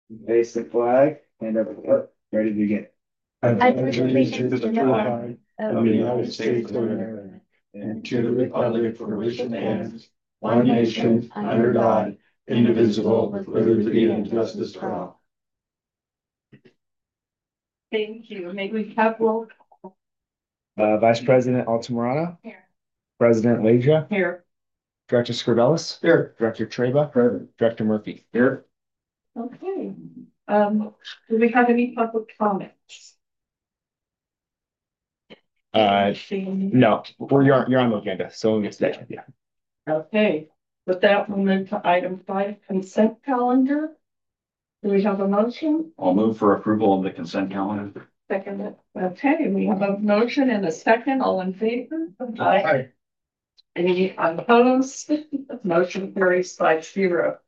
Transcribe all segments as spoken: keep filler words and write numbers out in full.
Raise the flag and up. Ready to begin. I pledge allegiance to the flag of the United States of America and to the republic for which it stands, one nation, under God, indivisible, with liberty and justice for all. Thank you. May we have roll Uh, Vice President Altamirano, here? President Leja, Here. Director Scrivelis, here. Director Treba, present. Director Murphy, here. Okay. Um, do we have any public comments? Uh, Seeing- no, we're, you're, you're on the agenda, so we'll get to that. Yeah. Okay, with that, we'll move to item five, consent calendar. Do we have a motion? I'll move for approval of the consent calendar. Second. Okay, we have a motion and a second. All in favor? Aye. Any opposed? Motion carries five zero.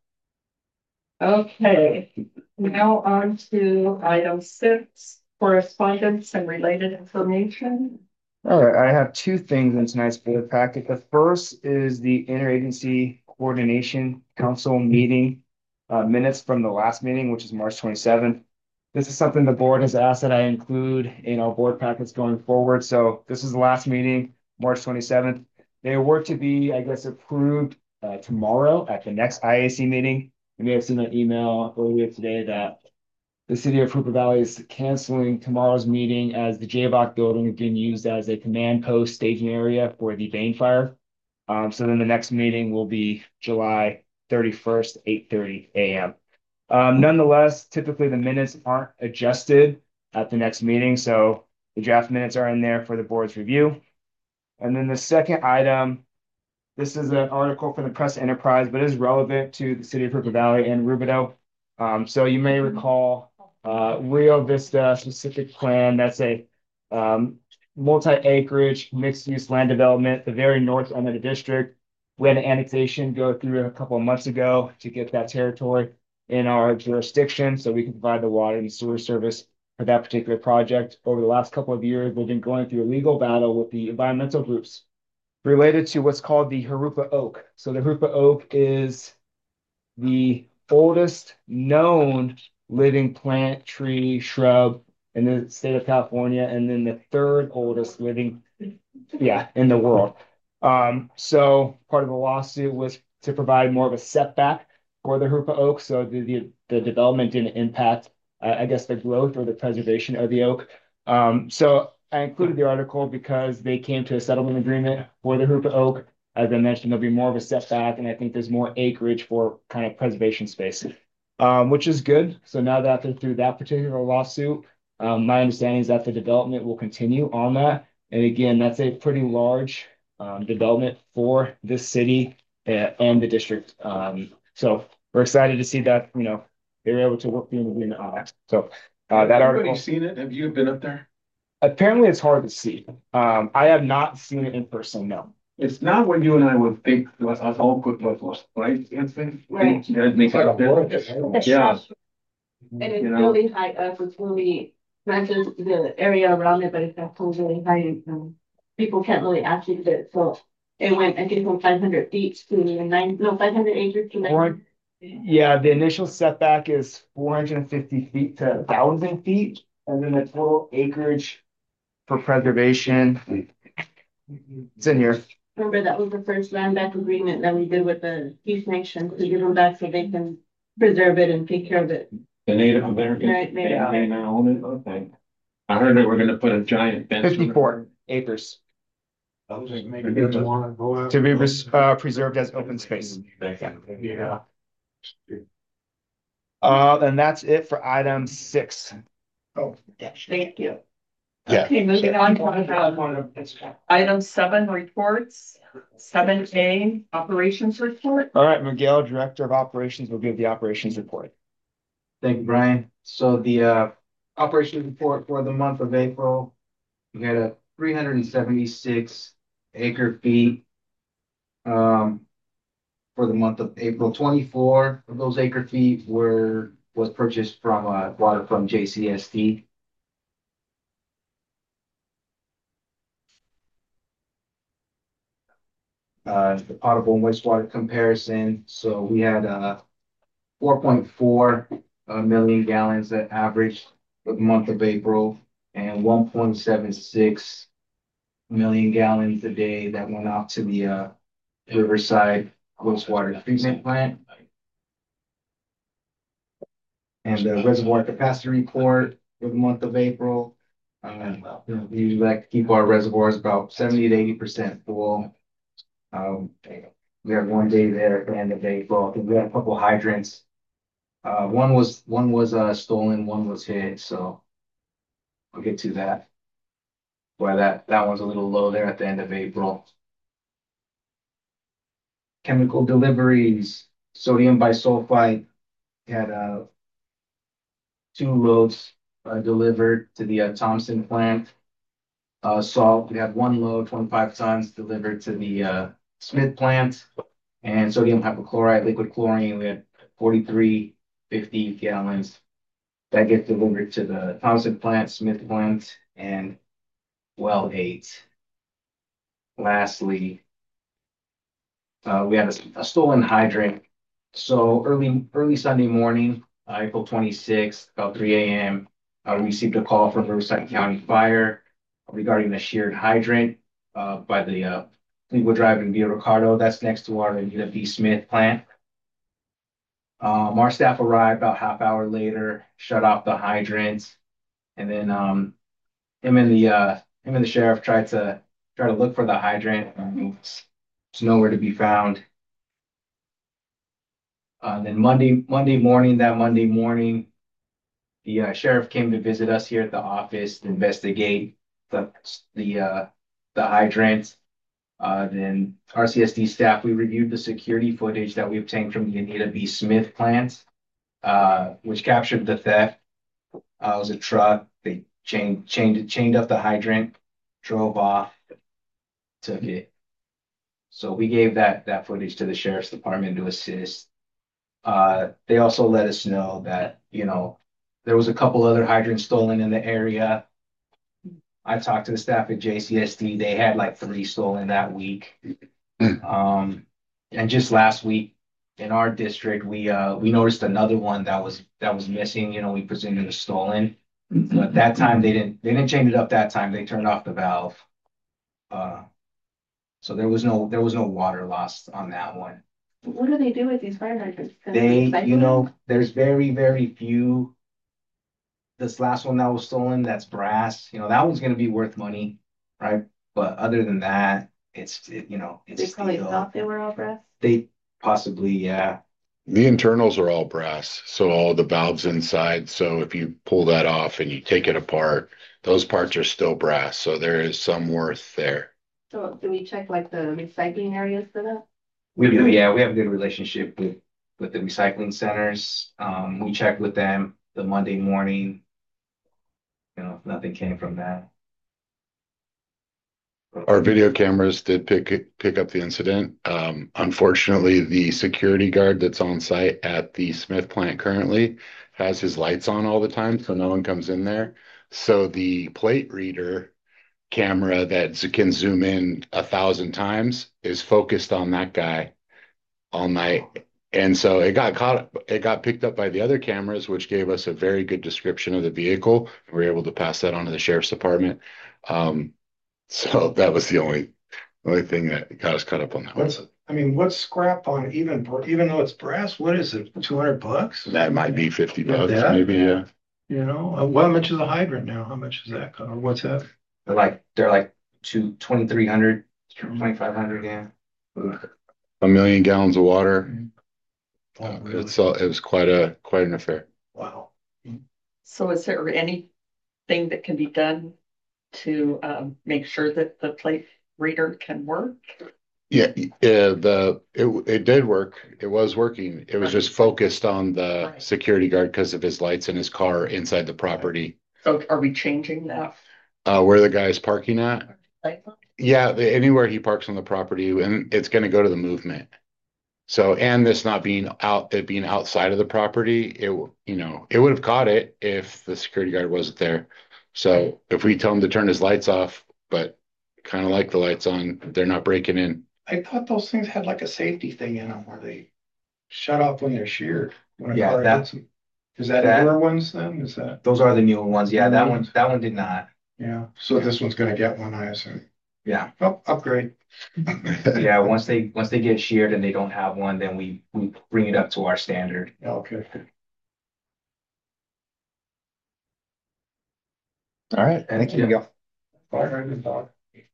Okay, now on to item six, correspondence and related information. All right, I have two things in tonight's board packet. The first is the Interagency Coordination Council meeting uh, minutes from the last meeting, which is March twenty-seventh. This is something the board has asked that I include in our board packets going forward. So this is the last meeting, March twenty-seventh. They were to be, I guess, approved uh, tomorrow at the next I A C meeting. You may have seen an email earlier today that the city of Hooper Valley is canceling tomorrow's meeting as the J BOC building is being used as a command post staging area for the Bain fire. Um, so then the next meeting will be July thirty-first, eight thirty a m. Um, nonetheless, typically the minutes aren't adjusted at the next meeting, so the draft minutes are in there for the board's review. And then the second item, this is an article from the Press Enterprise, but is relevant to the city of Hooper Valley and Rubidoux. Um, so you may recall uh, Rio Vista specific plan. That's a um, multi-acreage mixed-use land development, the very north end of the district. We had an annexation go through a couple of months ago to get that territory in our jurisdiction, so we can provide the water and sewer service for that particular project. Over the last couple of years, we've been going through a legal battle with the environmental groups related to what's called the Harupa oak. So the Harupa oak is the oldest known living plant, tree, shrub in the state of California, and then the third oldest living, yeah, in the world. Um, so part of the lawsuit was to provide more of a setback for the Harupa oak, so the the, the development didn't impact, uh, I guess, the growth or the preservation of the oak. Um, so I included the article because they came to a settlement agreement for the Harupa oak. As I mentioned, there'll be more of a setback, and I think there's more acreage for kind of preservation space, um, which is good. So now that they're through that particular lawsuit, um, my understanding is that the development will continue on that. And again, that's a pretty large um, development for this city uh, and the district. Um, so we're excited to see that, you know, they were able to work through an agreement on that. So uh, that article. Everybody's seen it? Have you been up there? Apparently, it's hard to see. Um, I have not seen it in person, no. It's not what you and I would think was a whole good was, right? Anthony? Right. Yeah, it makes it up there. The Yeah. shrub. And it's You know. really high up, it's really, not just the area around it, but it's actually really high. And um, people can't really access it, so it went, I think, from five hundred feet to nine, no, five hundred acres to Four, nine. yeah, the initial setback is four hundred fifty feet to one thousand feet, and then the total acreage for preservation, it's in here. Remember, that was the first land back agreement that we did with the Chief Nation to give them back so they can preserve it and take care of it. The Native Americans. Right, Native Yeah, they now own it, okay. I heard they were gonna put a giant fence. on it. fifty-four acres Maybe they don't want to go out. to be res- uh, preserved as open space. Yeah. Uh, and that's it for item six. Oh. Thank you. Yeah. Okay, moving on to um, item seven, reports. Seven A, operations report. All right, Miguel, Director of Operations, will give the operations report. Thank you, Brian. So the uh operations report for the month of April, we had a three hundred and seventy-six acre feet. Um, for the month of April, twenty-four of those acre feet were was purchased from uh water from J C S T. Uh, the potable and wastewater comparison. So we had uh four point four a million gallons that averaged for the month of April, and one point seven six million gallons a day that went off to the uh, Riverside wastewater treatment plant. And the reservoir capacity report for the month of April. Um, you know, we like to keep our reservoirs about seventy to eighty percent full. Um, we had one day there at the end of April. I think we had a couple hydrants. Uh, one was one was uh stolen, one was hit, so I'll get to that. Why that that one's a little low there at the end of April. Chemical deliveries, sodium bisulfite had uh two loads uh, delivered to the uh, Thompson plant. Uh, salt, we had one load, twenty-five tons delivered to the uh, Smith plant. And sodium hypochlorite, liquid chlorine, we had forty-three fifty gallons that get delivered to the Thompson plant, Smith plant, and well eight. Lastly, uh, we had a, a stolen hydrant. So early early Sunday morning, uh, April twenty-sixth, about three A M, uh, we received a call from Riverside County Fire regarding the shared hydrant uh, by the uh, Fleetwood Drive in Via Ricardo. That's next to our Anita B. Smith plant. Um, our staff arrived about half hour later, shut off the hydrant, and then um, him and the uh, him and the sheriff tried to try to look for the hydrant. Um, it's, it's nowhere to be found. Uh, then Monday Monday morning, that Monday morning, the uh, sheriff came to visit us here at the office to investigate the the uh, the hydrant. Uh, then R C S D staff, we reviewed the security footage that we obtained from the Anita B. Smith plant, uh, which captured the theft. Uh, it was a truck. They chained chained chained up the hydrant, drove off, took it. So we gave that that footage to the sheriff's department to assist. Uh, they also let us know that, you know, there was a couple other hydrants stolen in the area. I talked to the staff at J C S D. They had like three stolen that week. Um, and just last week in our district, we uh we noticed another one that was that was missing. You know, we presumed it was stolen. But that time they didn't they didn't change it up that time. They turned off the valve. Uh, so there was no there was no water lost on that one. What do they do with these fire hydrants? Can They, recycle you them? know, there's very, very few. This last one that was stolen, that's brass. You know, that one's gonna be worth money, right? But other than that, it's it, you know, They it's probably steel. thought they were all brass. They possibly, yeah. The internals are all brass, so all the valves inside. So if you pull that off and you take it apart, those parts are still brass. So there is some worth there. So do we check like the recycling areas for that? We do, yeah. We have a good relationship with with the recycling centers. Um, we checked with them the Monday morning. You know, nothing came from that. Our video cameras did pick pick up the incident. Um, unfortunately, the security guard that's on site at the Smith plant currently has his lights on all the time, so no one comes in there. So the plate reader camera that z- can zoom in a thousand times is focused on that guy all night. And so it got caught, it got picked up by the other cameras, which gave us a very good description of the vehicle. We were able to pass that on to the sheriff's department. Um, so that was the only only thing that got us caught up on that one. What's, I mean, what's scrap on it? Even, even though it's brass, what is it, two hundred bucks? That might be fifty Like bucks, that? maybe, yeah. You know, uh, well, how much is a hydrant now? How much is that, or what's that? They're like they're like two twenty three hundred, twenty five hundred, yeah. A million gallons of water. Oh, Uh, really? It's all, it was quite a quite an affair. Wow. So is there anything that can be done to um make sure that the plate reader can work? Yeah, yeah, the it it did work. It was working. It was just focused on the Right. security guard because of his lights in his car inside the property. So are we changing that? Uh, where the guy's parking at? light? Yeah, the, anywhere he parks on the property, and it's going to go to the movement. So, and this not being out, it being outside of the property, it w- you know, it would have caught it if the security guard wasn't there. So if we tell him to turn his lights off, but kind of like the lights on, they're not breaking in. I thought those things had like a safety thing in them where they shut off when they're sheared. When a Yeah, car that- hits them. Is that That- newer ones then? Is that, Those are the newer ones. Yeah, that one, that one did not. yeah, so this one's gonna get one, I assume. Yeah. Oh, upgrade. Yeah, once they, once they get sheared and they don't have one, then we, we bring it up to our standard. Okay. All right, thank you, Miguel. All right, Bob.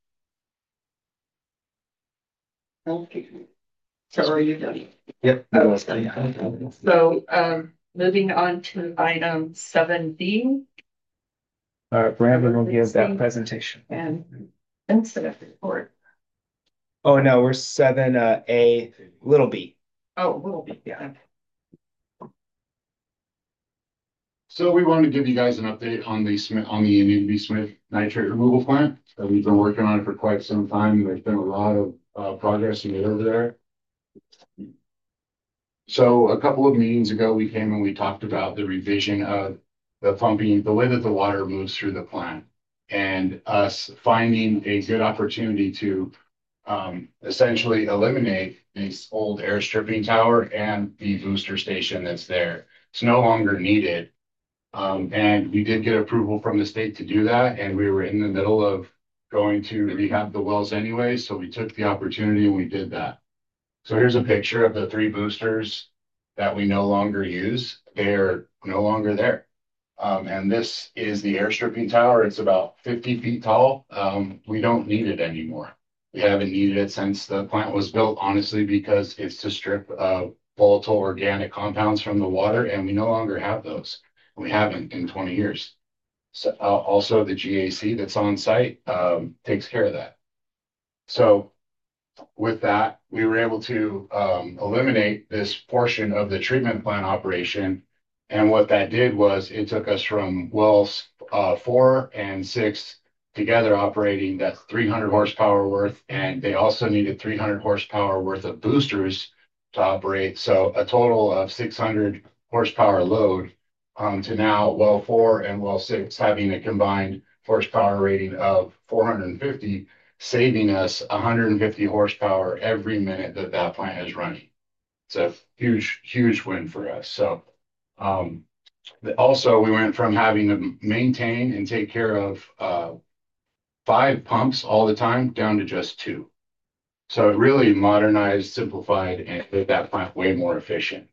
Okay. So are you done? Yep. So, um, moving on to item seven B All right, Brandon will give that presentation. and incident report. Oh, no, we're seven, uh, A, little B. Oh, will be. Yeah. So we wanted to give you guys an update on the Smith, on the Indian B. Smith nitrate removal plant. Uh, we've been working on it for quite some time. There's been a lot of uh, progress made over there. So a couple of meetings ago, we came and we talked about the revision of the pumping, the way that the water moves through the plant, and us finding a good opportunity to um, essentially eliminate this old air stripping tower and the booster station that's there. It's no longer needed. Um, and we did get approval from the state to do that, and we were in the middle of going to rehab the wells anyway, so we took the opportunity and we did that. So here's a picture of the three boosters that we no longer use. They're no longer there. Um, and this is the air stripping tower. It's about fifty feet tall. Um, we don't need it anymore. We haven't needed it since the plant was built, honestly, because it's to strip uh, volatile organic compounds from the water, and we no longer have those. We haven't in twenty years. So uh, also the G A C that's on site um, takes care of that. So with that, we were able to um, eliminate this portion of the treatment plant operation. And what that did was it took us from wells uh, four and six together operating, that's three hundred horsepower worth. And they also needed three hundred horsepower worth of boosters to operate. So a total of six hundred horsepower load um, to now well four and well six having a combined horsepower rating of four hundred fifty, saving us one hundred fifty horsepower every minute that that plant is running. It's a huge, huge win for us. So um, also we went from having to maintain and take care of uh, five pumps all the time down to just two. So it really modernized, simplified, and made that plant way more efficient.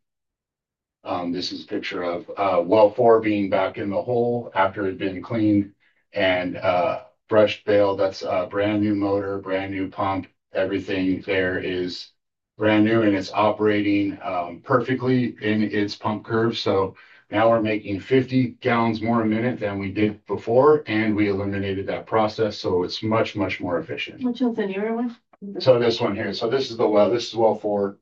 Um, this is a picture of uh, well four being back in the hole after it had been cleaned and uh, brushed baled. That's a brand new motor, brand new pump. Everything there is brand new and it's operating um, perfectly in its pump curve. So now we're making fifty gallons more a minute than we did before, and we eliminated that process. So it's much, much more efficient. Which one's the newer one? So this one here, so this is the well, this is well four.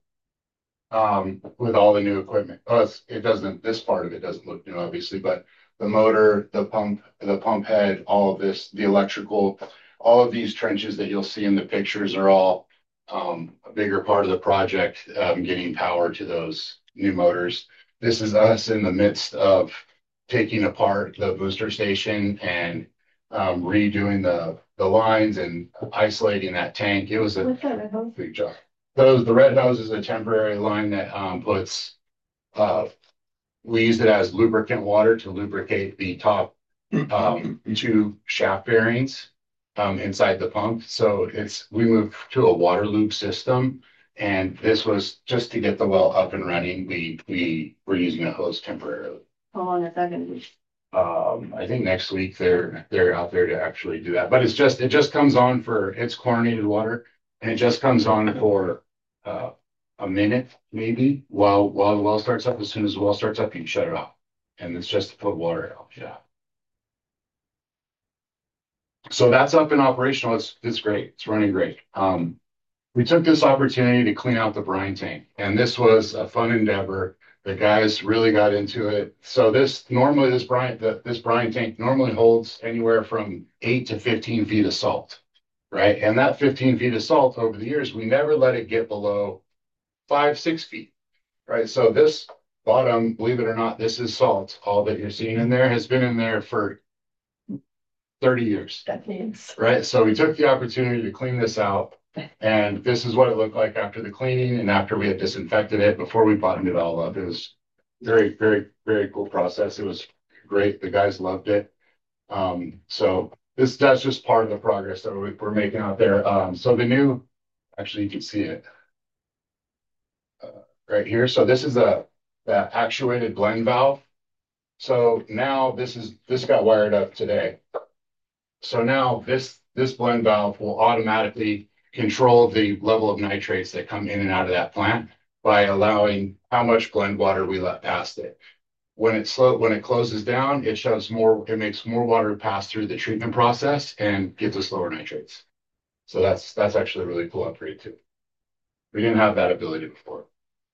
Um, with all the new equipment. Oh, it's, it doesn't, this part of it doesn't look new, obviously, but the motor, the pump, the pump head, all of this, the electrical, all of these trenches that you'll see in the pictures are all um, a bigger part of the project, um, getting power to those new motors. This is us in the midst of taking apart the booster station and um, redoing the, the lines and isolating that tank. It was a What's that, red hose? big job. Those, the red hose is a temporary line that um, puts, uh, we use it as lubricant water to lubricate the top um, two shaft bearings um, inside the pump. So it's, we moved to a water loop system. And this was just to get the well up and running. We, we were using a hose temporarily. How long is that gonna be? Um, I think next week they're, they're out there to actually do that, but it's just, it just comes on for, it's chlorinated water. And it just comes on for uh, a minute, maybe, while while the well starts up. As soon as the well starts up, you can shut it off. And it's just to put water out. Yeah. So that's up and operational. It's it's great. It's running great. Um, we took this opportunity to clean out the brine tank. And this was a fun endeavor. The guys really got into it. So this normally this brine the, this brine tank normally holds anywhere from eight to fifteen feet of salt. Right. And that fifteen feet of salt over the years, we never let it get below five, six feet. Right. So this bottom, believe it or not, this is salt. All that you're seeing in there has been in there for thirty years. Decades. Right. So we took the opportunity to clean this out. And this is what it looked like after the cleaning and after we had disinfected it before we bottomed it all up. It was very, very, very cool process. It was great. The guys loved it. Um, so this, that's just part of the progress that we're, we're making out there. Um, so the new, actually you can see it uh, right here. So this is a, that actuated blend valve. So now this is, this got wired up today. So now this, this blend valve will automatically control the level of nitrates that come in and out of that plant by allowing how much blend water we let past it. When it slow, when it closes down, it shoves more, it makes more water pass through the treatment process and gives us lower nitrates. So that's, that's actually a really cool upgrade too. We didn't have that ability before.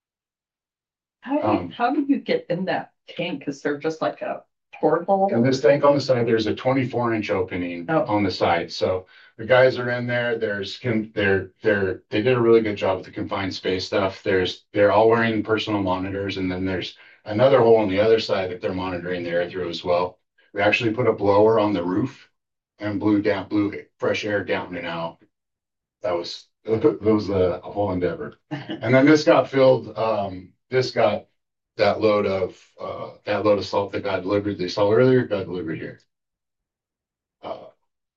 How do Um, you, how do you get in that tank? Is there just like a porthole? And this tank on the side, there's a twenty-four inch opening Oh. on the side. So the guys are in there. There's can they're they're they did a really good job with the confined space stuff. There's they're all wearing personal monitors, and then there's another hole on the other side that they're monitoring the air through as well. We actually put a blower on the roof and blew down blew fresh air down and out. That was that was a, a whole endeavor. And then this got filled. Um, this got that load of uh, that load of salt that got delivered. They saw earlier got delivered here. Uh,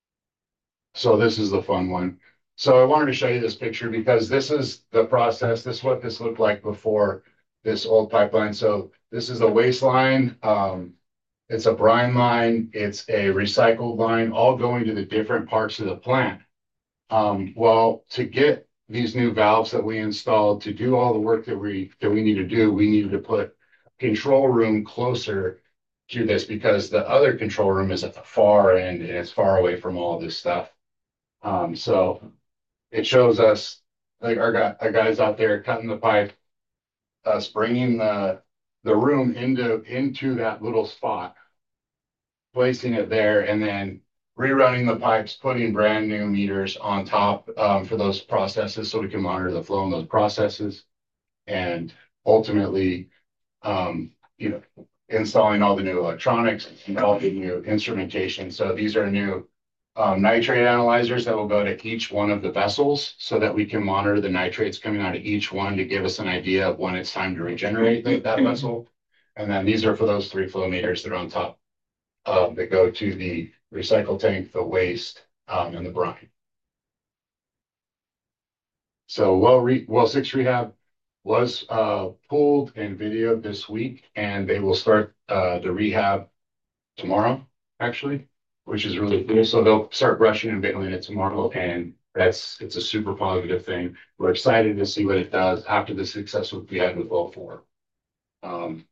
so this is the fun one. So I wanted to show you this picture because this is the process. This is what this looked like before this old pipeline. So this is the waste line. Um, it's a brine line. It's a recycled line, all going to the different parts of the plant. Um, well, to get these new valves that we installed to do all the work that we that we need to do, we needed to put control room closer to this because the other control room is at the far end and it's far away from all this stuff. Um, so it shows us like our, guy, our guys out there cutting the pipe, us bringing the the room into into that little spot, placing it there, and then rerunning the pipes, putting brand new meters on top um, for those processes so we can monitor the flow in those processes, and ultimately, um, you know, installing all the new electronics and all the new instrumentation. So these are new um, nitrate analyzers that will go to each one of the vessels so that we can monitor the nitrates coming out of each one to give us an idea of when it's time to regenerate that vessel. And then these are for those three flow meters that are on top um, that go to the recycle tank, the waste, um, and the brine. So well, re well six rehab was uh, pulled and videoed this week, and they will start uh, the rehab tomorrow, actually, which is really cool. So they'll start brushing and baling it tomorrow, and that's it's a super positive thing. We're excited to see what it does after the success we had with well four. Um,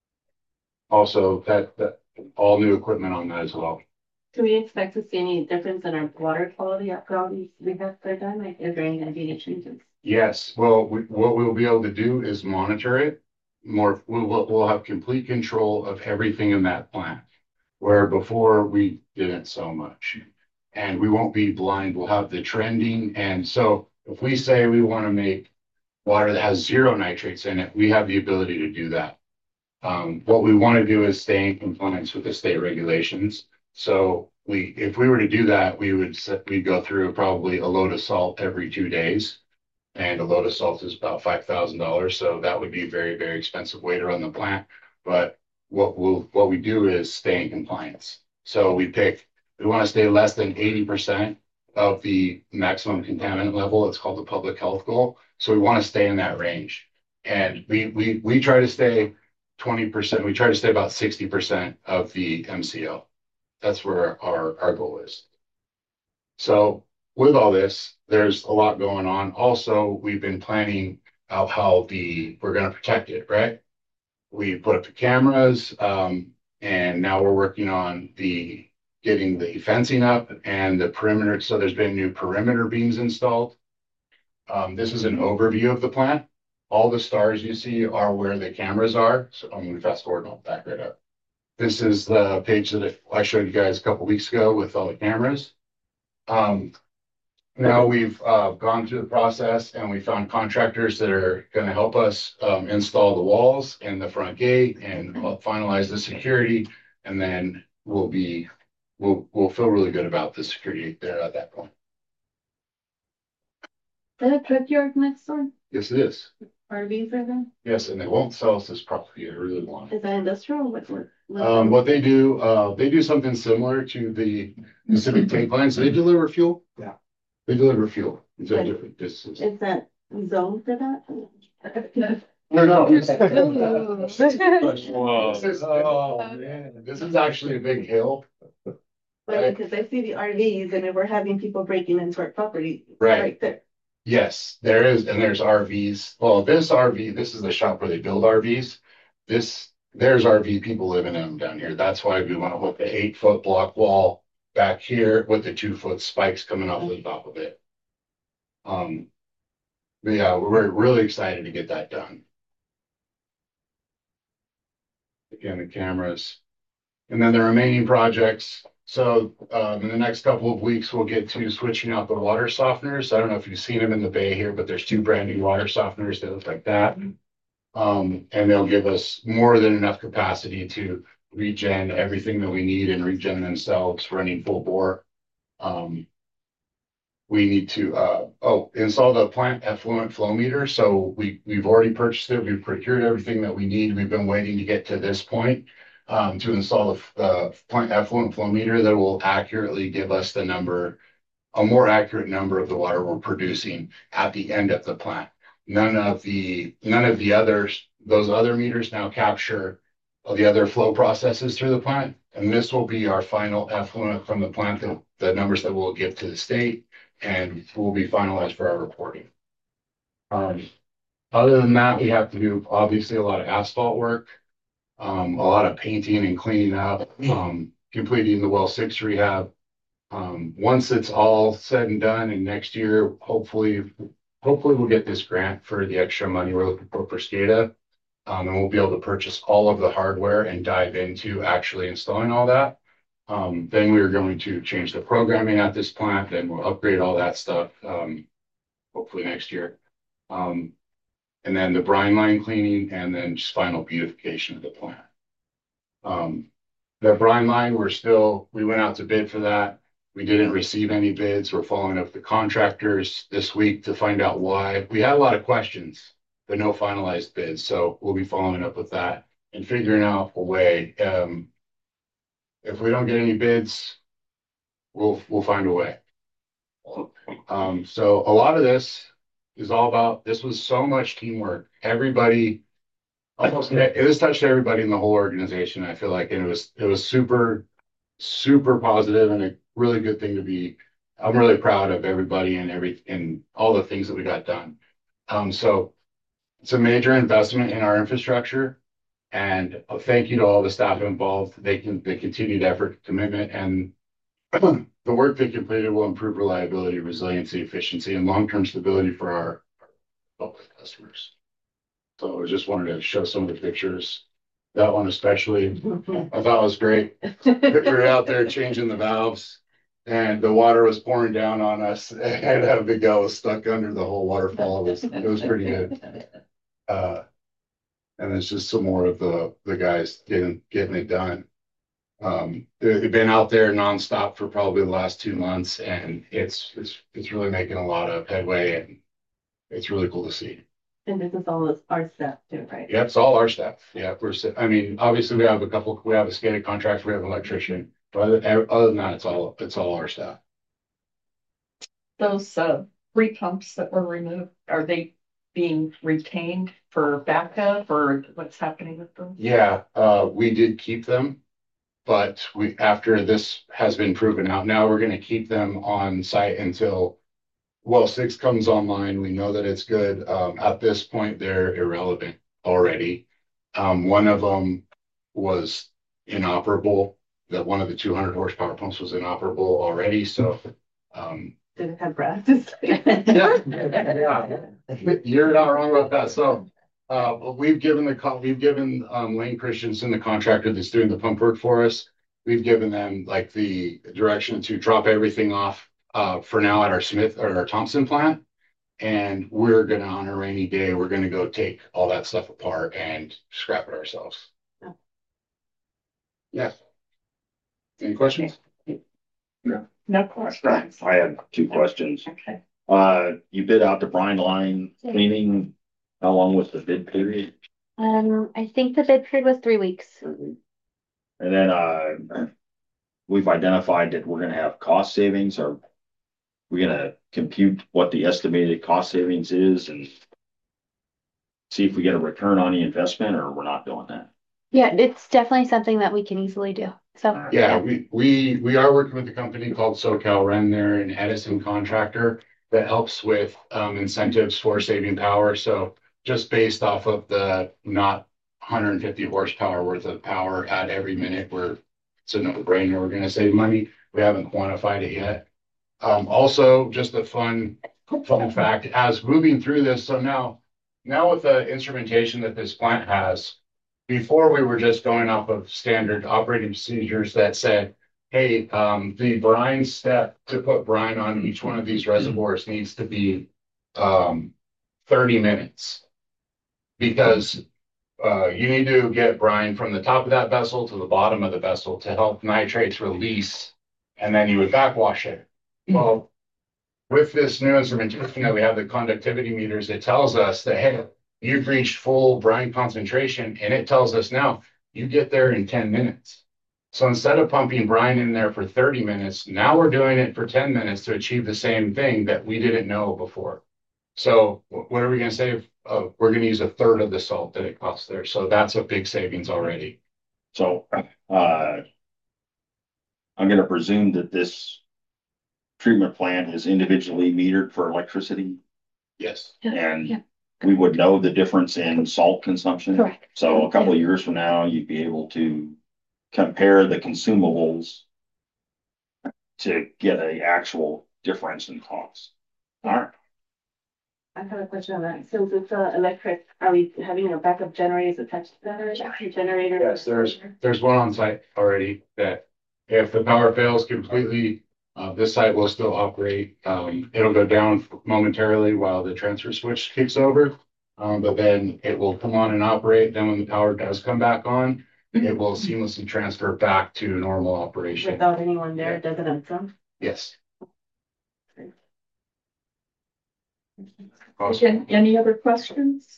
also, that, that all new equipment on that as well. Do we expect to see any difference in our water quality after all these rehabs are done? Like, is there any gonna be any changes? Yes, well, we, what we'll be able to do is monitor it more. We'll, we'll we'll have complete control of everything in that plant, where before we didn't so much. And we won't be blind. We'll have the trending. And so if we say we want to make water that has zero nitrates in it, we have the ability to do that. Um, what we want to do is stay in compliance with the state regulations. So we, if we were to do that, we would we'd go through probably a load of salt every two days. And a load of salt is about five thousand dollars. So that would be a very, very expensive way to run the plant. But what we'll, what we do is stay in compliance. So we pick, we want to stay less than eighty percent of the maximum contaminant level. It's called the public health goal. So we want to stay in that range. And we, we, we try to stay twenty percent. We try to stay about sixty percent of the M C O. That's where our, our goal is. So with all this, there's a lot going on. Also, we've been planning out how the we're going to protect it, right? We put up the cameras, um, and now we're working on the getting the fencing up and the perimeter. So there's been new perimeter beams installed. Um, this is an overview of the plant. All the stars you see are where the cameras are. So I'm going to fast forward and I'll back right up. This is the page that I showed you guys a couple weeks ago with all the cameras. Um, Now we've uh, gone through the process and we found contractors that are going to help us um, install the walls and the front gate and finalize the security. And then we'll be, we'll, we'll feel really good about the security there at that point. Is that a junkyard next door? Yes, it is. R Vs are there? Yes, and they won't sell us this property. I really want it. Is that industrial? What, what? what- Um, what they do, uh, they do something similar to the Pacific Tank Line. So they deliver fuel. Yeah. They deliver fuel to Right. different distances. Is that zone for that? No, no. Ooh. This is, Oh, man. this is actually a big hill. But because I see the R Vs and if we're having people breaking into our property. Right. Right there. Yes, there is, and there's R Vs. Well, this R V, this is the shop where they build R Vs. This, there's R V people living in them down here. That's why we want to put the eight foot block wall back here with the two foot spikes coming off the top of it. Um, but yeah, we're really excited to get that done. Again, the cameras. And then the remaining projects. So um, in the next couple of weeks, we'll get to switching out the water softeners. I don't know if you've seen them in the bay here, but there's two brand new water softeners that look like that. Um, and they'll give us more than enough capacity to regen everything that we need and regen themselves running full bore. Um, we need to, uh, oh, install the plant effluent flow meter. So we, we've already purchased it. We've procured everything that we need. We've been waiting to get to this point um, to install the uh, plant effluent flow meter that will accurately give us the number, a more accurate number of the water we're producing at the end of the plant. None of the, none of the others, those other meters now capture all the other flow processes through the plant. And this will be our final effluent from the plant, the, the numbers that we'll give to the state and will be finalized for our reporting. Um, other than that, we have to do obviously a lot of asphalt work, um, a lot of painting and cleaning up, um, completing the well six rehab. Um, once it's all said and done, and next year, hopefully, hopefully we'll get this grant for the extra money we're looking for for SCADA. Um, and we'll be able to purchase all of the hardware and dive into actually installing all that. Um, then we are going to change the programming at this plant, then we'll upgrade all that stuff, um, hopefully next year. Um, and then the brine line cleaning and then just final beautification of the plant. Um, the brine line, we're still, we went out to bid for that. We didn't receive any bids. We're following up with the contractors this week to find out why. We had a lot of questions, but no finalized bids. So we'll be following up with that and figuring out a way. Um, if we don't get any bids, we'll, we'll find a way. Um, so a lot of this is all about, this was so much teamwork. Everybody, almost, it was touched everybody in the whole organization. I feel like, and it was, it was super, super positive and a really good thing to be. I'm really proud of everybody and every, and all the things that we got done. Um, so it's a major investment in our infrastructure, and a thank you to all the staff involved. They can, the continued effort, commitment, and the work they completed will improve reliability, resiliency, efficiency, and long-term stability for our public customers. So I just wanted to show some of the pictures. That one especially, I thought was great. We were out there changing the valves, and the water was pouring down on us, and a big guy was stuck under the whole waterfall. It was, it was pretty good. Uh, and it's just some more of the, the guys getting, getting it done. Um, they've been out there nonstop for probably the last two months, and it's, it's, it's really making a lot of headway, and it's really cool to see. And this is all of our staff too, right? Yeah, it's all our staff. Yeah, we're, I mean, obviously we have a couple, we have a SCADA contract, we have an electrician, but other, other than that, it's all, it's all our staff. Those uh three pumps that were removed, are they being retained for backup or what's happening with them? Yeah, uh, we did keep them, but we, after this has been proven out, now we're gonna keep them on site until well six comes online. We know that it's good. Um, at this point, they're irrelevant already. Um, one of them was inoperable. That one of the two hundred horsepower pumps was inoperable already. So, um, Did it have brass? yeah, yeah, you're not wrong about that. So, uh, we've given the co- we've given um, Lane Christensen, the contractor that's doing the pump work for us, we've given them like the direction to drop everything off uh, for now at our Smith or our Thompson plant, and we're gonna on a rainy day we're gonna go take all that stuff apart and scrap it ourselves. Oh. Yeah. Any questions? No questions. I have two questions. Okay. Uh, you bid out the brine line cleaning. How long was the bid period? Um, I think the bid period was three weeks. And then, uh, we've identified that we're gonna have cost savings. Are we gonna compute what the estimated cost savings is and see if we get a return on the investment, or we're not doing that? Yeah, it's definitely something that we can easily do. So, Yeah, we, we, we are working with a company called SoCal Ren. They're an Edison contractor that helps with um, incentives for saving power. So just based off of the not one hundred fifty horsepower worth of power at every minute, where it's a no-brainer, we're gonna save money. We haven't quantified it yet. Um, also, just a fun, fun fact, as moving through this, so now, now with the instrumentation that this plant has, before we were just going off of standard operating procedures that said, hey, um, the brine step to put brine on each one of these reservoirs needs to be um, thirty minutes. Because uh, you need to get brine from the top of that vessel to the bottom of the vessel to help nitrates release, and then you would backwash it. Well, with this new instrumentation that we have, the conductivity meters, it tells us that, hey, you've reached full brine concentration, and it tells us now you get there in ten minutes. So instead of pumping brine in there for thirty minutes, now we're doing it for ten minutes to achieve the same thing that we didn't know before. So what are we going to save? Uh, we're going to use a third of the salt that it costs there. So that's a big savings already. So, uh, I'm gonna presume that this treatment plant is individually metered for electricity, Yes. and yeah. we would know the difference in salt consumption. Correct. So a couple of years from now, you'd be able to compare the consumables to get a actual difference in cost. All right. I have a question on that. So with the electric, are we having a backup generator attached to that generator? Yes, there's, there's one on site already that if the power fails completely, uh, this site will still operate. Um, it'll go down momentarily while the transfer switch kicks over. Um, but then it will come on and operate. Then when the power does come back on, it will seamlessly transfer back to normal operation. Without anyone there, does it unplug? Yes. Again, any other questions?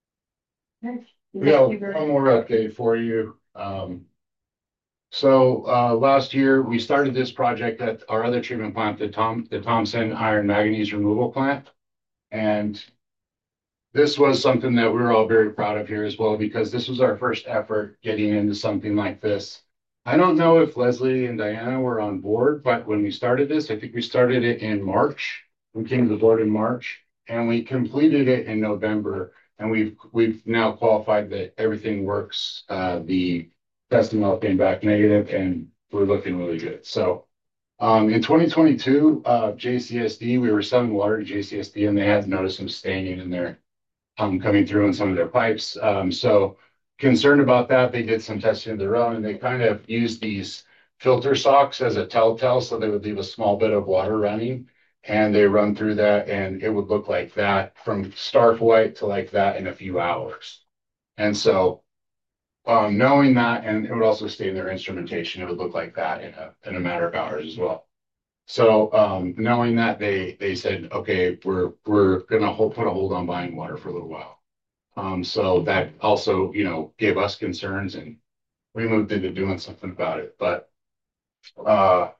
We have one more update for you. Um, so, uh, last year we started this project at our other treatment plant, the Tom, the Thompson Iron Manganese Removal Plant. And this was something that we were all very proud of here as well, because this was our first effort getting into something like this. I don't know if Leslie and Diana were on board, but when we started this, I think we started it in March. We came to the board in March and we completed it in November. And we've, we've now qualified that everything works. Uh, the testing all came back negative and we're looking really good. So, um, in twenty twenty-two, uh, J C S D, we were selling water to J C S D and they had noticed some staining in there, um, coming through in some of their pipes. Um, so concerned about that, they did some testing of their own and they kind of used these filter socks as a telltale. So they would leave a small bit of water running and they run through that and it would look like that from stark white to like that in a few hours. And so, um, knowing that, and it would also stay in their instrumentation, it would look like that in a, in a matter of hours as well. So, um, knowing that, they, they said, okay, we're, we're gonna hold, put a hold on buying water for a little while. Um, so that also, you know, gave us concerns and we moved into doing something about it, but, uh,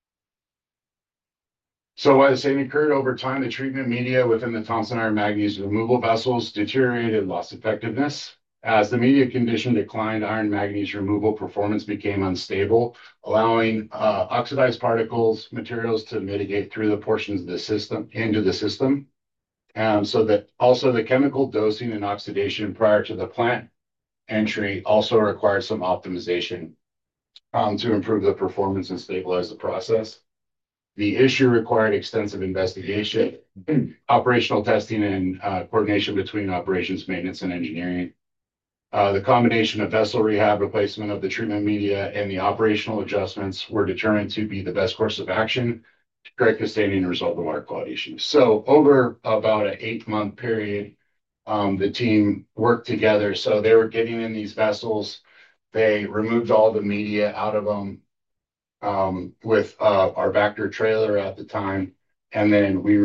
so while the same occurred over time, the treatment media within the Thompson Iron Manganese removal vessels deteriorated, lost effectiveness. As the media condition declined, iron manganese removal performance became unstable, allowing uh, oxidized particles, materials to mitigate through the portions of the system into the system. Um, so that also the chemical dosing and oxidation prior to the plant entry also required some optimization um, to improve the performance and stabilize the process. The issue required extensive investigation, operational testing, and uh, coordination between operations, maintenance, and engineering. Uh, the combination of vessel rehab, replacement of the treatment media, and the operational adjustments were determined to be the best course of action to correct the staining and resolve the water quality issues. So over about an eight-month period, um, the team worked together. So they were getting in these vessels. They removed all the media out of them. Um, with uh, our Vector trailer at the time. And then we were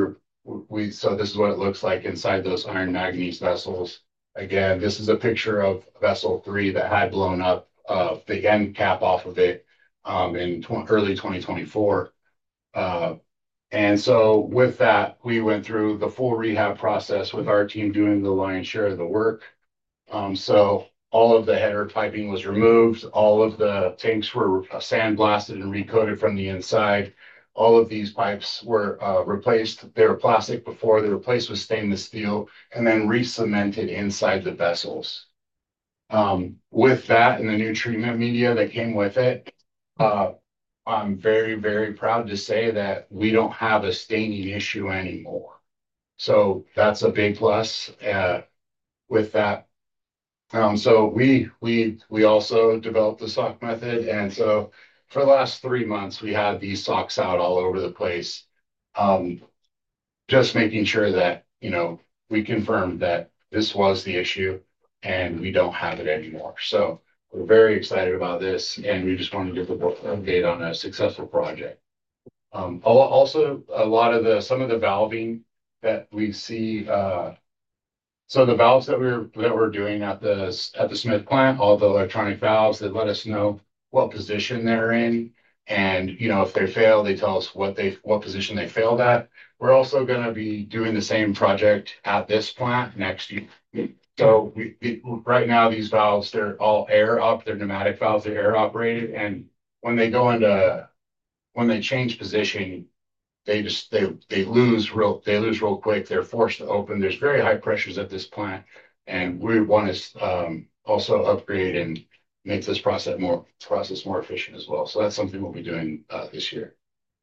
we, so this is what it looks like inside those iron manganese vessels. Again, this is a picture of vessel three that had blown up, uh, the end cap off of it, um, in tw- early twenty twenty-four. Uh, and so with that, we went through the full rehab process with our team doing the lion's share of the work. Um, so all of the header piping was removed. All of the tanks were sandblasted and recoated from the inside. All of these pipes were uh, replaced. They were plastic before. They were replaced with stainless steel and then re-cemented inside the vessels. Um, with that and the new treatment media that came with it, uh, I'm very, very proud to say that we don't have a staining issue anymore. So that's a big plus uh, with that. Um, so we we we also developed the sock method, and so for the last three months we had these socks out all over the place, um, just making sure that you know we confirmed that this was the issue, and we don't have it anymore. So we're very excited about this, and we just want to give the board an update on a successful project. Um, al- also, a lot of the some of the valving that we see. Uh, so the valves that we're that we're doing at the at the Smith plant, all the electronic valves, they let us know what position they're in, and you know if they fail, they tell us what they what position they failed at. We're also going to be doing the same project at this plant next year. So we, we right now these valves they're all air up, they're pneumatic valves, they're air operated, and when they go into when they change position, they just they they lose real they lose real quick. They're forced to open. There's very high pressures at this plant, and we want to um, also upgrade and make this process more process more efficient as well. So that's something we'll be doing uh, this year.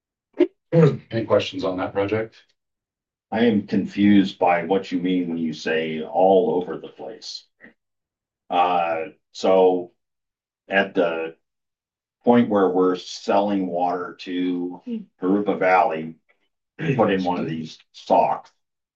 Any questions on that project? I am confused by what you mean when you say all over the place. Uh, so at the point where we're selling water to Garupa Valley, put in one of these socks.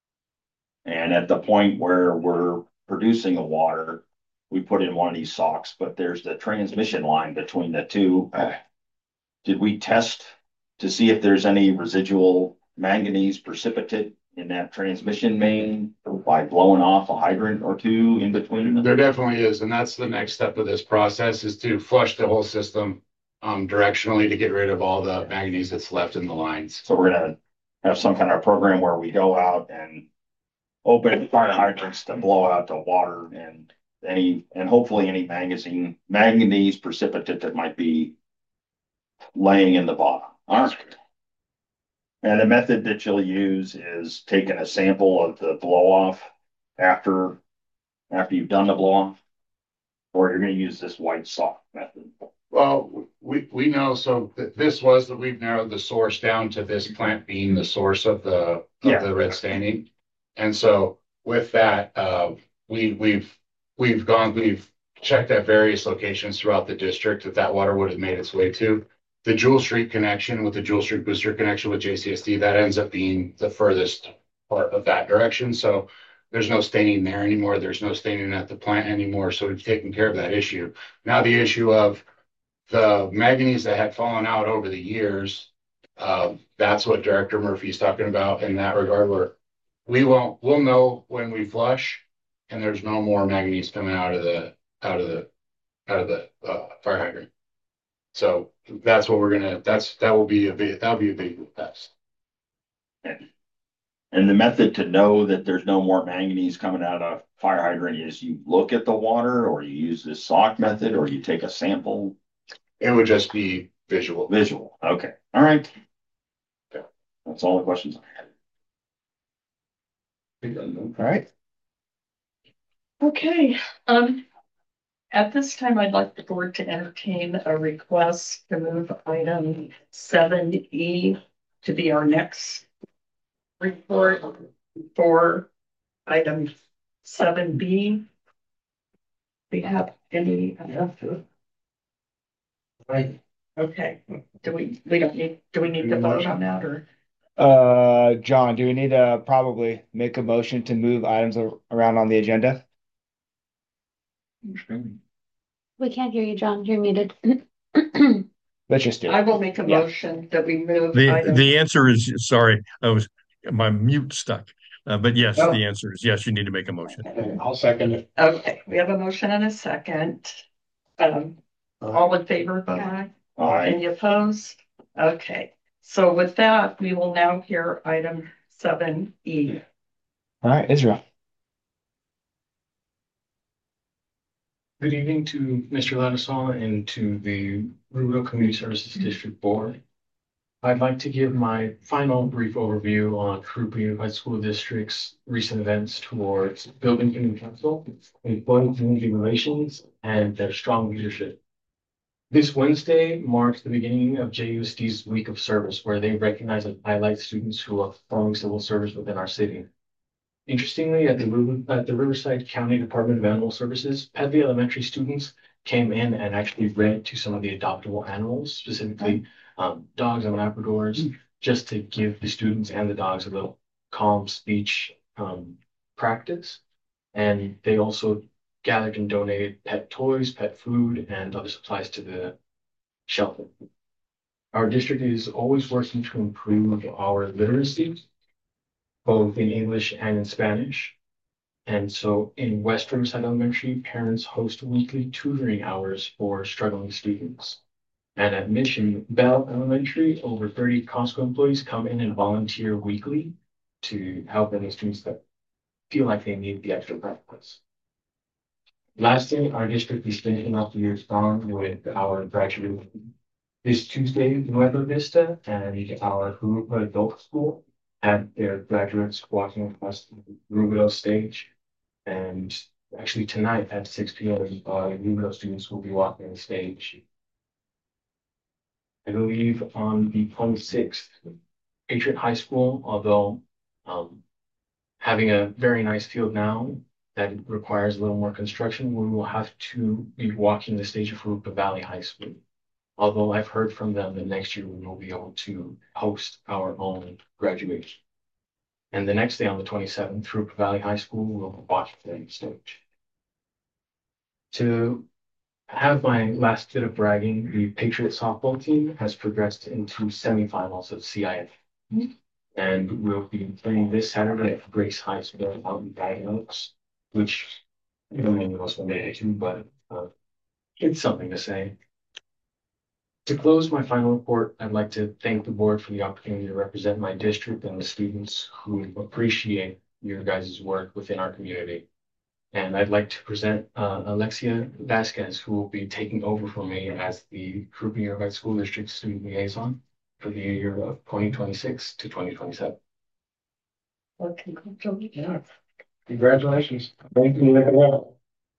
And at the point where we're producing the water, we put in one of these socks, but there's the transmission line between the two. Uh, did we test to see if there's any residual manganese precipitate in that transmission main by blowing off a hydrant or two in between them? There definitely is, and that's the next step of this process is to flush the whole system um, directionally to get rid of all the manganese that's left in the lines. So we're gonna have some kind of program where we go out and open fire hydrants to blow out the water and any and hopefully any manganese manganese precipitate that might be laying in the bottom. All right. And the method that you'll use is taking a sample of the blow off after after you've done the blow off, or you're going to use this white sock method. Well, we, we know, so th- this was that we've narrowed the source down to this plant being the source of the, of Yeah. the red staining. And so with that, uh, we, we've, we've gone, we've checked at various locations throughout the district that that water would have made its way to. The Jewel Street connection with the Jewel Street booster connection with J C S D, that ends up being the furthest part of that direction. So there's no staining there anymore. There's no staining at the plant anymore. So we've taken care of that issue. Now the issue of the manganese that had fallen out over the years, uh, that's what Director Murphy's talking about in that regard, where we won't, we'll know when we flush and there's no more manganese coming out of the, out of the, out of the uh, fire hydrant. So that's what we're gonna, that's, that will be a big, that'll be a big test. And the method to know that there's no more manganese coming out of fire hydrant is you look at the water, or you use this sock method, or you take a sample. It would just be visual. Visual. Okay. All right. Okay. That's all the questions I had. All right. Okay, um, at this time, I'd like the board to entertain a request to move item seven E to be our next report for item seven B. We have any? Right. Okay, do we, we don't need, do we need to vote on that or? Uh, John, do we need to probably make a motion to move items ar- around on the agenda? We can't hear you, John. You're muted. Let's just do I it. will make a Yeah. motion that we move The, item. the answer is, sorry, I was, my mute stuck. Uh, but yes, Oh. the answer is yes, you need to make a motion. I'll second it. Okay, we have a motion and a second. Um, all in favor, vote aye. Aye. Any opposed? Okay, so with that, we will now hear item seven E. All right, Israel. Good evening to Mister Ladisall and to the Rural Community Services District Board. I'd like to give my final brief overview on Krupa Unified School District's recent events towards building community council, employing community relations, and their strong leadership. This Wednesday marks the beginning of J U S D's Week of Service, where they recognize and highlight students who are performing civil service within our city. Interestingly, at the, at the Riverside County Department of Animal Services, Pedley Elementary students came in and actually read to some of the adoptable animals, specifically um, dogs and Labradors, just to give the students and the dogs a little calm speech um, practice. And they also gathered and donated pet toys, pet food, and other supplies to the shelter. Our district is always working to improve our literacy, both in English and in Spanish. And so in West Riverside Elementary, parents host weekly tutoring hours for struggling students. And at Mission Bell Elementary, over thirty Costco employees come in and volunteer weekly to help any students that feel like they need the extra practice. Lastly, our district is finishing off the year strong with our graduation this Tuesday in Nueva Vista and our Krupa Adult School had their graduates walking across the Rubio stage. And actually tonight at six P M, uh, Rubio students will be walking the stage. I believe on the twenty-sixth, Patriot High School, although um, having a very nice field now that requires a little more construction, we will have to be walking the stage of Rupa Valley High School. Although I've heard from them that next year we will be able to host our own graduation. And the next day on the twenty-seventh, Rupa Valley High School will watch the stage. To have my last bit of bragging, the Patriot softball team has progressed into semifinals of C I F. Mm-hmm. And we'll be playing this Saturday at Grace High School out in Baton Oaks, which you know, many of us will make it to, but uh, it's something to say. To close my final report, I'd like to thank the board for the opportunity to represent my district and the students who appreciate your guys' work within our community. And I'd like to present uh, Alexia Vasquez, who will be taking over for me as the Krupa Unified School District Student Liaison for the year of twenty twenty-six to twenty twenty-seven. Well, congratulations. Congratulations. Thank you.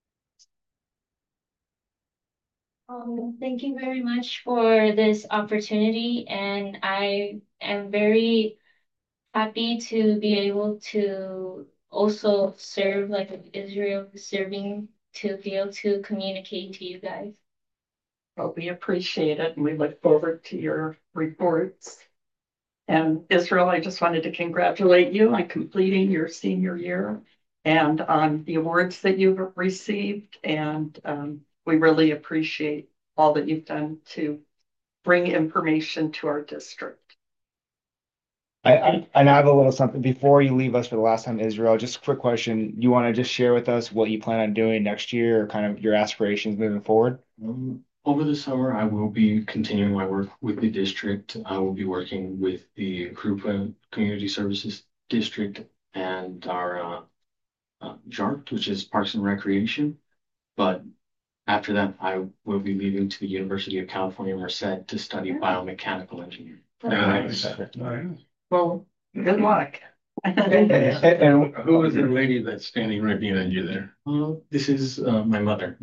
Um, thank you very much for this opportunity, and I am very happy to be able to also serve like Israel serving to be able to communicate to you guys. Well, we appreciate it and we look forward to your reports. And Israel, I just wanted to congratulate you on completing your senior year and on the awards that you've received. And um, we really appreciate all that you've done to bring information to our district. I, I, and I have a little something before you leave us for the last time, Israel. Just a quick question. You want to just share with us what you plan on doing next year or kind of your aspirations moving forward? Um, over the summer, I will be continuing my work with the district. I will be working with the Krupa Community Services District and our uh, uh, J A R C, which is Parks and Recreation. But after that, I will be leaving to the University of California, Merced to study biomechanical engineering. Nice. Well, good luck. And, and Who is the lady that's standing right behind you there? Uh, this is uh, my mother.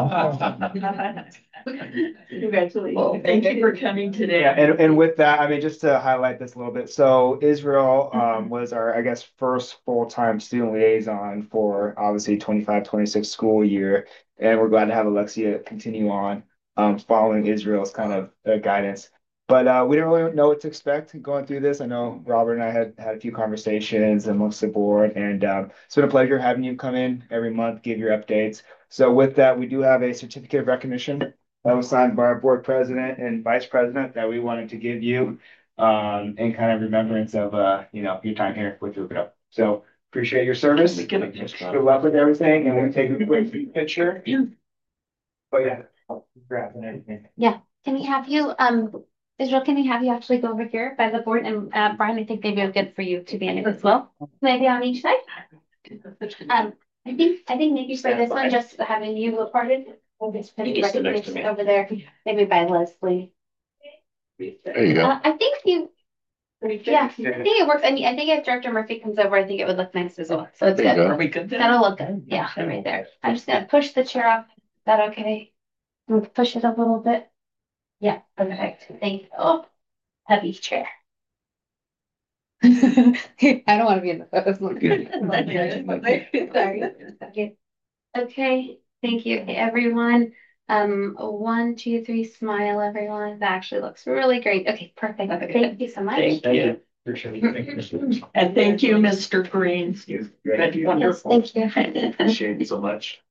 Congratulations. Well, thank you for coming today. yeah, and, and with that, I mean, just to highlight this a little bit. So Israel um, was our, I guess, first full-time student liaison for obviously twenty-five twenty-six school year. And we're glad to have Alexia continue on um, following Israel's kind of uh, guidance. But uh, we didn't really know what to expect going through this. I know Robert and I had had a few conversations amongst the board, and um, it's been a pleasure having you come in every month, give your updates. So with that, we do have a certificate of recognition that was signed by our board president and vice president that we wanted to give you. um, in kind of remembrance of, uh, you know, your time here with Rubio. So appreciate your service. We get it. Good luck with everything, and we'll take a quick picture. But yeah, grab and everything. Yeah, can we have you, um, Israel, can we have you actually go over here by the board? And uh, Brian, I think maybe it'd be good for you to be in it as well. Maybe on each side. Um, I think, I think maybe for this one, just having you recorded. We'll just put You can sit next to recognition me. over there, maybe by Leslie. There you go. Uh, I think you, yeah, I think it works. I mean, I think if Director Murphy comes over, I think it would look nice as well. So it's There you good. go. Are we good then? That'll look good. Yeah, right there. I'm just gonna push the chair off. Is that okay? We'll push it a little bit. Yeah, perfect. Thank you. Oh, heavy chair. I don't want to be in the photos. Sorry. Okay. Okay, thank you, everyone. Um, one, two, three, smile, everyone. That actually looks really great. Okay, perfect. Okay. Thank you so much. Thank you. Appreciate it. Thank you, Mister Lewis. And thank you, Mister Green. You've been Yes, wonderful. thank you. Appreciate you so much.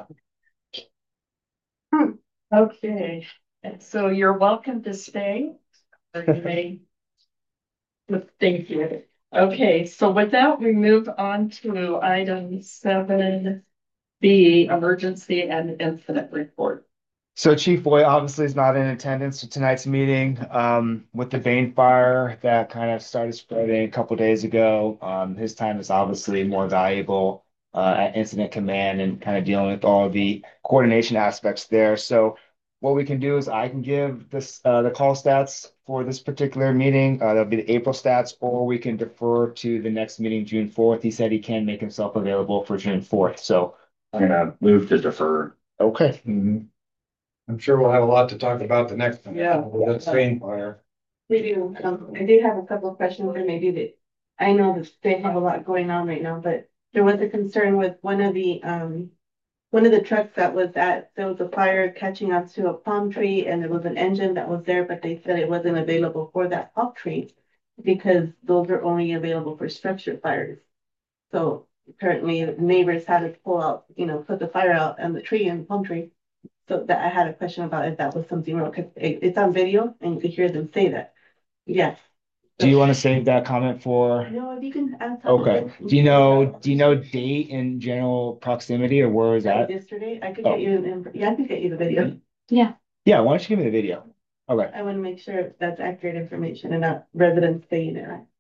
Okay, and so you're welcome to stay. Or you may. Thank you. Okay, so with that, we move on to item seven B, emergency and incident report. So Chief Boy obviously is not in attendance to tonight's meeting. Um, with the Bane fire that kind of started spreading a couple days ago. Um, his time is obviously more valuable uh, at incident command and kind of dealing with all the coordination aspects there. So what we can do is I can give this uh, the call stats for this particular meeting. Uh, that'll be the April stats, or we can defer to the next meeting, June fourth. He said he can make himself available for June fourth. So I'm gonna move to defer. okay. I'm sure we'll have a lot to talk about the next time. Yeah. With that Spain fire. We do, um, I did have a couple of questions, or maybe that, I know that they have a lot going on right now, but there was a concern with one of the, um. One of the trucks that was at, there was a fire catching onto a palm tree, and there was an engine that was there, but they said it wasn't available for that palm tree. Because those are only available for structure fires. So apparently neighbors had to pull out, you know, put the fire out on the tree and palm tree. So that I had a question about if that was something wrong, because it, it's on video and you could hear them say that. Yes. Do you want to save that comment for? No, if you can. ask- Okay. Do you know, do you know date and general proximity, or where is that? Yesterday, I could Oh. get you, an- yeah, I could get you the video. Yeah. Yeah, why don't you give me the video? Okay. I want to make sure that's accurate information and not residents saying it, right?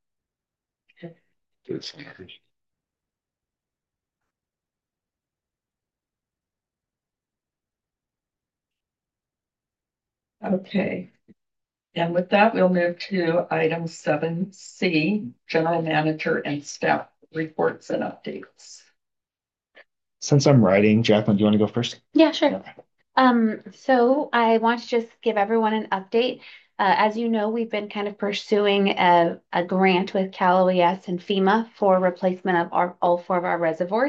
Okay. And with that, we'll move to item seven C, general manager and staff reports and updates. Since I'm writing, Jacqueline, do you want to go first? Yeah, sure. Um, so I want to just give everyone an update. Uh, as you know, we've been kind of pursuing a, a grant with Cal O E S and FEMA for replacement of our, all four of our reservoirs.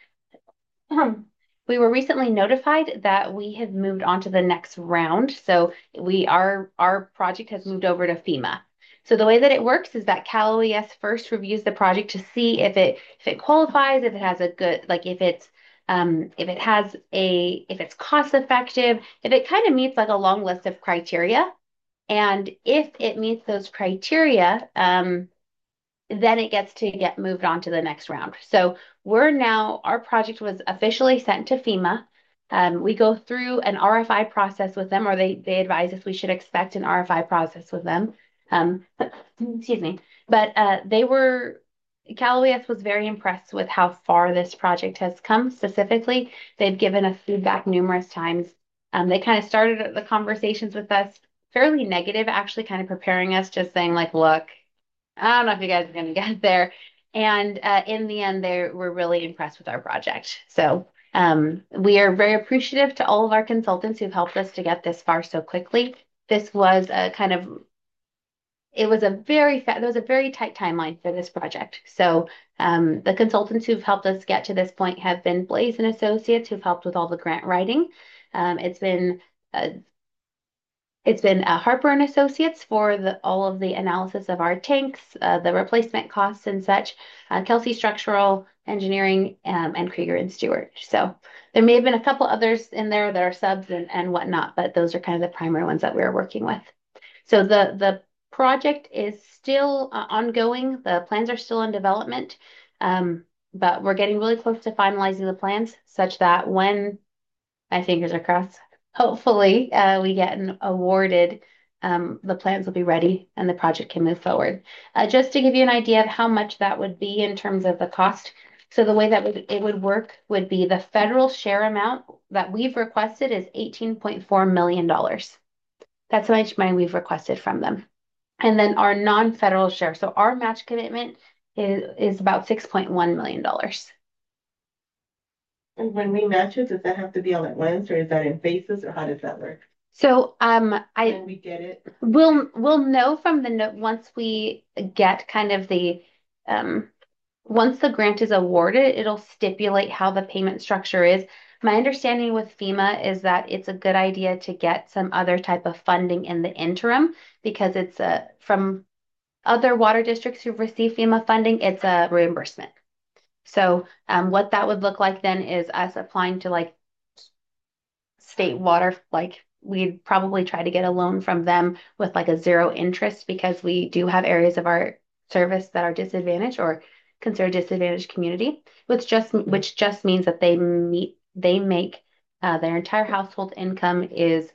Um, we were recently notified that we have moved on to the next round. So we are, our project has moved over to FEMA. So the way that it works is that Cal O E S first reviews the project to see if it, if it qualifies, if it has a good, like if it's, um, if it has a, if it's cost effective, if it kind of meets like a long list of criteria. And if it meets those criteria, um, then it gets to get moved on to the next round. So we're now, our project was officially sent to FEMA. Um, we go through an R F I process with them, or they, they advise us we should expect an R F I process with them. Um, excuse me. But uh, they were, Cal O E S was very impressed with how far this project has come specifically. They've given us feedback numerous times. Um, they kind of started the conversations with us fairly negative, actually kind of preparing us, just saying like, look, I don't know if you guys are going to get there. And uh, in the end, they were really impressed with our project. So um, we are very appreciative to all of our consultants who've helped us to get this far so quickly. This was a kind of, it was a very, fa- there was a very tight timeline for this project. So um, the consultants who've helped us get to this point have been Blaze and Associates, who've helped with all the grant writing. Um, it's been uh, It's been uh, Harper and Associates for the, all of the analysis of our tanks, uh, the replacement costs and such, uh, Kelsey Structural Engineering, um, and Krieger and Stewart. So there may have been a couple others in there that are subs and, and whatnot, but those are kind of the primary ones that we were working with. So the, the project is still uh, ongoing. The plans are still in development. Um, but we're getting really close to finalizing the plans such that when, my fingers are crossed, hopefully uh, we get an awarded, um, the plans will be ready and the project can move forward. Uh, just to give you an idea of how much that would be in terms of the cost. So the way that would, it would work would be the federal share amount that we've requested is eighteen point four million dollars. That's how much money we've requested from them. And then our non-federal share, so our match commitment is, is about six point one million dollars. And when we match it, does that have to be all at once, or is that in phases, or how does that work? So um, I When we get it, we'll we'll know from the note once we get kind of the um, once the grant is awarded, it'll stipulate how the payment structure is. My understanding with FEMA is that it's a good idea to get some other type of funding in the interim because it's a from other water districts who've received FEMA funding, it's a reimbursement. So um, what that would look like then is us applying to like state water, like we'd probably try to get a loan from them with like a zero interest because we do have areas of our service that are disadvantaged or considered disadvantaged community, which just which just means that they meet they make uh, their entire household income is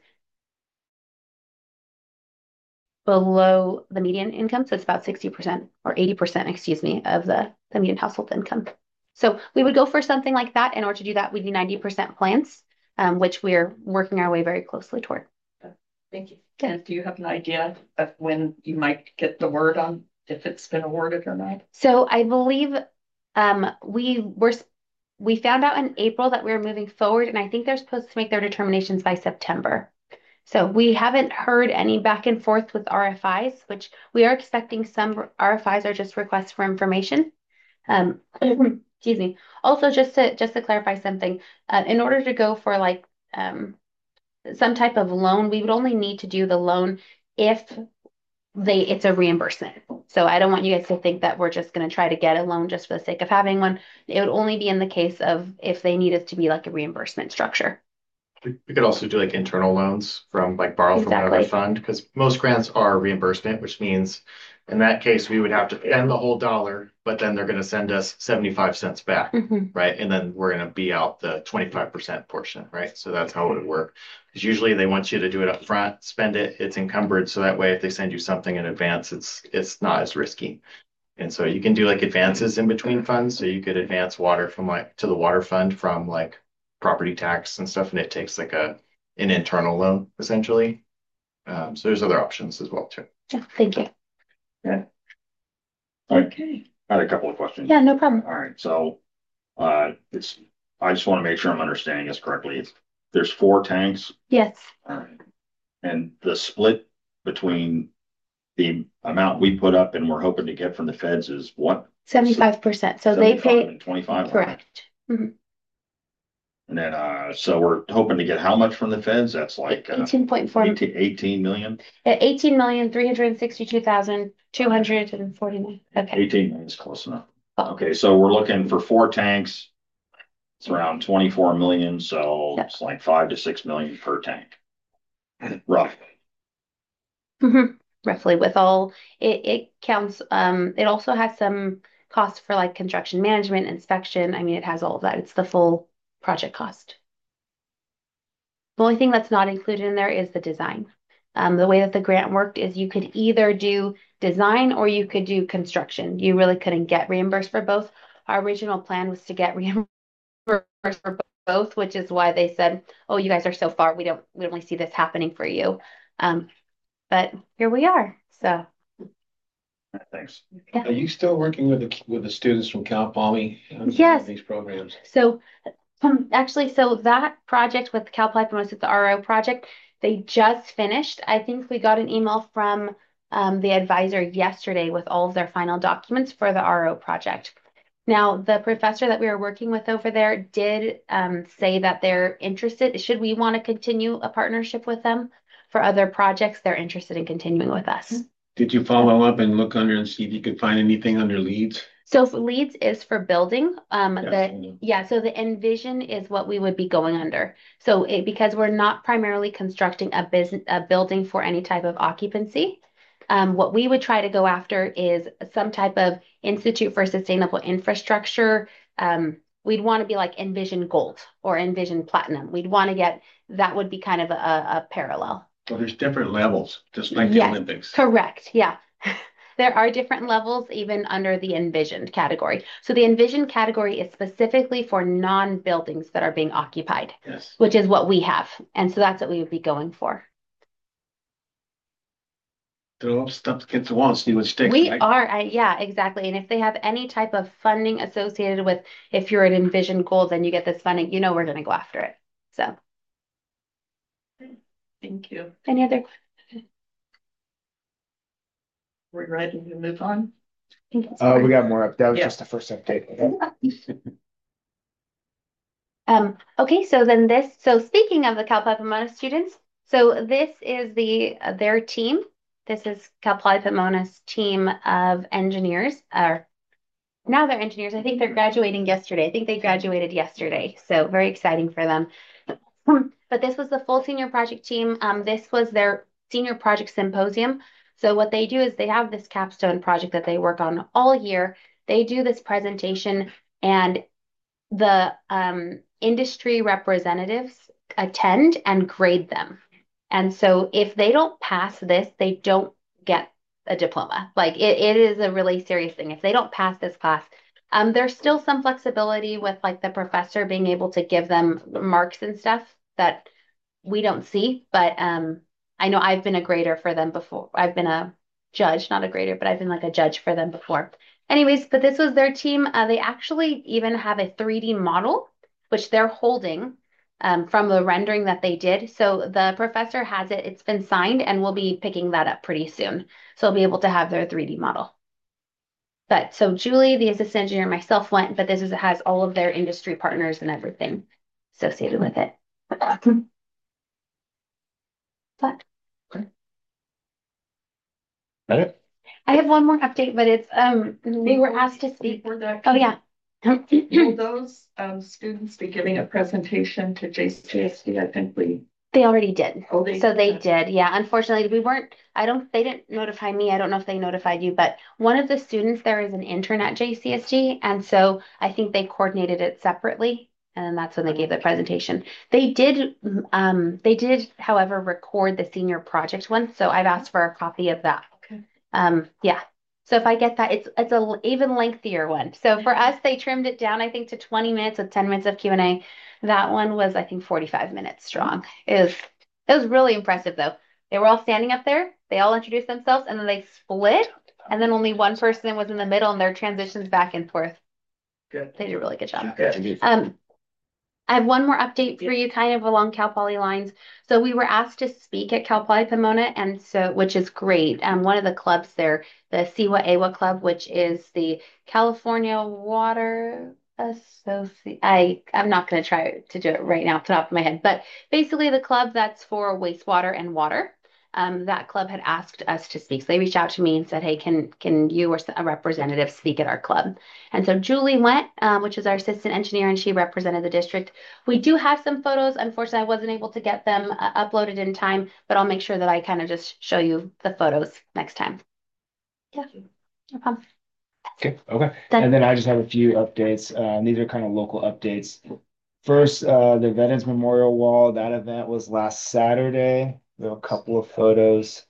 below the median income. So it's about sixty percent or eighty percent, excuse me, of the, the median household income. So we would go for something like that. In order to do that, we need ninety percent plants, um, which we're working our way very closely toward. Thank you. And do you have an idea of when you might get the word on if it's been awarded or not? So I believe um, we were we found out in April that we were moving forward, and I think they're supposed to make their determinations by September. So we haven't heard any back and forth with R F Is, which we are expecting some R F Is are just requests for information. Um, excuse me. Also, just to just to clarify something, uh, in order to go for like um, some type of loan, we would only need to do the loan if they it's a reimbursement. So I don't want you guys to think that we're just going to try to get a loan just for the sake of having one. It would only be in the case of if they need us to be like a reimbursement structure. We we could also do like internal loans from like borrow from another Exactly. fund, because most grants are reimbursement, which means in that case, we would have to spend the whole dollar, but then they're gonna send us seventy-five cents back, Mhm. right? And then we're gonna be out the twenty-five percent portion, right? So that's how it would work. Because usually they want you to do it up front, spend it, it's encumbered, so that way if they send you something in advance, it's it's not as risky. And so you can do like advances in between funds, so you could advance water from like to the water fund from like property tax and stuff, and it takes like a an internal loan essentially. Um, so there's other options as well too. Yeah, thank you. Okay. I had a couple of questions. Yeah, no problem. All right, so, uh, it's, I just want to make sure I'm understanding this correctly. It's, there's four tanks. Yes. All right. And the split between the amount we put up and we're hoping to get from the feds is what? seventy-five percent. So they seventy-five pay, and twenty-five? correct. Mhm. And then, uh, so we're hoping to get how much from the feds? That's like, uh, eighteen point four, eighteen, eighteen million? eighteen million, three hundred sixty-two thousand, two hundred forty-nine. Okay. eighteen million is close enough. Oh. Okay, so we're looking for four tanks. It's around twenty-four million, so Yep. it's like five to six million per tank. Roughly. Mhm. Roughly with all, it, it counts, um, it also has some costs for like construction management, inspection. I mean, it has all of that. It's the full project cost. The only thing that's not included in there is the design. Um, the way that the grant worked is you could either do design or you could do construction. You really couldn't get reimbursed for both. Our original plan was to get reimbursed for both, which is why they said, "Oh, you guys are so far. We don't we don't really see this happening for you." Um, but here we are. So Thanks. yeah. Are you still working with the, with the students from Cal Poly? on Yes. These programs? So um, actually, so that project with Cal Pipe Most, the R O project, they just finished. I think we got an email from um, the advisor yesterday with all of their final documents for the R O project. Now, the professor that we were working with over there did um, say that they're interested. Should we want to continue a partnership with them for other projects, they're interested in continuing with us. Did you follow up and look under and see if you could find anything under leads? So for leads is for building. Um, Yes, the I know. yeah, so the envision is what we would be going under. So it, because we're not primarily constructing a business a building for any type of occupancy, Um, what we would try to go after is some type of Institute for Sustainable Infrastructure. Um, we'd want to be like Envision Gold or Envision Platinum. We'd want to get, that would be kind of a, a parallel. Well, there's different levels, just like the Yes, Olympics. correct. Yeah. There are different levels even under the envisioned category. So the envisioned category is specifically for non-buildings that are being occupied, Yes. which is what we have. And so that's what we would be going for. Throw up stuff against the wall and see what sticks. We right? are, I, yeah, exactly. And if they have any type of funding associated with, if you're an envisioned goal, then you get this funding, you know, we're going to go after it. So. Thank you. Any other? We're ready to move on. Uh, we got more up. That was Yeah. just the first update. Um, okay, so then this, so speaking of the Cal Poly Pomona students, so this is the, uh, their team. This is Cal Poly Pomona's team of engineers, or now they're engineers. I think they're graduating yesterday. I think they graduated yesterday. So very exciting for them. But this was the full senior project team. Um, this was their senior project symposium. So what they do is they have this capstone project that they work on all year. They do this presentation and the um, industry representatives attend and grade them. And so if they don't pass this, they don't get a diploma. Like it, it is a really serious thing. If they don't pass this class, um, there's still some flexibility with like the professor being able to give them marks and stuff that we don't see. But um, I know I've been a grader for them before. I've been a judge, not a grader, but I've been like a judge for them before. Anyways, but this was their team. Uh, they actually even have a three D model, which they're holding um, from the rendering that they did. So the professor has it. It's been signed, and we'll be picking that up pretty soon. So we'll be able to have their three D model. But so Julie, the assistant engineer, and myself went, but this is, has all of their industry partners and everything associated with it. But Got it? I have one more update, but it's um they were asked to speak. Before that, Oh yeah. will those um students be giving a presentation to J C S D? I think we. They already did. Oh, they So they did. did. Yeah. Unfortunately, we weren't, I don't, they didn't notify me. I don't know if they notified you, but one of the students there is an intern at J C S D. And so I think they coordinated it separately. And that's when they gave the presentation. They did, um, they did, however, record the senior project one. So I've asked for a copy of that. Okay. Um, yeah. So if I get that, it's it's a even lengthier one. So for us, they trimmed it down, I think, to twenty minutes with ten minutes of Q and A. That one was, I think, forty-five minutes strong. It was it was really impressive though. They were all standing up there, they all introduced themselves, and then they split, and then only one person was in the middle and their transitions back and forth. Good. They did a really good job. Good. Um, I have one more update for you, kind of along Cal Poly lines. So we were asked to speak at Cal Poly Pomona, and so which is great. Um, one of the clubs there, the Siwa Awa Club, which is the California Water Association. I I'm not going to try to do it right now off the top of my head, but basically the club that's for wastewater and water. Um, that club had asked us to speak. So they reached out to me and said, "Hey, can can you or a representative speak at our club?" And so Julie went, um, which is our assistant engineer, and she represented the district. We do have some photos. Unfortunately, I wasn't able to get them uh, uploaded in time, but I'll make sure that I kind of just show you the photos next time. Yeah, no problem. Okay, okay. Done. And then I just have a few updates. Uh, these are kind of local updates. First, uh, the Veterans Memorial Wall, that event was last Saturday. There were a couple of photos,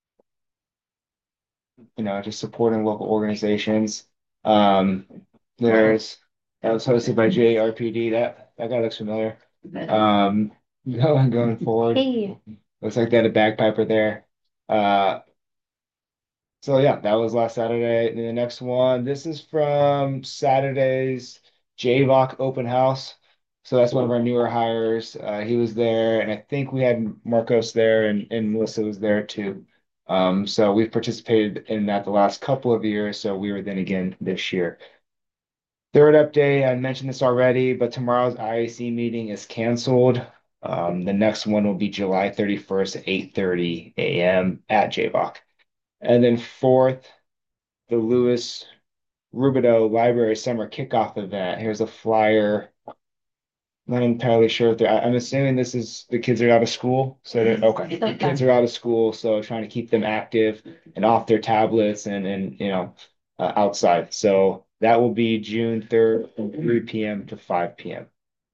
you know, just supporting local organizations. Um, there's, that was hosted by J R P D. That, that guy looks familiar. Um, going, going forward, Hey, looks like they had a bagpiper there. Uh, So yeah, that was last Saturday. And then the next one, this is from Saturday's J V O C open house. So that's one of our newer hires. Uh, he was there, and I think we had Marcos there, and, and Melissa was there too. Um, so we've participated in that the last couple of years. So we were then again this year. Third update, I mentioned this already, but tomorrow's I A C meeting is canceled. Um, the next one will be July thirty-first at eight thirty a m at J V O C. And then fourth, the Lewis Rubidoux Library Summer Kickoff Event. Here's a flyer. Not entirely sure if they're, I- I'm assuming this is the kids are out of school, so they're, okay, the kids are out of school, so trying to keep them active and off their tablets and, and, you know, uh, outside. So that will be June third from three P M to five P M.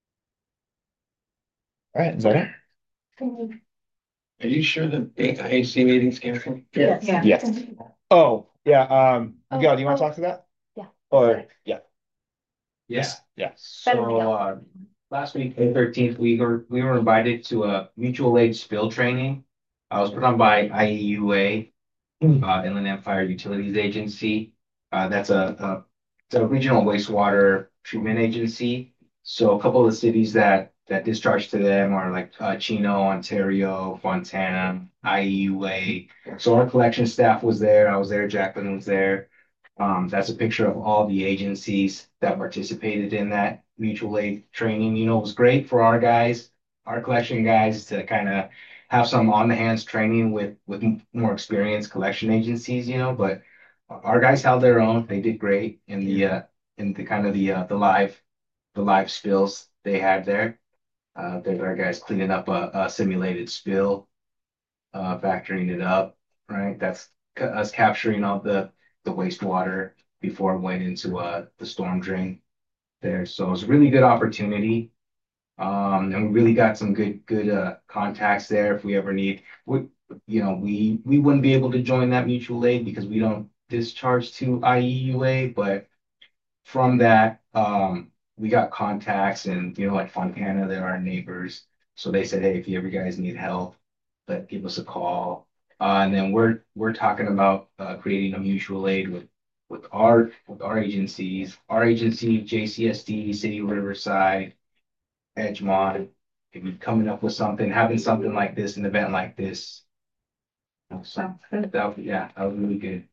All right, is that it? Are you sure the I A C meeting's canceled? Yes. Yeah. Yes. Oh, yeah, um, Oh, Miguel, do you want to oh. talk to that? Yeah. Or, yeah, Yeah, yeah. so, uh, last week, the thirteenth, we were, we were invited to a mutual aid spill training. I was put on by I E U A, uh, Inland Empire Utilities Agency. Uh, that's a, a, it's a regional wastewater treatment agency. So a couple of the cities that, that discharge to them are like, uh, Chino, Ontario, Fontana, I E U A. So our collection staff was there, I was there, Jacqueline was there. Um, that's a picture of all the agencies that participated in that mutual aid training. You know, it was great for our guys, our collection guys to kind of have some on the hands training with, with more experienced collection agencies, you know, but our guys held their own. They did great in the, uh, in the kind of the, uh, the live, the live spills they had there. Uh, there's our guys cleaning up a, a simulated spill, uh, factoring it up, right? That's ca- us capturing all the, the wastewater before it went into, uh, the storm drain there. So it was a really good opportunity. Um, and we really got some good, good, uh, contacts there if we ever need, we, you know, we, we wouldn't be able to join that mutual aid because we don't discharge to I E U A, but from that, um, we got contacts and, you know, like Fontana, they're our neighbors. So they said, hey, if you ever guys need help, let give us a call. Uh, and then we're, we're talking about, uh, creating a mutual aid with, with our, with our agencies, our agency, J C S D, City of Riverside, Edgemont, if you're coming up with something, having something like this, an event like this. So that, yeah, that was really good.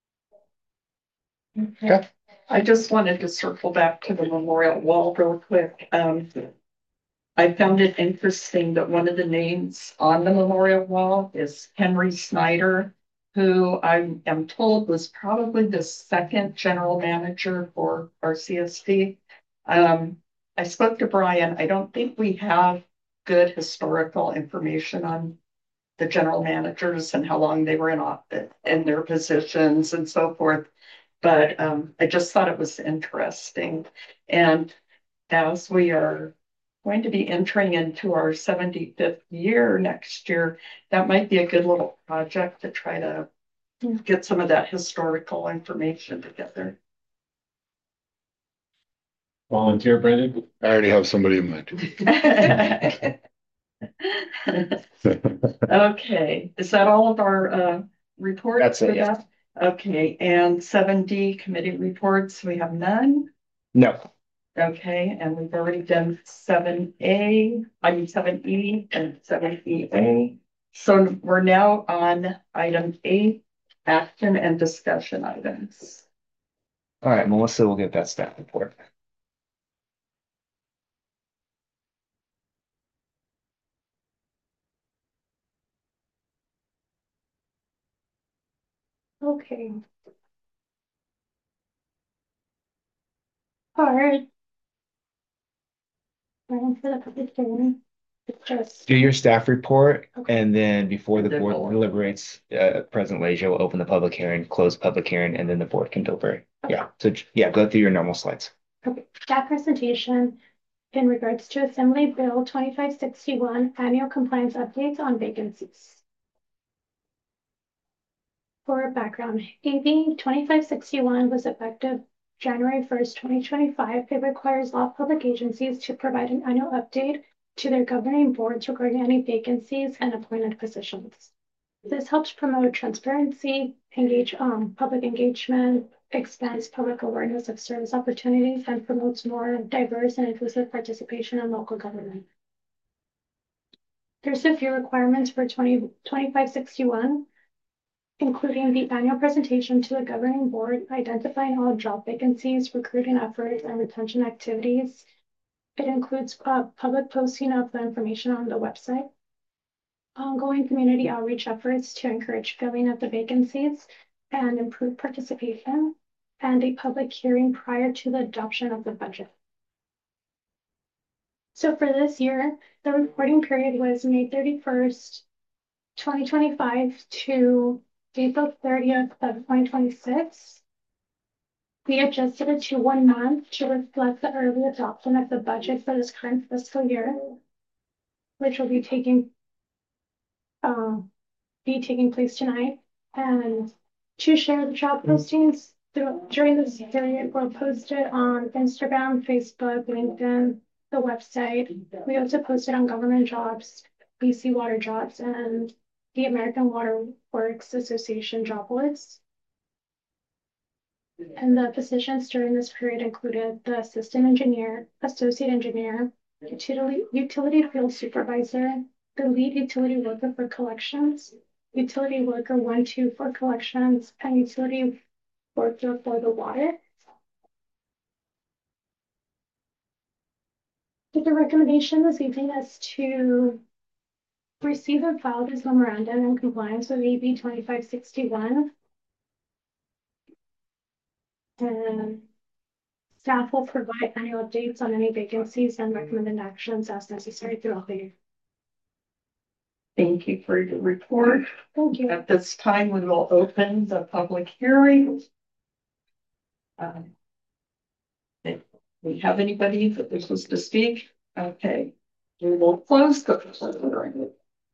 Okay. I just wanted to circle back to the memorial wall real quick. Um, I found it interesting that one of the names on the memorial wall is Henry Snyder, who I am told was probably the second general manager for our C S D. Um, I spoke to Brian. I don't think we have good historical information on the general managers and how long they were in office in their positions and so forth. But um, I just thought it was interesting. And as we are going to be entering into our seventy-fifth year next year, that might be a good little project to try to get some of that historical information together. Volunteer, Brendan? I already have somebody in mind. Okay, is that all of our uh, reports? That's it, for yeah. that? Okay, and seven D committee reports, we have none. No. Okay, and we've already done seven A, I mean seven E and seven E A. So we're now on item eight, action and discussion items. All right, Melissa will get that staff report. Okay. All right. Going for the public hearing. It's just. Do your staff report, Okay. and then before the And then board we'll- deliberates, uh, President Leisure will open the public hearing, close the public hearing, and then the board can deliberate. Yeah, so j- yeah, go through your normal slides. Okay, staff presentation in regards to Assembly Bill twenty-five sixty-one, annual compliance updates on vacancies. For background, A B twenty-five sixty-one was effective January first, twenty twenty-five. It requires all public agencies to provide an annual update to their governing boards regarding any vacancies and appointed positions. This helps promote transparency, engage um, public engagement, expands public awareness of service opportunities, and promotes more diverse and inclusive participation in local government. There's a few requirements for twenty twenty-five sixty-one, including the annual presentation to the governing board, identifying all job vacancies, recruiting efforts, and retention activities. It includes uh, public posting of the information on the website, ongoing community outreach efforts to encourage filling of the vacancies and improve participation, and a public hearing prior to the adoption of the budget. So for this year, the reporting period was May thirty-first, twenty twenty-five to April thirtieth of twenty twenty-six. We adjusted it to one month to reflect the early adoption of the budget for this current fiscal year, which will be taking um, be taking place tonight. And to share the job postings through, during this period were posted on Instagram, Facebook, LinkedIn, the website. We also posted on Government Jobs, B C Water Jobs, and the American Water Works Association job boards. And the positions during this period included the assistant engineer, associate engineer, utility, utility field supervisor, the lead utility worker for collections, utility worker one, two for collections, and utility worker for the water. The recommendation this evening is to receive and file this memorandum in compliance with A B twenty-five sixty-one. And staff will provide annual updates on any vacancies and recommended actions as necessary throughout the year. Thank you for your report. Thank you. At this time, we will open the public hearing. Um, if we have anybody that wishes to speak, okay, we will close the public hearing.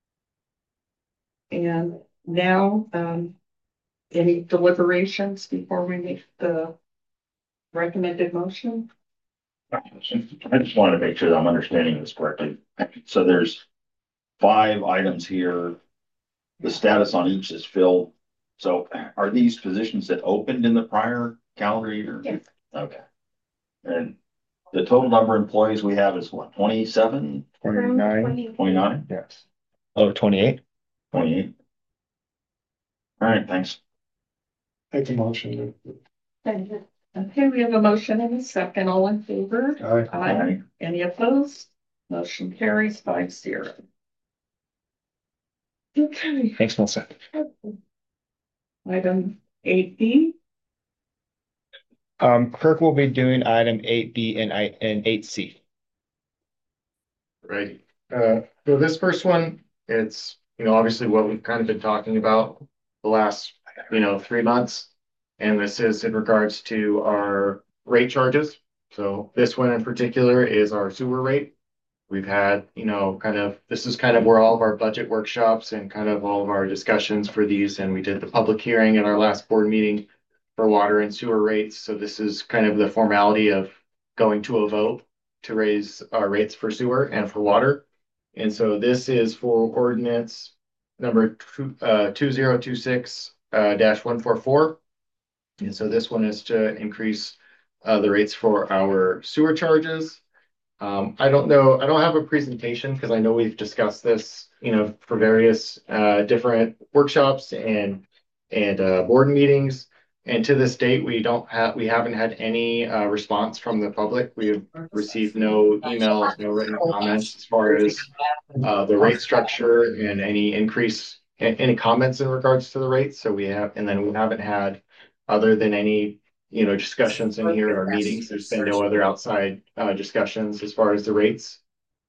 And now, um, any deliberations before we make the recommended motion? I just wanted to make sure that I'm understanding this correctly. So there's five items here. The status on each is filled. So are these positions that opened in the prior calendar year? Yes. Okay. And the total number of employees we have is what, twenty-seven? Twenty-nine. twenty-nine? Yes. Oh, twenty-eight. twenty-eight. All right, thanks. Make a motion. Okay, we have a motion and a second. All in favor? Aye. Aye. Any opposed? Motion carries five zero. Okay. Thanks, Melissa. Item eight B. Um, Kirk will be doing item eight B and I and eight C. Right. Uh, so this first one, it's, you know, obviously what we've kind of been talking about the last, you know, three months. And this is in regards to our rate charges. So this one in particular is our sewer rate. We've had, you know, kind of, this is kind of where all of our budget workshops and kind of all of our discussions for these. And we did the public hearing in our last board meeting for water and sewer rates. So this is kind of the formality of going to a vote to raise our rates for sewer and for water. And so this is for ordinance number two, uh, two zero two six uh, dash one four four. And so this one is to increase uh, the rates for our sewer charges. Um, I don't know, I don't have a presentation because I know we've discussed this, you know, for various uh, different workshops and and uh, board meetings. And to this date, we don't have, we haven't had any uh, response from the public. We have received no emails, no written comments as far as uh, the rate structure and any increase, any comments in regards to the rates. So we have, and then we haven't had, other than any, you know, discussions in here at our meetings, there's been no other outside uh, discussions as far as the rates.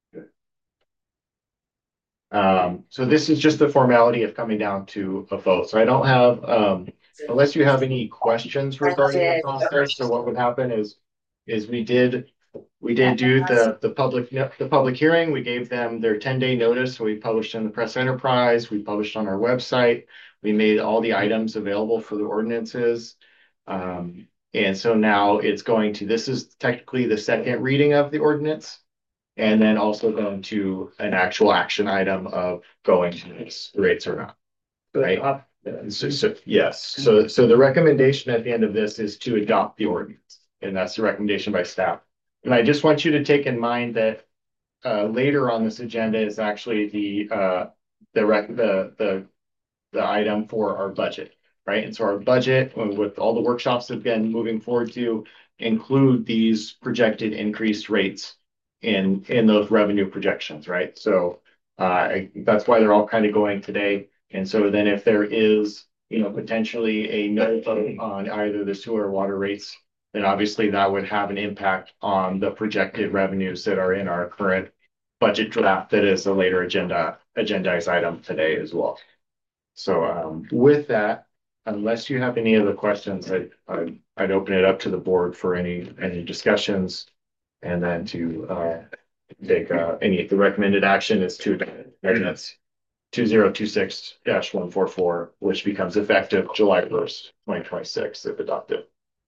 Um, so this is just the formality of coming down to a vote. So I don't have, um, unless you have any questions regarding the process. So what would happen is, is we did, we did do the, the public, the public hearing. We gave them their ten day notice. So we published in the Press Enterprise, we published on our website. We made all the items available for the ordinances. Um, and so now it's going to, this is technically the second reading of the ordinance. And then also going to an actual action item of going to this rates or not, right? So, so, yes, so, so the recommendation at the end of this is to adopt the ordinance, and that's the recommendation by staff. And I just want you to take in mind that uh, later on this agenda is actually the uh, the rec the the the item for our budget, right? And so our budget, with all the workshops that have been moving forward to, include these projected increased rates in in those revenue projections, right? So uh, I, that's why they're all kind of going today. And so then if there is, you know, potentially a no vote on either the sewer or water rates then obviously that would have an impact on the projected revenues that are in our current budget draft that is a later agenda, agendized item today as well. So um, with that, unless you have any other questions, I'd, I'd, I'd open it up to the board for any, any discussions. And then to uh, take uh, any, the recommended action is to, and that's two zero two six one four four, which becomes effective July first, twenty twenty-six, if adopted.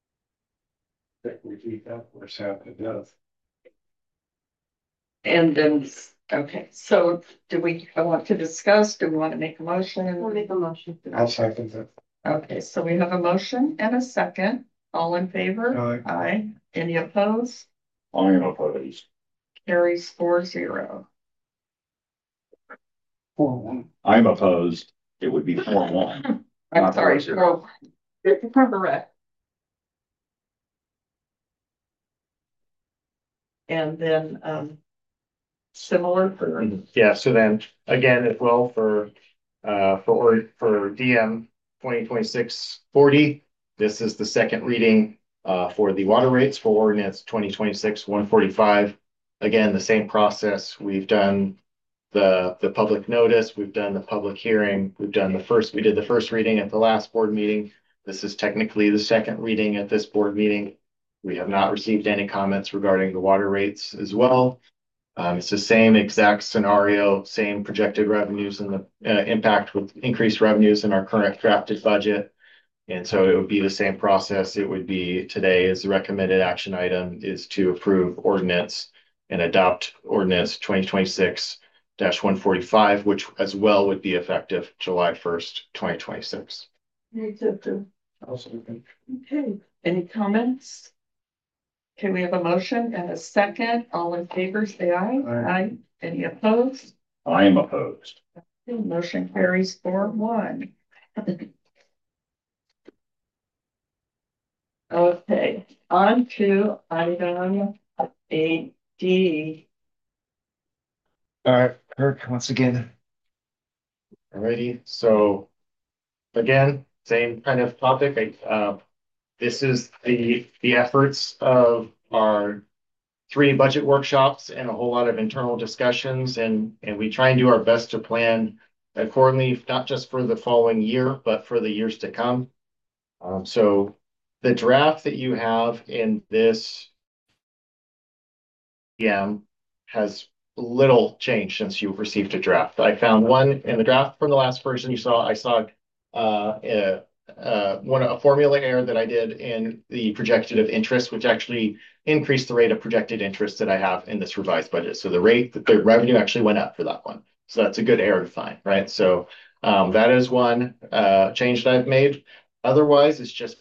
We keep that, what's happened, does. And then, okay, so do we, I want to discuss, do we want to make a motion? We'll make a motion. I'll second that. Okay, so we have a motion and a second. All in favor? Aye. Aye. Any opposed? I am opposed. Carries four zero. Four one. I'm opposed. It would be four one. I'm Not sorry, four zero. four. Correct. And then, um, similar for, Yeah, so then again, as well for uh for for D M twenty twenty-six forty, this is the second reading uh for the water rates for ordinance twenty twenty-six one forty-five. Again, the same process. We've done the the public notice, we've done the public hearing, we've done the first, we did the first reading at the last board meeting. This is technically the second reading at this board meeting. We have not received any comments regarding the water rates as well. Um, it's the same exact scenario, same projected revenues and the uh, impact with increased revenues in our current drafted budget. And so it would be the same process. It would be today as the recommended action item is to approve ordinance and adopt ordinance twenty twenty-six one forty-five, which as well would be effective July first, twenty twenty-six. okay, any comments? Okay, we have a motion and a second. All in favor, say aye. Aye. Aye. Any opposed? I am opposed. Motion carries four one. Okay, on to item eight D. All right, Kirk, once again. Alrighty, so again, same kind of topic. I, uh, this is the the efforts of our three budget workshops and a whole lot of internal discussions, and and we try and do our best to plan accordingly, not just for the following year, but for the years to come. Um, so the draft that you have in this E M has little change since you received a draft. I found one in the draft from the last version you saw. I saw uh, a, uh, one a formula error that I did in the projected of interest, which actually increased the rate of projected interest that I have in this revised budget. So the rate, the revenue actually went up for that one. So that's a good error to find, right? So um, that is one uh, change that I've made. Otherwise, it's just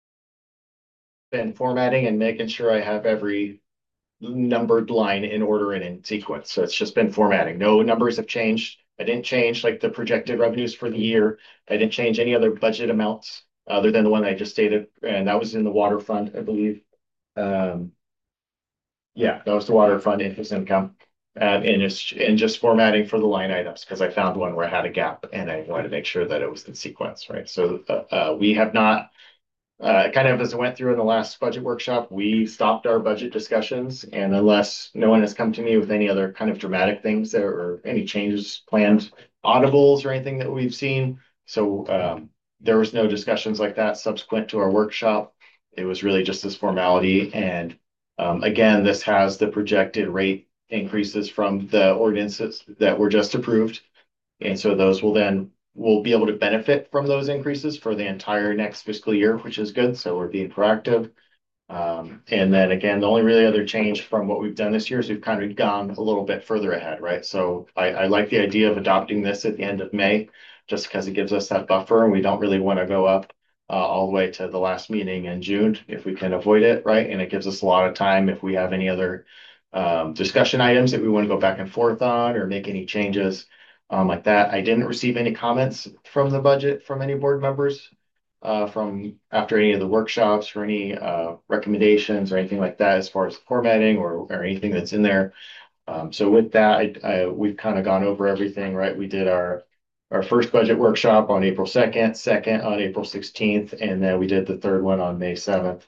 been formatting and making sure I have every numbered line in order and in sequence. So it's just been formatting. No numbers have changed. I didn't change like the projected revenues for the year. I didn't change any other budget amounts other than the one I just stated. And that was in the water fund, I believe. Um, yeah, that was the water fund interest income. And, and just and just formatting for the line items because I found one where I had a gap and I wanted to make sure that it was in sequence, right? So uh, uh, we have not Uh, kind of as it went through in the last budget workshop, we stopped our budget discussions, and unless no one has come to me with any other kind of dramatic things there or any changes planned, audibles or anything that we've seen. So um, there was no discussions like that subsequent to our workshop. It was really just this formality. And um, again, this has the projected rate increases from the ordinances that were just approved. And so those will then we'll be able to benefit from those increases for the entire next fiscal year, which is good. So we're being proactive. Um, and then again, the only really other change from what we've done this year is we've kind of gone a little bit further ahead, right? So I, I like the idea of adopting this at the end of May, just because it gives us that buffer and we don't really want to go up uh, all the way to the last meeting in June if we can avoid it, right? And it gives us a lot of time if we have any other um, discussion items that we want to go back and forth on or make any changes. Um, like that. I didn't receive any comments from the budget from any board members uh, from after any of the workshops or any uh, recommendations or anything like that as far as formatting or, or anything that's in there. Um, so with that, I, I, we've kind of gone over everything, right? We did our our first budget workshop on April second, second on April sixteenth, and then we did the third one on May seventh.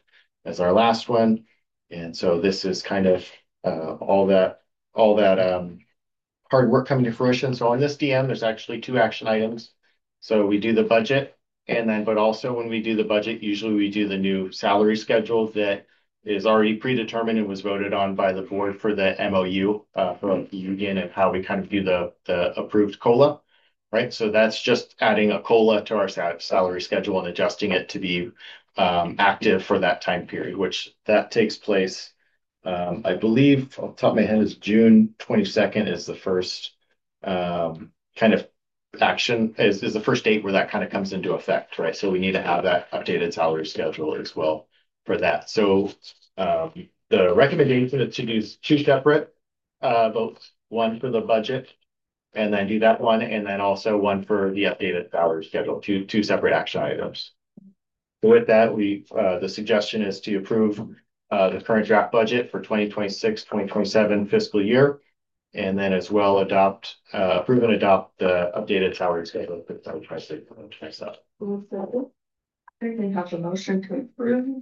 as our last one. And so this is kind of uh, all that, all that um, hard work coming to fruition. So on this D M, there's actually two action items. So we do the budget, and then, but also when we do the budget, usually we do the new salary schedule that is already predetermined and was voted on by the board for the M O U uh, for the union and how we kind of do the, the approved COLA, right? So that's just adding a COLA to our sal- salary schedule and adjusting it to be um, active for that time period, which that takes place. Um, I believe off the top of my head is June twenty-second is the first um, kind of action is, is the first date where that kind of comes into effect, right? So we need to have that updated salary schedule as well for that. So um, the recommendation is to do two separate uh, votes, one for the budget and then do that one, and then also one for the updated salary schedule, two, two separate action items. So with that, we, uh, the suggestion is to approve uh, the current draft budget for twenty twenty-six, twenty twenty-seven fiscal year. And then as well adopt, uh, approve and adopt the updated salary schedule for twenty twenty-six, twenty twenty-seven. They have a motion to approve.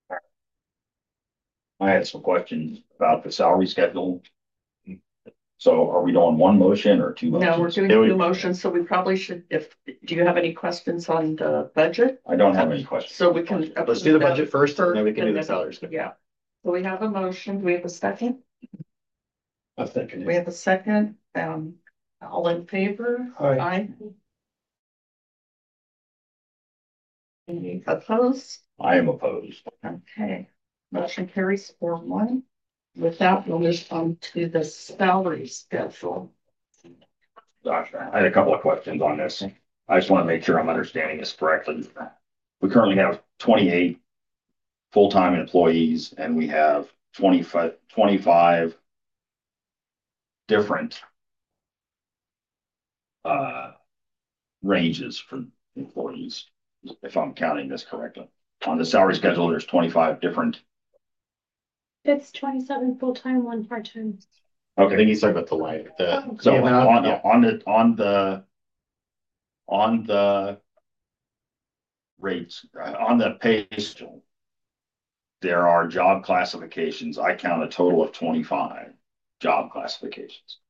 I had some questions about the salary schedule. So are we doing one motion or two motions? No, we're doing two motions, so we probably should, if, do you have any questions on the budget? I don't have any questions. So we can. Let's do the budget first, and then we can do the salary schedule. Yeah. So we have a motion. Do we have a second? I think. We have a second. Um, all in favor? Aye. Aye. Any opposed? I am opposed. Okay, motion carries four one. With that, we'll move on to the salary schedule. Gosh, I had a couple of questions on this. I just want to make sure I'm understanding this correctly. We currently have twenty-eight full-time employees and we have twenty-five, twenty-five different uh, ranges for employees, if I'm counting this correctly. On the salary schedule, there's twenty-five different. It's twenty-seven full-time, one part-time. Okay, I think he's talking about the line. The, So yeah, on, yeah. on the, on the, on the rates, uh, on the pay scale, there are job classifications. I count a total of twenty-five job classifications.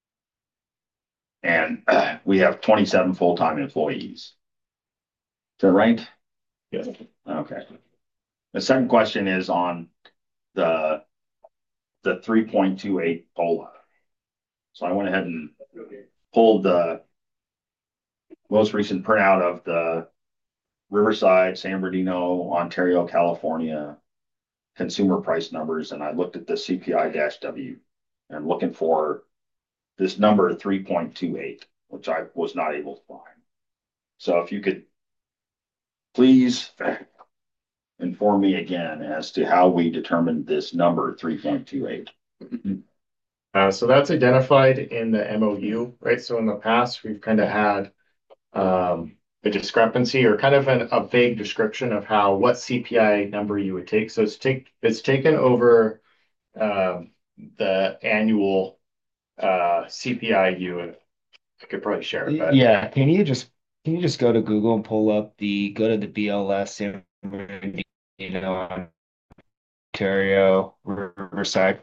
And uh, we have twenty-seven full-time employees. Is that right? Yes. Okay. The second question is on the the three point two eight COLA. So I went ahead and pulled the most recent printout of the Riverside, San Bernardino, Ontario, California consumer price numbers, and I looked at the C P I W and I'm looking for this number three point two eight, which I was not able to find. So if you could please inform me again as to how we determined this number three point two eight. Uh, so that's identified in the M O U, right? So in the past, we've kind of had um, a discrepancy or kind of an, a vague description of how, what C P I number you would take. So it's take, it's taken over um, the annual uh, C P I U. I could probably share it, but Yeah, can you just can you just go to Google and pull up the go to the B L S San Bernardino, Ontario, Riverside?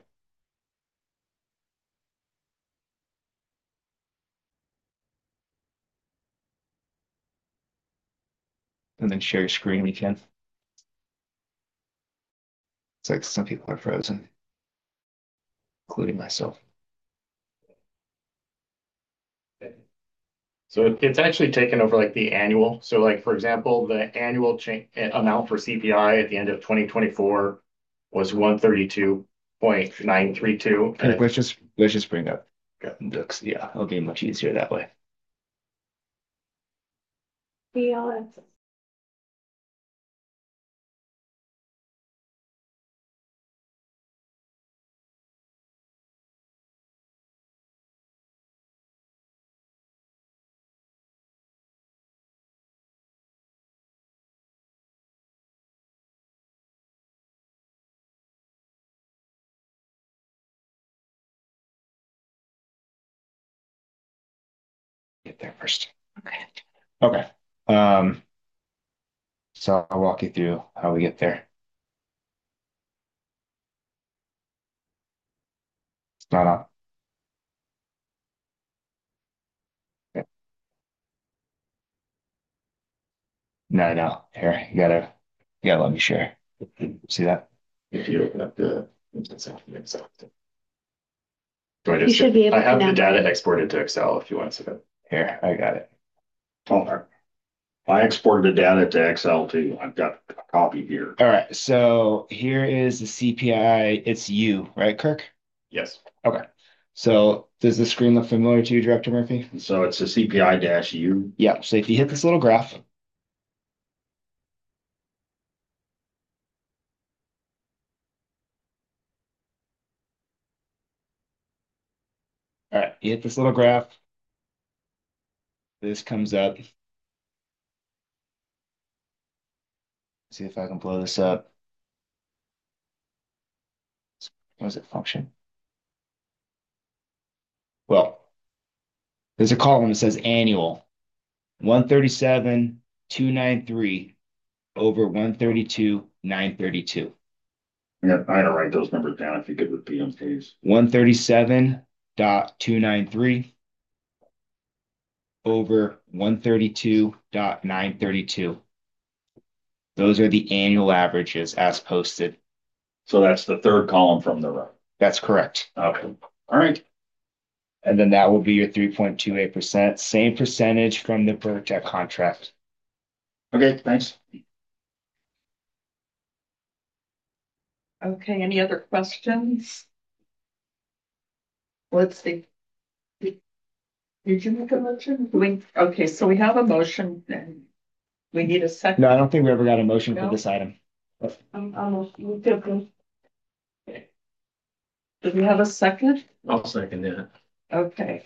And then share your screen if you can. It's like some people are frozen, including myself. so it- it's actually taken over like the annual. So like, for example, the annual change amount for C P I at the end of twenty twenty-four was one thirty-two point nine three two. Let's just let's just bring up. Okay. Looks, yeah, it'll be much easier that way. B L S. Get there first. Okay. Okay. Um, so I'll walk you through how we get there. Not on. Okay. No, no. Here, you gotta, you gotta let me share. See that? If you open up the. Do I You just, should be able I have to the now. data exported to Excel if you want to see it. Here, I got it. Oh, I exported the data to Excel too. I've got a copy here. All right, so here is the C P I. It's you, right, Kirk? Yes. Okay. So does the screen look familiar to you, Director Murphy? So it's a C P I dash U. Yeah. So if you hit this little graph, all right, you hit this little graph. This comes up. See if I can blow this up. What does it function? Well, there's a column that says annual one thirty-seven, two ninety-three over one thirty-two, nine thirty-two. Yeah, I don't write those numbers down if you could repeat them, please. one thirty-seven dot two ninety-three over one thirty-two dot nine thirty-two. Those are the annual averages as posted. So that's the third column from the right. That's correct. Okay. All right. And then that will be your three point two eight percent, same percentage from the Vertec contract. Okay, thanks. Okay, any other questions? Let's see. Did you make a motion? We, okay, so we have a motion and we need a second. No, I don't think we ever got a motion No? for this item. I'm almost, you feel good. Did we have a second? I'll second that. Okay.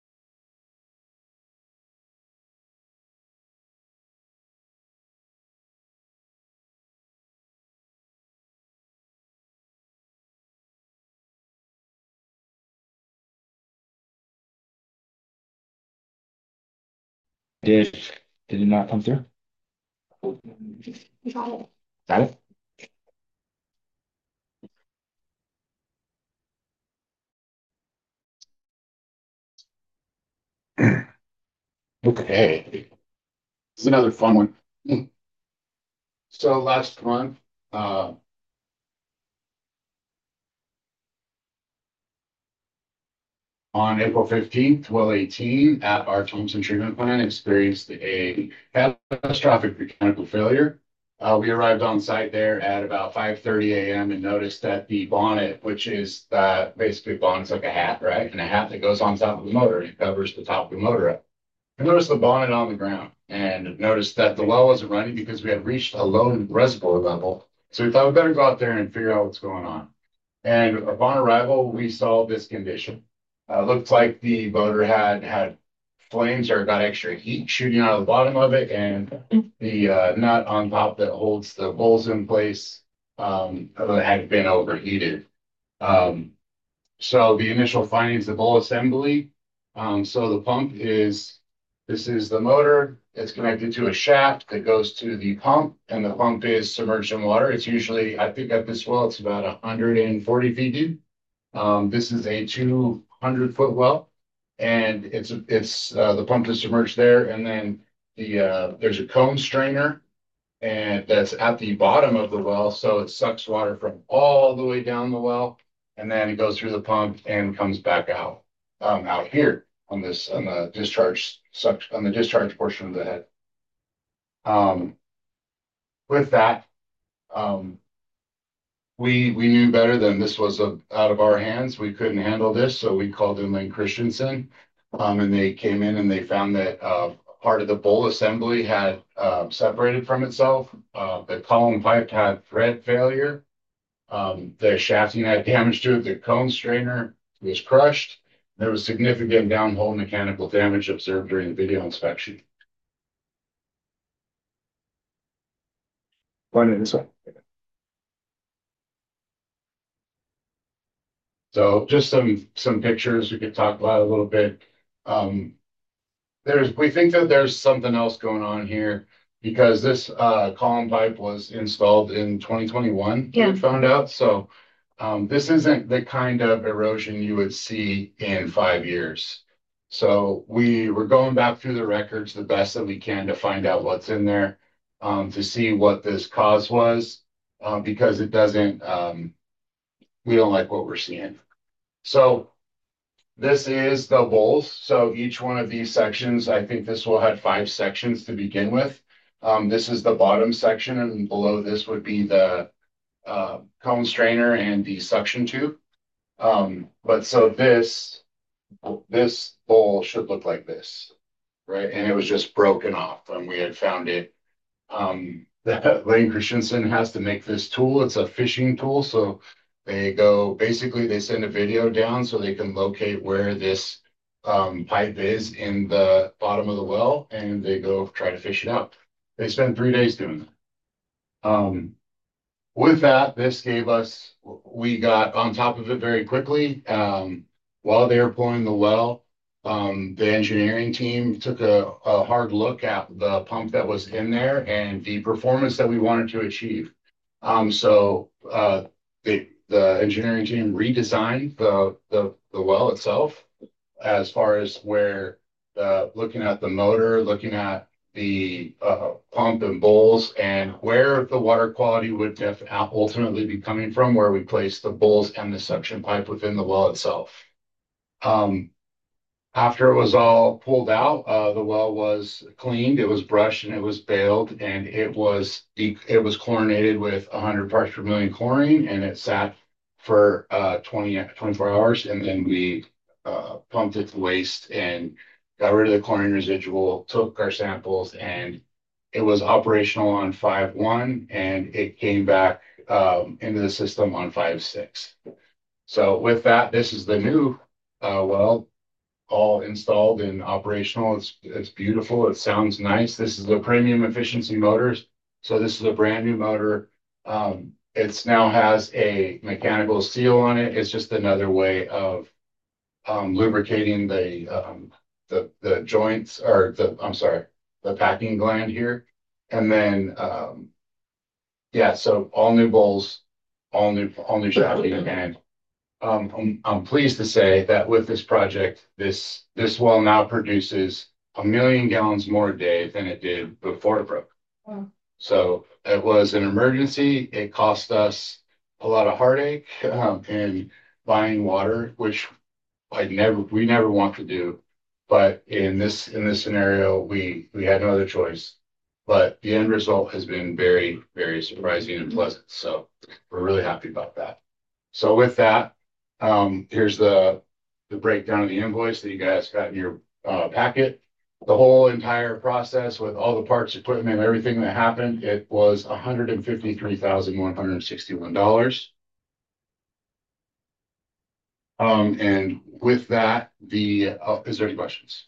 Did, did it not come through? Got it. Got it? Okay. This is another fun one. So last month, uh, on April fifteenth, well eighteen, at our Thompson treatment plant experienced a catastrophic mechanical failure. Uh, we arrived on site there at about five thirty a m and noticed that the bonnet, which is uh, basically bonnet's like a hat, right? And a hat that goes on top of the motor, it covers the top of the motor up. I noticed the bonnet on the ground and noticed that the well wasn't running because we had reached a low reservoir level. So we thought we better go out there and figure out what's going on. And upon arrival, we saw this condition. Uh, looked like the motor had had flames or got extra heat shooting out of the bottom of it, and the uh, nut on top that holds the bowls in place um, had been overheated. Um, so the initial findings, the bowl assembly. Um, so the pump is, this is the motor. It's connected to a shaft that goes to the pump, and the pump is submerged in water. It's usually, I think at this well, it's about one hundred forty feet deep. Um, this is a two hundred foot well, and it's it's uh, the pump is submerged there, and then the uh, there's a cone strainer, and that's at the bottom of the well, so it sucks water from all the way down the well, and then it goes through the pump and comes back out um, out here on this on the discharge suck on the discharge portion of the head. Um, with that, um, we we knew better than this was a, out of our hands. We couldn't handle this, so we called in Lane Christensen, um, and they came in and they found that uh, part of the bowl assembly had uh, separated from itself. Uh, the column pipe had thread failure. Um, the shafting had damage to it. The cone strainer was crushed. There was significant downhole mechanical damage observed during the video inspection. Pointing this way. So just some some pictures we could talk about a little bit. Um, there's we think that there's something else going on here because this uh, column pipe was installed in twenty twenty-one. Yeah. We found out. So Um, this isn't the kind of erosion you would see in five years. So we were going back through the records the best that we can to find out what's in there, um, to see what this cause was, uh, because it doesn't, um, we don't like what we're seeing. So this is the bowls. So each one of these sections, I think this will have five sections to begin with. Um, this is the bottom section, and below this would be the uh, cone strainer and the suction tube. Um, but so this, this bowl should look like this, right? And it was just broken off and we had found it. Um, Lane Christensen has to make this tool. It's a fishing tool. So they go, basically they send a video down so they can locate where this um, pipe is in the bottom of the well, and they go try to fish it out. They spend three days doing that. Um, with that, this gave us, we got on top of it very quickly. Um, while they were pulling the well, um, the engineering team took a, a hard look at the pump that was in there and the performance that we wanted to achieve. Um, so uh, the, the engineering team redesigned the, the, the well itself as far as where uh, looking at the motor, looking at the uh, pump and bowls, and where the water quality would def- ultimately be coming from, where we place the bowls and the suction pipe within the well itself. Um, after it was all pulled out, uh, the well was cleaned, it was brushed, and it was baled, and it was it was chlorinated with one hundred parts per million chlorine, and it sat for uh, twenty, twenty-four hours, and then we uh, pumped it to waste and got rid of the chlorine residual, took our samples, and it was operational on five one, and it came back um, into the system on five six. So with that, this is the new uh, well, all installed and operational. It's it's beautiful. It sounds nice. This is the premium efficiency motors. So this is a brand new motor. Um, it's now has a mechanical seal on it. It's just another way of um, lubricating the um, the the joints, or the I'm sorry, the packing gland here. And then um, yeah, so all new bowls, all new all new shafting, and um, I'm, I'm pleased to say that with this project, this this well now produces a million gallons more a day than it did before it broke. Wow. So it was an emergency. It cost us a lot of heartache um, in buying water, which I never we never want to do. But in this in this scenario, we we had no other choice. But the end result has been very, very surprising and pleasant. So we're really happy about that. So with that, um, here's the, the breakdown of the invoice that you guys got in your uh, packet. The whole entire process with all the parts, equipment, everything that happened, it was one hundred fifty-three thousand one hundred sixty-one dollars. Um, and with that, the, uh, is there any questions?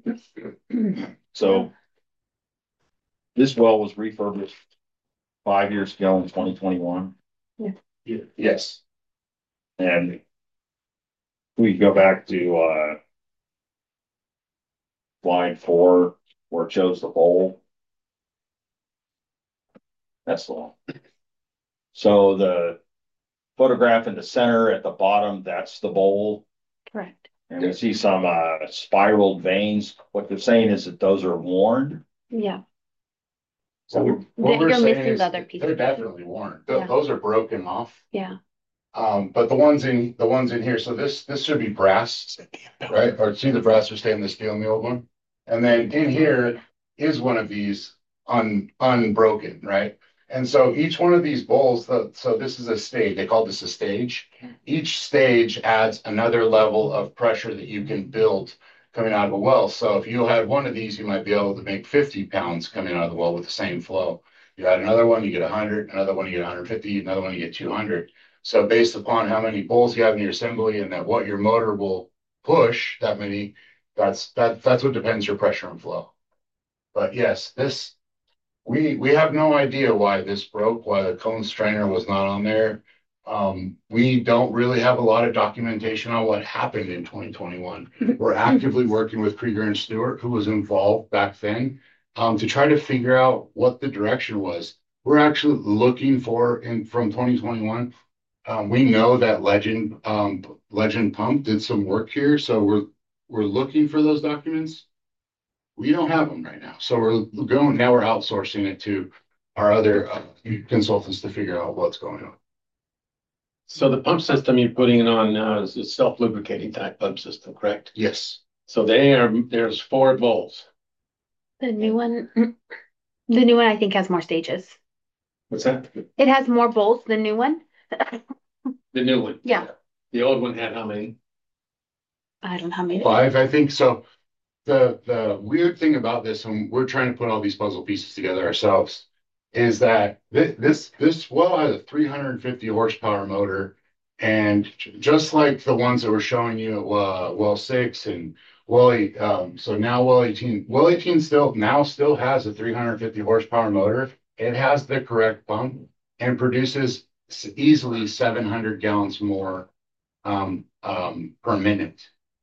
So this well was refurbished five years ago in twenty twenty-one. Yeah. Yes. And we go back to uh slide four where it shows the bowl. That's the one. So the photograph in the center at the bottom, that's the bowl. Correct. And we see some uh spiraled veins. What they're saying is that those are worn. Yeah. So we're, That what we're you're saying missing is the other pieces. they're definitely worn. Th- Yeah. Those are broken off. Yeah. Um, but the ones in the ones in here, so this this should be brass, right? Or see the brass or stainless steel in the old one. And then in here is one of these un unbroken, right? And so each one of these bowls, the, so this is a stage, they call this a stage. Each stage adds another level of pressure that you can build coming out of a well. So if you had one of these, you might be able to make fifty pounds coming out of the well with the same flow. You add another one, you get one hundred, another one, you get one hundred fifty, another one, you get two hundred. So based upon how many bowls you have in your assembly and that what your motor will push, that many, that's that that's what depends your pressure and flow. But yes, this we we have no idea why this broke, why the cone strainer was not on there. Um, we don't really have a lot of documentation on what happened in twenty twenty-one. We're actively working with Krieger and Stewart, who was involved back then, um, to try to figure out what the direction was. We're actually looking for in from twenty twenty-one Um, we know that Legend, um, Legend Pump did some work here, so we're, we're looking for those documents. We don't have them right now, so we're going, now we're outsourcing it to our other uh, consultants to figure out what's going on. So the pump system you're putting it on now is a self-lubricating type pump system, correct? Yes. So they are, there's four volts. The new one, the new one I think has more stages. What's that? It has more bolts, the new one. The new one? Yeah. The old one had how many? I don't know how many. Five, I think. So the, the weird thing about this, and we're trying to put all these puzzle pieces together ourselves, is that this, this, this well has a three hundred fifty horsepower motor. And just like the ones that we're showing you at uh, well six and well eight, um, so now well eighteen, well eighteen still now still has a three hundred fifty horsepower motor. It has the correct pump and produces easily seven hundred gallons more um, um, per minute.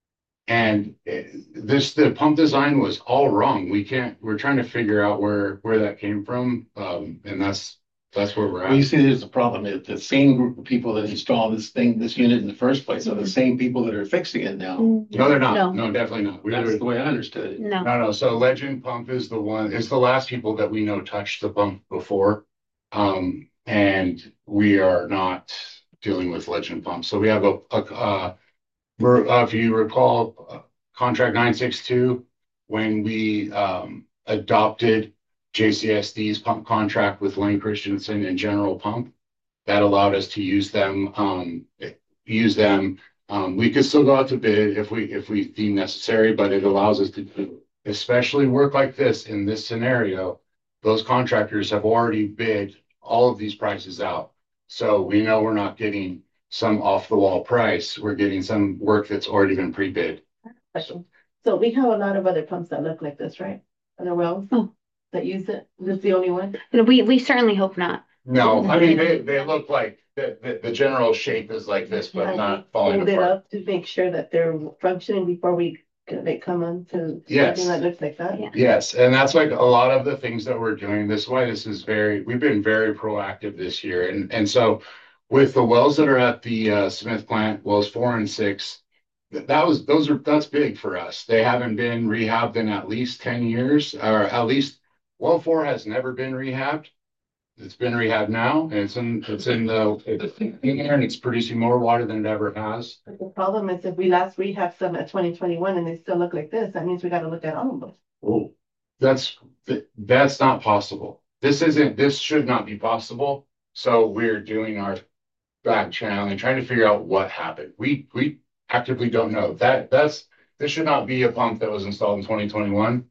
And this, the pump design was all wrong. We can't, we're trying to figure out where, where that came from. Um, and that's, that's where we're Well, you at. see, there's a problem. It's the same group of people that installed this thing, this unit in the first place, are the same people that are fixing it now. No, they're not. No. No, definitely not. We That's were- the way I understood it. No. No, no. So Legend Pump is the one, is the last people that we know touched the pump before. Um, and we are not dealing with Legend Pump. So we have a, a, uh, we're, uh, if you recall, uh, contract nine six two, when we, um, adopted J C S D's pump contract with Lane Christensen and General Pump, that allowed us to use them, um, use them. Um, we could still go out to bid if we, if we deem necessary, but it allows us to do, especially work like this in this scenario. Those contractors have already bid all of these prices out. So we know we're not getting some off the wall price. We're getting some work that's already been pre-bid. Question. So we have a lot of other pumps that look like this, right? Other wells Oh. that use it. This is the only one? We, we certainly hope not. No, I mean, they, they look like the, the, the general shape is like this, but not falling Hold it apart. up to make sure that they're functioning before we, they come onto Yes. something that looks like that. Yeah. Yes, and that's like a lot of the things that we're doing. This way, this is very, we've been very proactive this year. And, and so with the wells that are at the uh, Smith plant, wells four and six, th- that was, those are, that's big for us. They haven't been rehabbed in at least ten years, or at least well four has never been rehabbed. It's been rehabbed now, and it's in, it's in the, it's in there, and it's producing more water than it ever has. But the problem is if we last rehab some at twenty twenty-one and they still look like this, that means we gotta look at all of them. Oh, that's, th- that's not possible. This isn't, this should not be possible. So we're doing our back channel and trying to figure out what happened. We, we actively don't know. That, that's, this should not be a pump that was installed in twenty twenty-one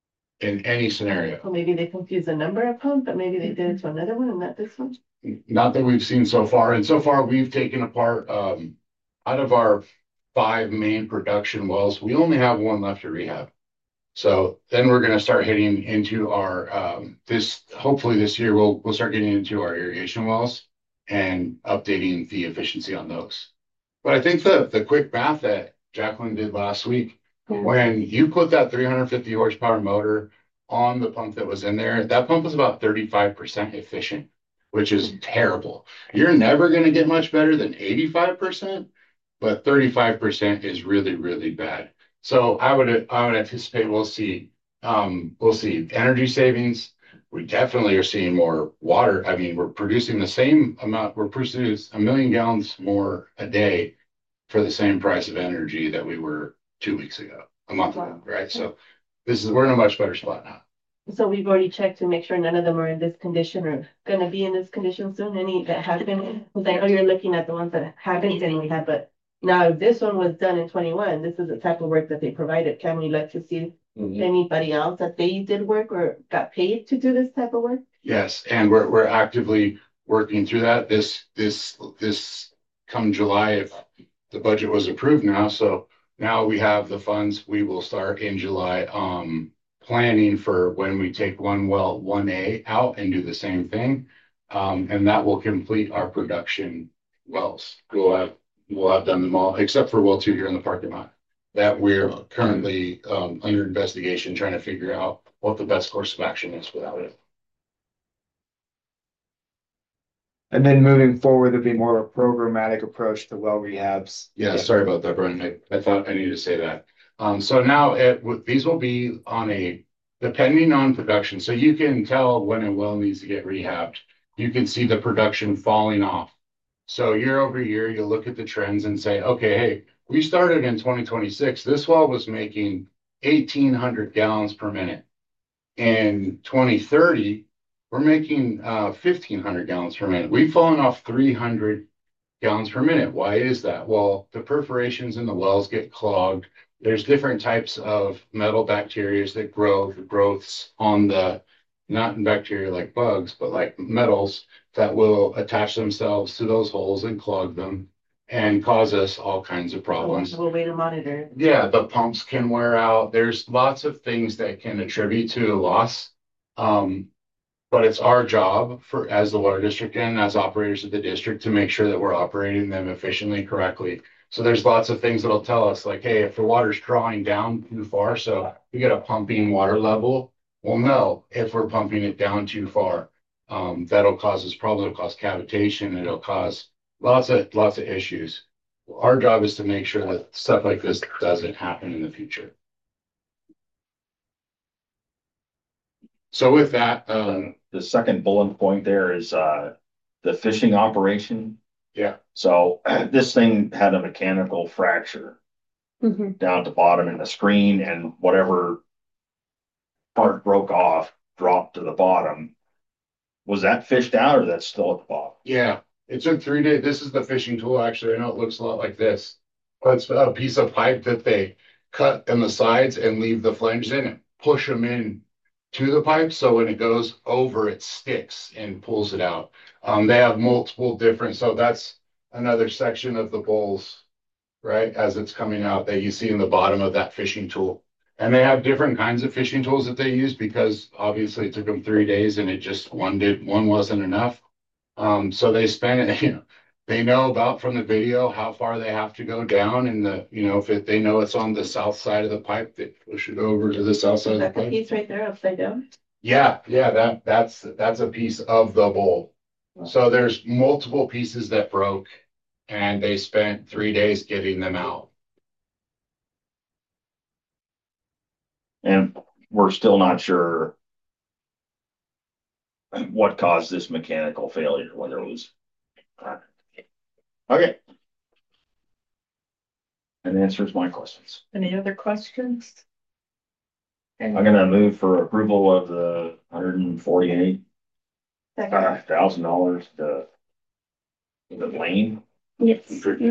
in any scenario. So maybe they confused the number of pump, but maybe they did it to another one and not this one. Not that we've seen so far. And so far, we've taken apart, um, out of our five main production wells, we only have one left to rehab. So then we're gonna start hitting into our, um, this, hopefully this year, we'll, we'll start getting into our irrigation wells and updating the efficiency on those. But I think the, the quick math that Jacqueline did last week, Yeah. when you put that three hundred fifty horsepower motor on the pump that was in there, that pump was about thirty-five percent efficient, which is terrible. You're never gonna get much better than eighty-five percent, but thirty-five percent is really, really bad. So I would, I would anticipate we'll see, um, we'll see energy savings. We definitely are seeing more water. I mean, we're producing the same amount, we're producing a million gallons more a day for the same price of energy that we were two weeks ago, a month ago, right? So this is, we're in a much better spot now. So we've already checked to make sure none of them are in this condition or gonna be in this condition soon, any that have been. Cause I know you're looking at the ones that haven't been rehab, but now if this one was done in twenty-one, this is the type of work that they provided. Can we look to see Mhm. anybody else that they did work or got paid to do this type of work? Yes, and we're, we're actively working through that. This, this, this come July, if the budget was approved now, so now we have the funds, we will start in July, um, planning for when we take one well, one A out and do the same thing. Um, and that will complete our production wells. We'll have, we'll have done them all, except for well two here in the parking lot. That we're currently, um, under investigation, trying to figure out what the best course of action is without it. And then moving forward, there'll be more of a programmatic approach to well rehabs. Yeah, sorry about that, Brian. I, I thought I needed to say that. Um, so now it, with- these will be on a, depending on production, so you can tell when a well needs to get rehabbed. You can see the production falling off. So year over year, you'll look at the trends and say, okay, hey, we started in twenty twenty-six. This well was making eighteen hundred gallons per minute. In twenty thirty, we're making uh, fifteen hundred gallons per minute. We've fallen off three hundred gallons per minute. Why is that? Well, the perforations in the wells get clogged. There's different types of metal bacteria that grow, the growths on the, not in bacteria like bugs, but like metals that will attach themselves to those holes and clog them and cause us all kinds of problems. We'll way to monitor. Yeah, the pumps can wear out. There's lots of things that can attribute to a loss. Um, but it's our job for, as the water district and as operators of the district, to make sure that we're operating them efficiently, correctly. So there's lots of things that'll tell us like, hey, if the water's drawing down too far, so we get a pumping water level, we'll know if we're pumping it down too far. Um, that'll cause us problems, it'll cause cavitation, it'll cause lots of lots of issues. Our job is to make sure that stuff like this doesn't happen in the future. So with that, um, the second bullet point there is uh, the fishing operation. Yeah. So this thing had a mechanical fracture Mm-hmm. down at the bottom in the screen, and whatever part broke off dropped to the bottom. Was that fished out, or that's still at the bottom? Yeah, it took three days. This is the fishing tool. Actually, I know it looks a lot like this, but it's a piece of pipe that they cut in the sides and leave the flanges in and push them in to the pipe. So when it goes over, it sticks and pulls it out. Um, they have multiple different, so that's another section of the bowls, right? As it's coming out that you see in the bottom of that fishing tool. And they have different kinds of fishing tools that they use because obviously it took them three days and it just one did one wasn't enough. Um, so they spent it, you know, they know about from the video how far they have to go down, and the, you know, if it, they know it's on the south side of the pipe, they push it over to the south side of the That pipe. piece right there upside down. Yeah, yeah, that that's that's a piece of the bowl. So there's multiple pieces that broke, and they spent three days getting them out. And we're still not sure what caused this mechanical failure, whether it was. Okay. That answers my questions. Any other questions? I'm gonna move for approval of the hundred and forty-eight Second. thousand dollars to the lane. Yes.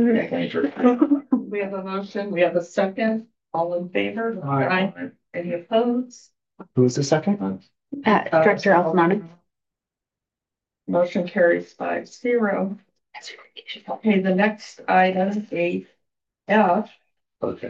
We have a motion, we have a second, all in favor? Aye. Any opposed? Who was the second? Uh, Director Altamano. Motion carries five zero. Okay, the next item, eight F. Okay.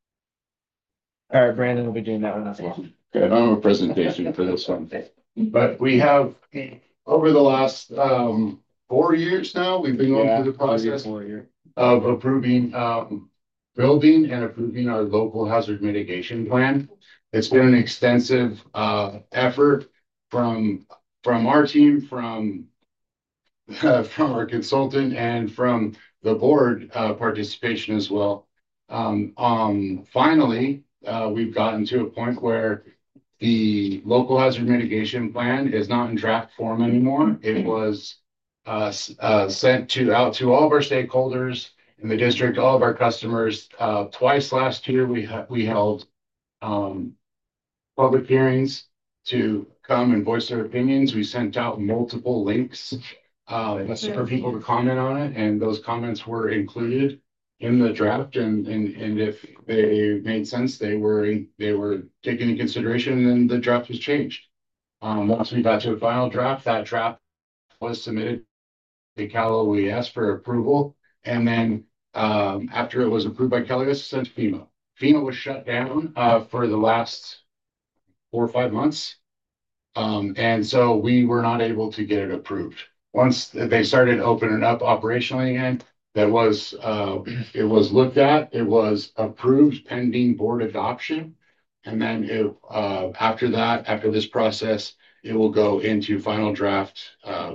All right, Brandon will be doing that one as well. Okay, I don't have a presentation for this one, but we have, over the last um four years now, we've been going through the process of approving um building and approving our local hazard mitigation plan. It's been an extensive uh effort from from our team, from uh, from our consultant, and from the board uh participation as well. Um, um finally, uh we've gotten to a point where the local hazard mitigation plan is not in draft form anymore. It was uh, uh, sent to out to all of our stakeholders in the district, all of our customers. Uh, twice last year, we ha- we held um, public hearings to come and voice their opinions. We sent out multiple links uh, for people to comment on it, and those comments were included in the draft, and and and if they made sense, they were they were taken into consideration, and then the draft was changed. Um, once we got to a final draft, that draft was submitted to Cal O E S for approval, and then um, after it was approved by Cal O E S, sent to FEMA. FEMA was shut down uh, for the last four or five months, um, and so we were not able to get it approved. Once they started opening up operationally again, that was, uh, it was looked at, it was approved pending board adoption. And then it, uh, after that, after this process, it will go into final draft, um,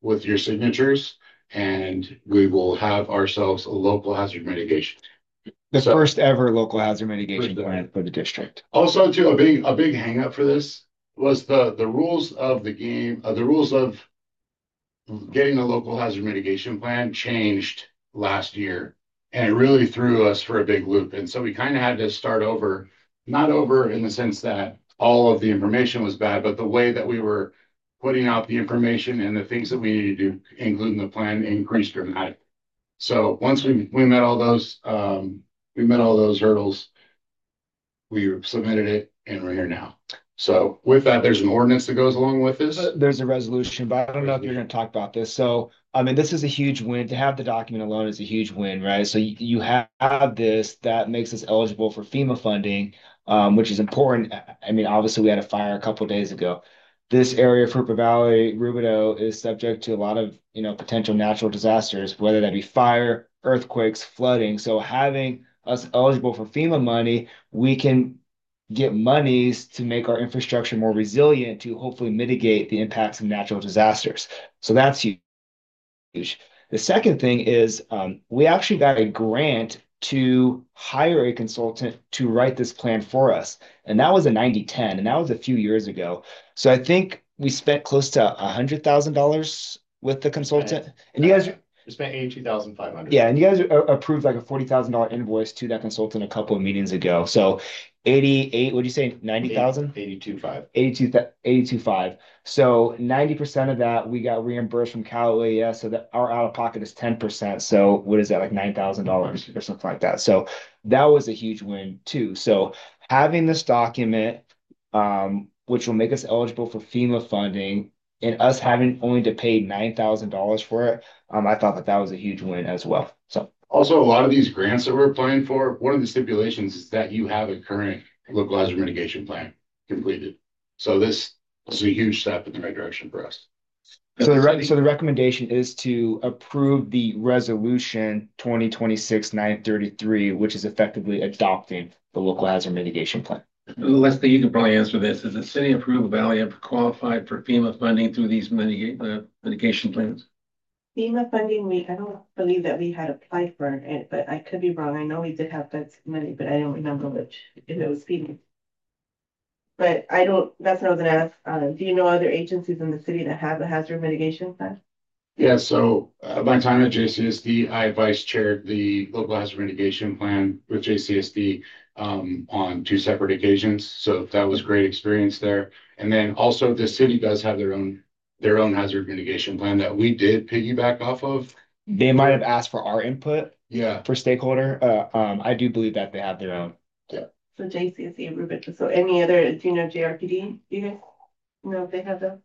with your signatures, and we will have ourselves a local hazard mitigation. The So- first ever local hazard mitigation First ever. plan for the district. Also, too, a big, a big hangup for this was the, the rules of the game, uh, the rules of getting a local hazard mitigation plan changed last year. And it really threw us for a big loop. And so we kind of had to start over, not over in the sense that all of the information was bad, but the way that we were putting out the information and the things that we needed to include in the plan increased dramatically. So once we, we met all those, um, we met all those hurdles, we submitted it and we're here now. So with that, there's an ordinance that goes along with this. Uh, There's a resolution, but I don't know if you're going to talk about this. So, I mean, this is a huge win. To have the document alone is a huge win, right? So you, you have this that makes us eligible for FEMA funding, um, which is important. I mean, obviously, we had a fire a couple days ago. This area, Fruita Valley, Rubidoux, is subject to a lot of, you know, potential natural disasters, whether that be fire, earthquakes, flooding. So having us eligible for FEMA money, we can get monies to make our infrastructure more resilient to hopefully mitigate the impacts of natural disasters. So that's huge. The second thing is um, we actually got a grant to hire a consultant to write this plan for us. And that was a ninety ten, and that was a few years ago. So I think we spent close to one hundred thousand dollars with the consultant. And you guys, We spent eighty-two thousand five hundred. yeah, and you guys a- approved like a forty thousand dollars invoice to that consultant a couple of meetings ago. So eighty-eight, what'd you say, ninety thousand? Eighty-two five. eighty-two, eighty-two five. So ninety percent of that we got reimbursed from Cal O E S, so that our out of pocket is ten percent. So what is that, like nine thousand dollars or something like that? So that was a huge win too. So having this document, um, which will make us eligible for FEMA funding, and us having only to pay nine thousand dollars for it, um, I thought that that was a huge win as well. So Also, a lot of these grants that we're applying for, one of the stipulations is that you have a current local hazard mitigation plan completed. So this is a huge step in the right direction for us. So the re- so the recommendation is to approve the resolution twenty twenty-six nine thirty-three, which is effectively adopting the local hazard mitigation plan. Leslie, you can probably answer this. Is the city of Fruita Valley ever qualified for FEMA funding through these mitigate, uh, mitigation plans? FEMA funding, we, I don't believe that we had applied for it, but I could be wrong. I know we did have that money, but I don't remember which, if it was FEMA. But I don't, that's what I was gonna ask. Uh, do you know other agencies in the city that have a hazard mitigation plan? Yeah, so uh, my time at J C S D, I vice chaired the local hazard mitigation plan with J C S D um, on two separate occasions. So that was great experience there. And then also the city does have their own their own hazard mitigation plan that we did piggyback off of. They might have asked for our input Yeah, for stakeholder. Uh, um, I do believe that they have their own. So J C S C, Rubik, so any other, do you know J R P D, do you guys know if they have the?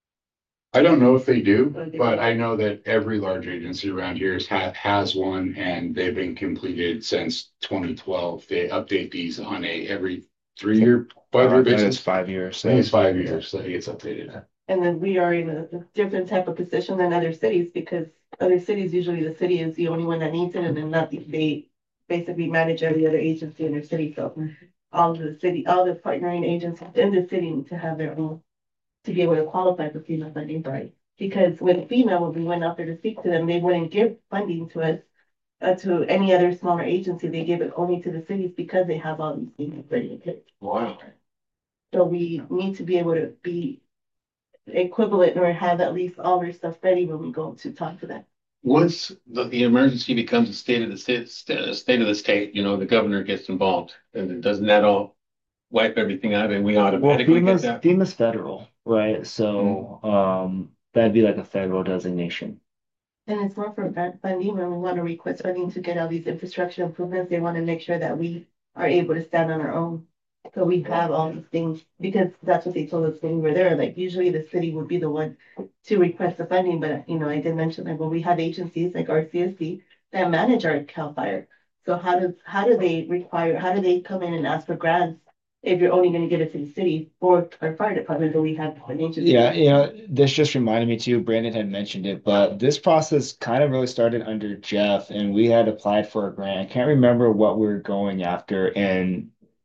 I don't know if they do, Oh, they but do. I know that every large agency around here has ha- has one, and they've been completed since twenty twelve. They update these on a every three year, five year I think it's basis. five years. I think it's five years that it gets updated. And then we are in a different type of position than other cities because other cities, usually the city is the only one that needs it and then not, they basically manage every other agency in their city. So all of the city, all the partnering agencies in the city need to have their own to be able to qualify for FEMA funding, right? Because with FEMA, when we went out there to speak to them, they wouldn't give funding to us, uh, to any other smaller agency. They give it only to the cities because they have all these things ready to take. Wow. So we need to be able to be equivalent or have at least all their stuff ready when we go to talk to them. Once the, the emergency becomes a state of the state, st- state of the state, you know, the governor gets involved, and then doesn't that all wipe everything out and we Well, automatically get FEMA's that? FEMA's federal, right? So um, that'd be like a federal designation. And it's more for grant funding when we want to request funding to get all these infrastructure improvements. They want to make sure that we are able to stand on our own. So we have all these things because that's what they told us when we were there. Like usually the city would be the one to request the funding, but you know, I did mention that when we have agencies like R C S D that manage our CAL FIRE. So how does how do they require how do they come in and ask for grants if you're only going to give it to the city or our fire department, but we have an agency? Yeah, you know, this just reminded me too, Brandon had mentioned it, but this process kind of really started under Jeff and we had applied for a grant. I can't remember what we were going after, and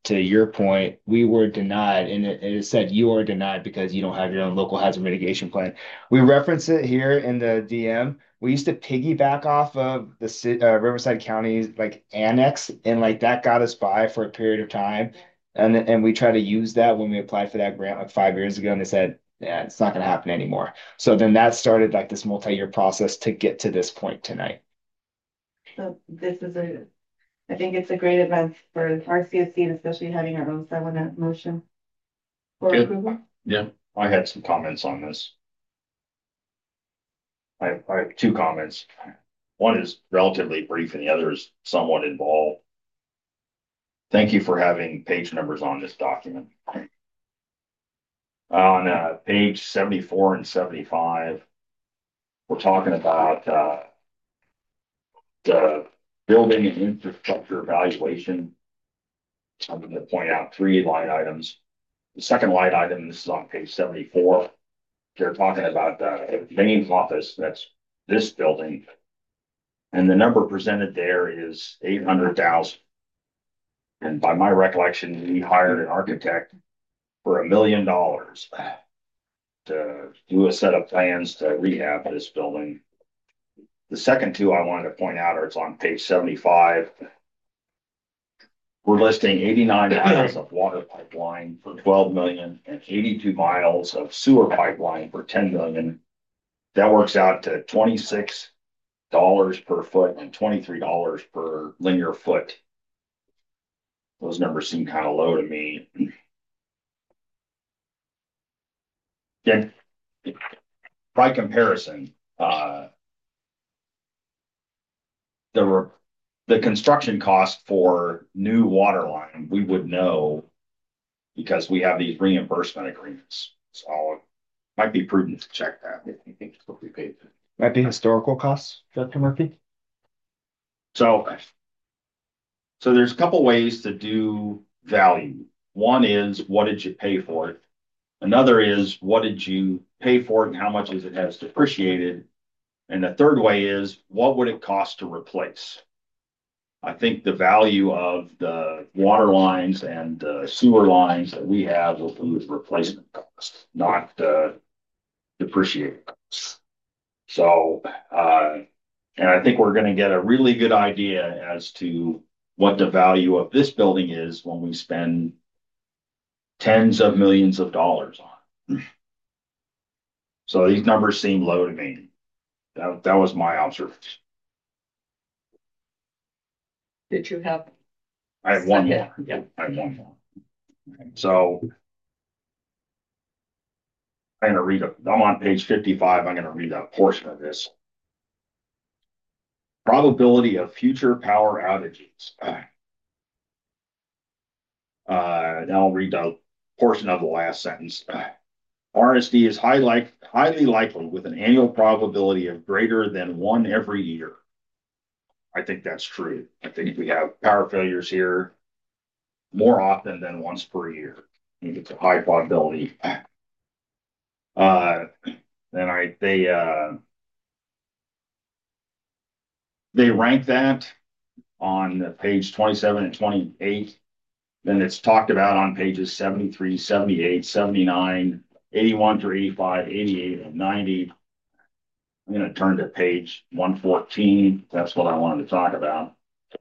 to your point, we were denied, and it, it said you are denied because you don't have your own local hazard mitigation plan. We reference it here in the D M. We used to piggyback off of the ci- uh, Riverside County's like annex, and like that got us by for a period of time. And and we tried to use that when we applied for that grant like five years ago, and they said, yeah, it's not going to happen anymore. So then that started like this multi-year process to get to this point tonight. So this is a, I think it's a great advance for R C S C, and especially having our own, so I want to motion for Good. approval. Yeah, I had some comments on this. I have, I have two comments. One is relatively brief and the other is somewhat involved. Thank you for having page numbers on this document. On uh, page seventy-four and seventy-five, we're talking about uh, the building and infrastructure evaluation. I'm going to point out three line items. The second line item, this is on page seventy-four. They're talking about the main office, that's this building. And the number presented there is eight hundred thousand. And by my recollection, we hired an architect for a million dollars to do a set of plans to rehab this building. The second two I wanted to point out are it's on page seventy-five. We're listing eighty-nine miles of water pipeline for twelve million and eighty-two miles of sewer pipeline for ten million. That works out to twenty-six dollars per foot and twenty-three dollars per linear foot. Those numbers seem kind of low to me. Yeah. By comparison, uh, there were the construction cost for new water line, we would know because we have these reimbursement agreements. So it might be prudent to check that if you think it's what we paid. Might be historical costs, Director Murphy. So, so there's a couple ways to do value. One is what did you pay for it? Another is what did you pay for it and how much is it has depreciated? And the third way is what would it cost to replace? I think the value of the water lines and uh, sewer lines that we have will be replacement cost, not uh, depreciated costs. So, uh, and I think we're going to get a really good idea as to what the value of this building is when we spend tens of millions of dollars on it. So these numbers seem low to me. That, that was my observation. Did you have? I have one more. Yeah. I have one more. So I'm going to read, a, I'm on page fifty-five. I'm going to read a portion of this. Probability of future power outages. Uh, and I'll read a portion of the last sentence. Uh, R S D is high like, highly likely with an annual probability of greater than one every year. I think that's true. I think we have power failures here more often than once per year. I think it's a high probability. Uh, then I they uh, they rank that on page twenty-seven and twenty-eight. Then it's talked about on pages seventy-three, seventy-eight, seventy-nine, eighty-one through eighty-five, eighty-eight, and ninety. I'm going to turn to page one fourteen. That's what I wanted to talk about.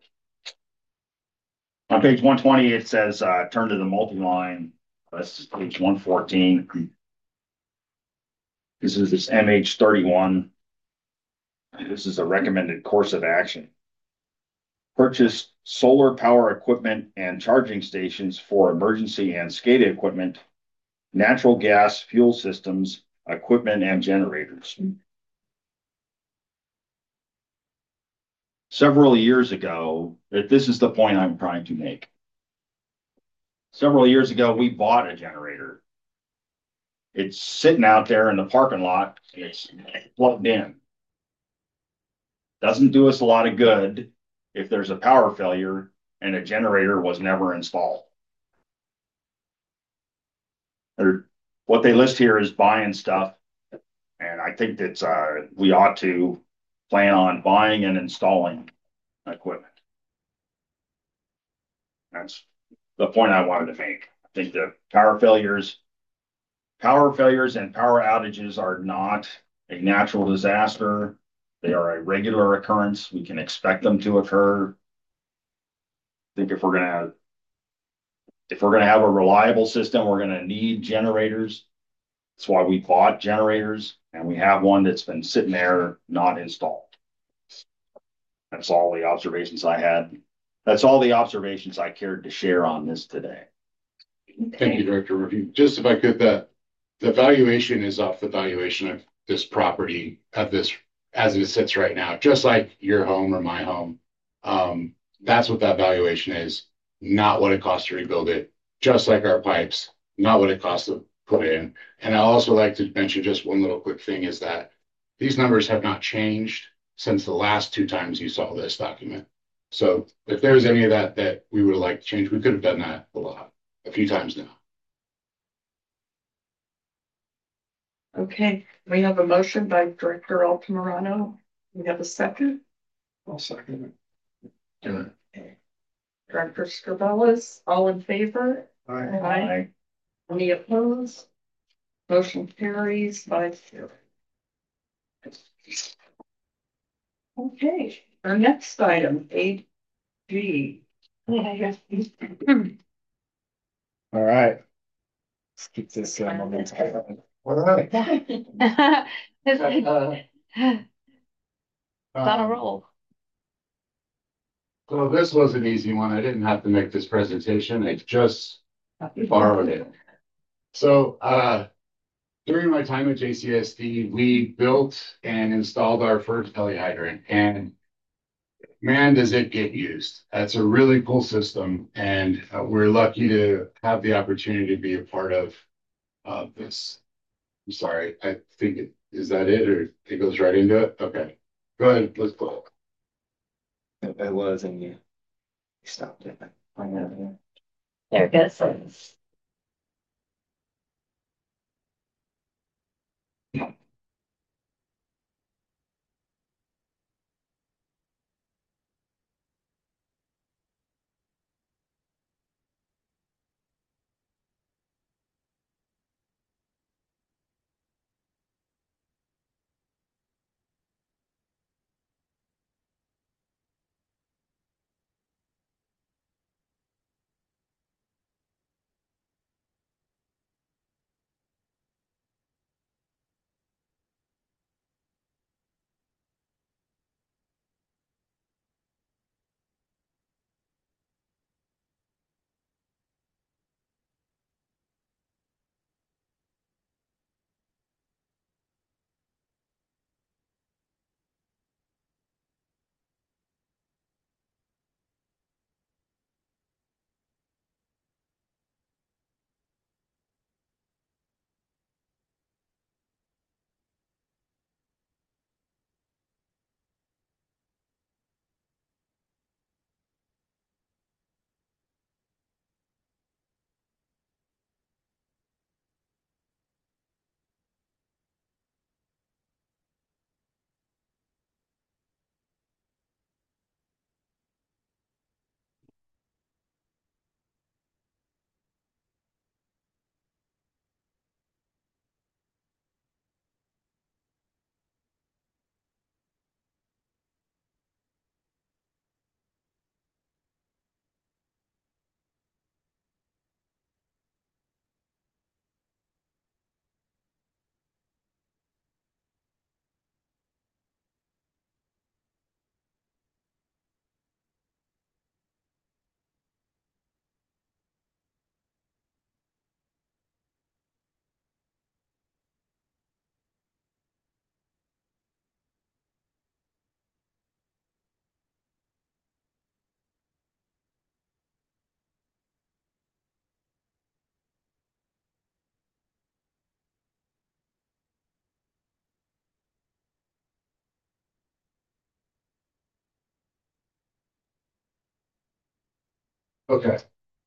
On page one twenty, it says uh, turn to the multi-line. This is page one fourteen. This is this M H thirty-one. This is a recommended course of action. Purchase solar power equipment and charging stations for emergency and SCADA equipment, natural gas fuel systems, equipment, and generators. Several years ago, this is the point I'm trying to make. Several years ago, we bought a generator. It's sitting out there in the parking lot. It's plugged in. Doesn't do us a lot of good if there's a power failure and a generator was never installed. Or what they list here is buying stuff. And I think that uh, we ought to plan on buying and installing equipment. That's the point I wanted to make. I think the power failures, power failures and power outages are not a natural disaster. They are a regular occurrence. We can expect them to occur. I think if we're gonna if we're gonna have a reliable system, we're gonna need generators. That's why we bought generators, and we have one that's been sitting there not installed. That's all the observations I had. That's all the observations I cared to share on this today. Thank you, Director Review. Just if I could, the, the valuation is off the valuation of this property at this, as it sits right now, just like your home or my home. Um, that's what that valuation is, not what it costs to rebuild it, just like our pipes, not what it costs to put in. And I also like to mention just one little quick thing is that these numbers have not changed since the last two times you saw this document. So if there's any of that that we would like to change, we could have done that a lot, a few times now. Okay, we have a motion by Director Altamirano. We have a second. I'll second it. Okay. Director Scarbelis, all in favor? Aye. Aye. Any opposed? Motion carries five zero. Okay, our next item, eight G. All right. Let's keep this uh, momentum. All right. It's Uh, on a um, roll. So this was an easy one. I didn't have to make this presentation. I just borrowed it. So uh, during my time at J C S D, we built and installed our first heli hydrant, and man, does it get used. That's a really cool system, and uh, we're lucky to have the opportunity to be a part of uh, this. I'm sorry, I think it, is that it, or it goes right into it? Okay, go ahead, let's go. It was, and you stopped it. There it goes. Okay.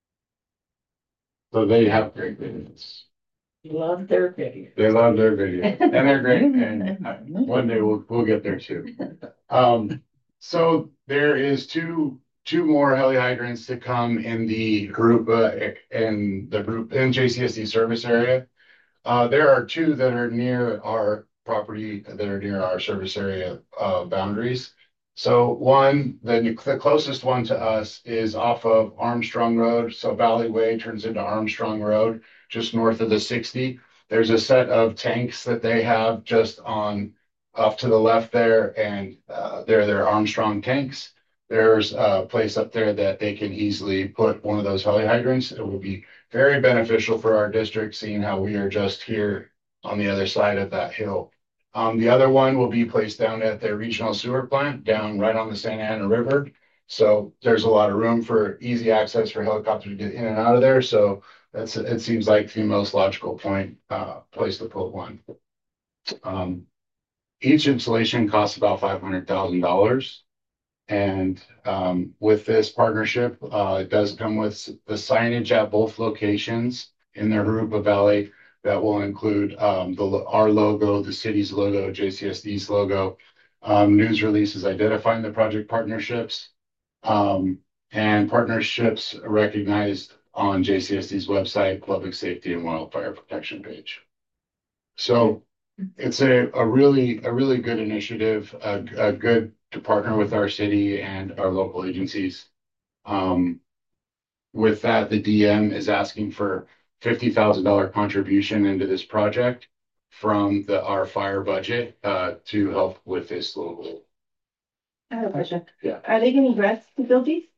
So they have great videos. Love their video. They love their videos, and they're great. And uh, one day we'll we'll get there too. Um, so there is two two more heli hydrants to come in the group, uh, in the group in J C S D service area. Uh, there are two that are near our property, that are near our service area, uh, boundaries. So one, the, the closest one to us is off of Armstrong Road. So Valley Way turns into Armstrong Road, just north of the sixty. There's a set of tanks that they have just on off to the left there, and uh, they're their Armstrong tanks. There's a place up there that they can easily put one of those heli hydrants. It will be very beneficial for our district, seeing how we are just here on the other side of that hill. Um, the other one will be placed down at their regional sewer plant, down right on the Santa Ana River. So there's a lot of room for easy access for helicopters to get in and out of there. So that's, it seems like the most logical point, uh, place to put one. Um, each installation costs about five hundred thousand dollars. And um, with this partnership, uh, it does come with the signage at both locations in the Jurupa Valley that will include um, the our logo, the city's logo, J C S D's logo, um, news releases identifying the project partnerships, um, and partnerships recognized on J C S D's website, public safety and wildfire protection page. So it's a, a really a really good initiative, a, a good to partner with our city and our local agencies. Um, with that, the D M is asking for fifty thousand dollar contribution into this project from the our fire budget uh, to help with this local. I have a question. Yeah. Are they getting grants to build these?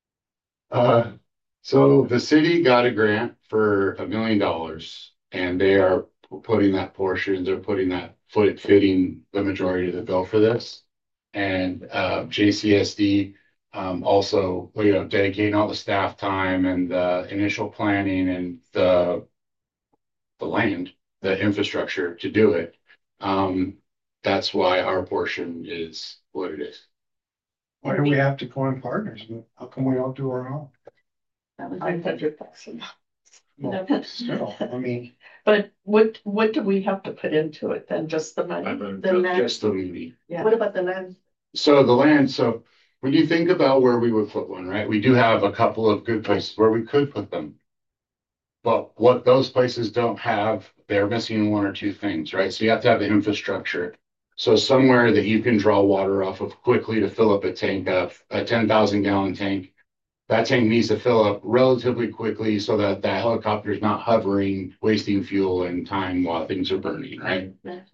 Uh, so the city got a grant for a million dollars, and they are putting that portion, they're putting that foot fitting the majority of the bill for this. And uh, J C S D um, also, you know, dedicating all the staff time and the initial planning and the the land, the infrastructure to do it. Um, that's why our portion is what it is. Why do we have to go in partners? How come we don't do our own? That was nine hundred thousand. Well, still, I mean, But what, what do we have to put into it then? Just the money? The land, Just the movie. Yeah. what about the land? So the land, so when you think about where we would put one, right? We do have a couple of good places where we could put them. But what those places don't have, they're missing one or two things, right? So you have to have the infrastructure. So somewhere that you can draw water off of quickly to fill up a tank of a ten thousand gallon tank. That tank needs to fill up relatively quickly so that the helicopter is not hovering, wasting fuel and time while things are burning, right?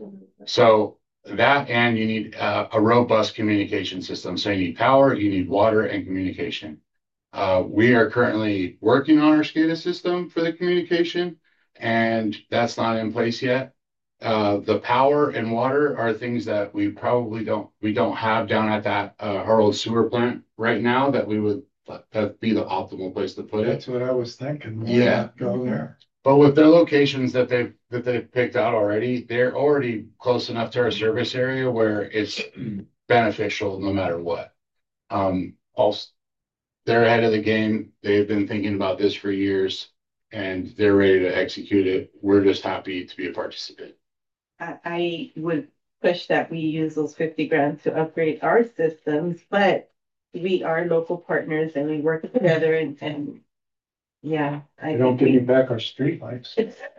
So that, and you need uh, a robust communication system. So you need power, you need water and communication. Uh, we are currently working on our SCADA system for the communication, and that's not in place yet. Uh, the power and water are things that we probably don't, we don't have down at that uh, Harold sewer plant right now that we would, that'd be the optimal place to put it. that's what I was thinking. Why Yeah. not go there. But with their locations that they've that they've picked out already, they're already close enough to our service area where it's beneficial no matter what. Um, also, they're ahead of the game. They've been thinking about this for years, and they're ready to execute it. We're just happy to be a participant. I, I would push that we use those fifty grand to upgrade our systems, but we are local partners and we work together and, and yeah. I They don't think give you we- back our streetlights.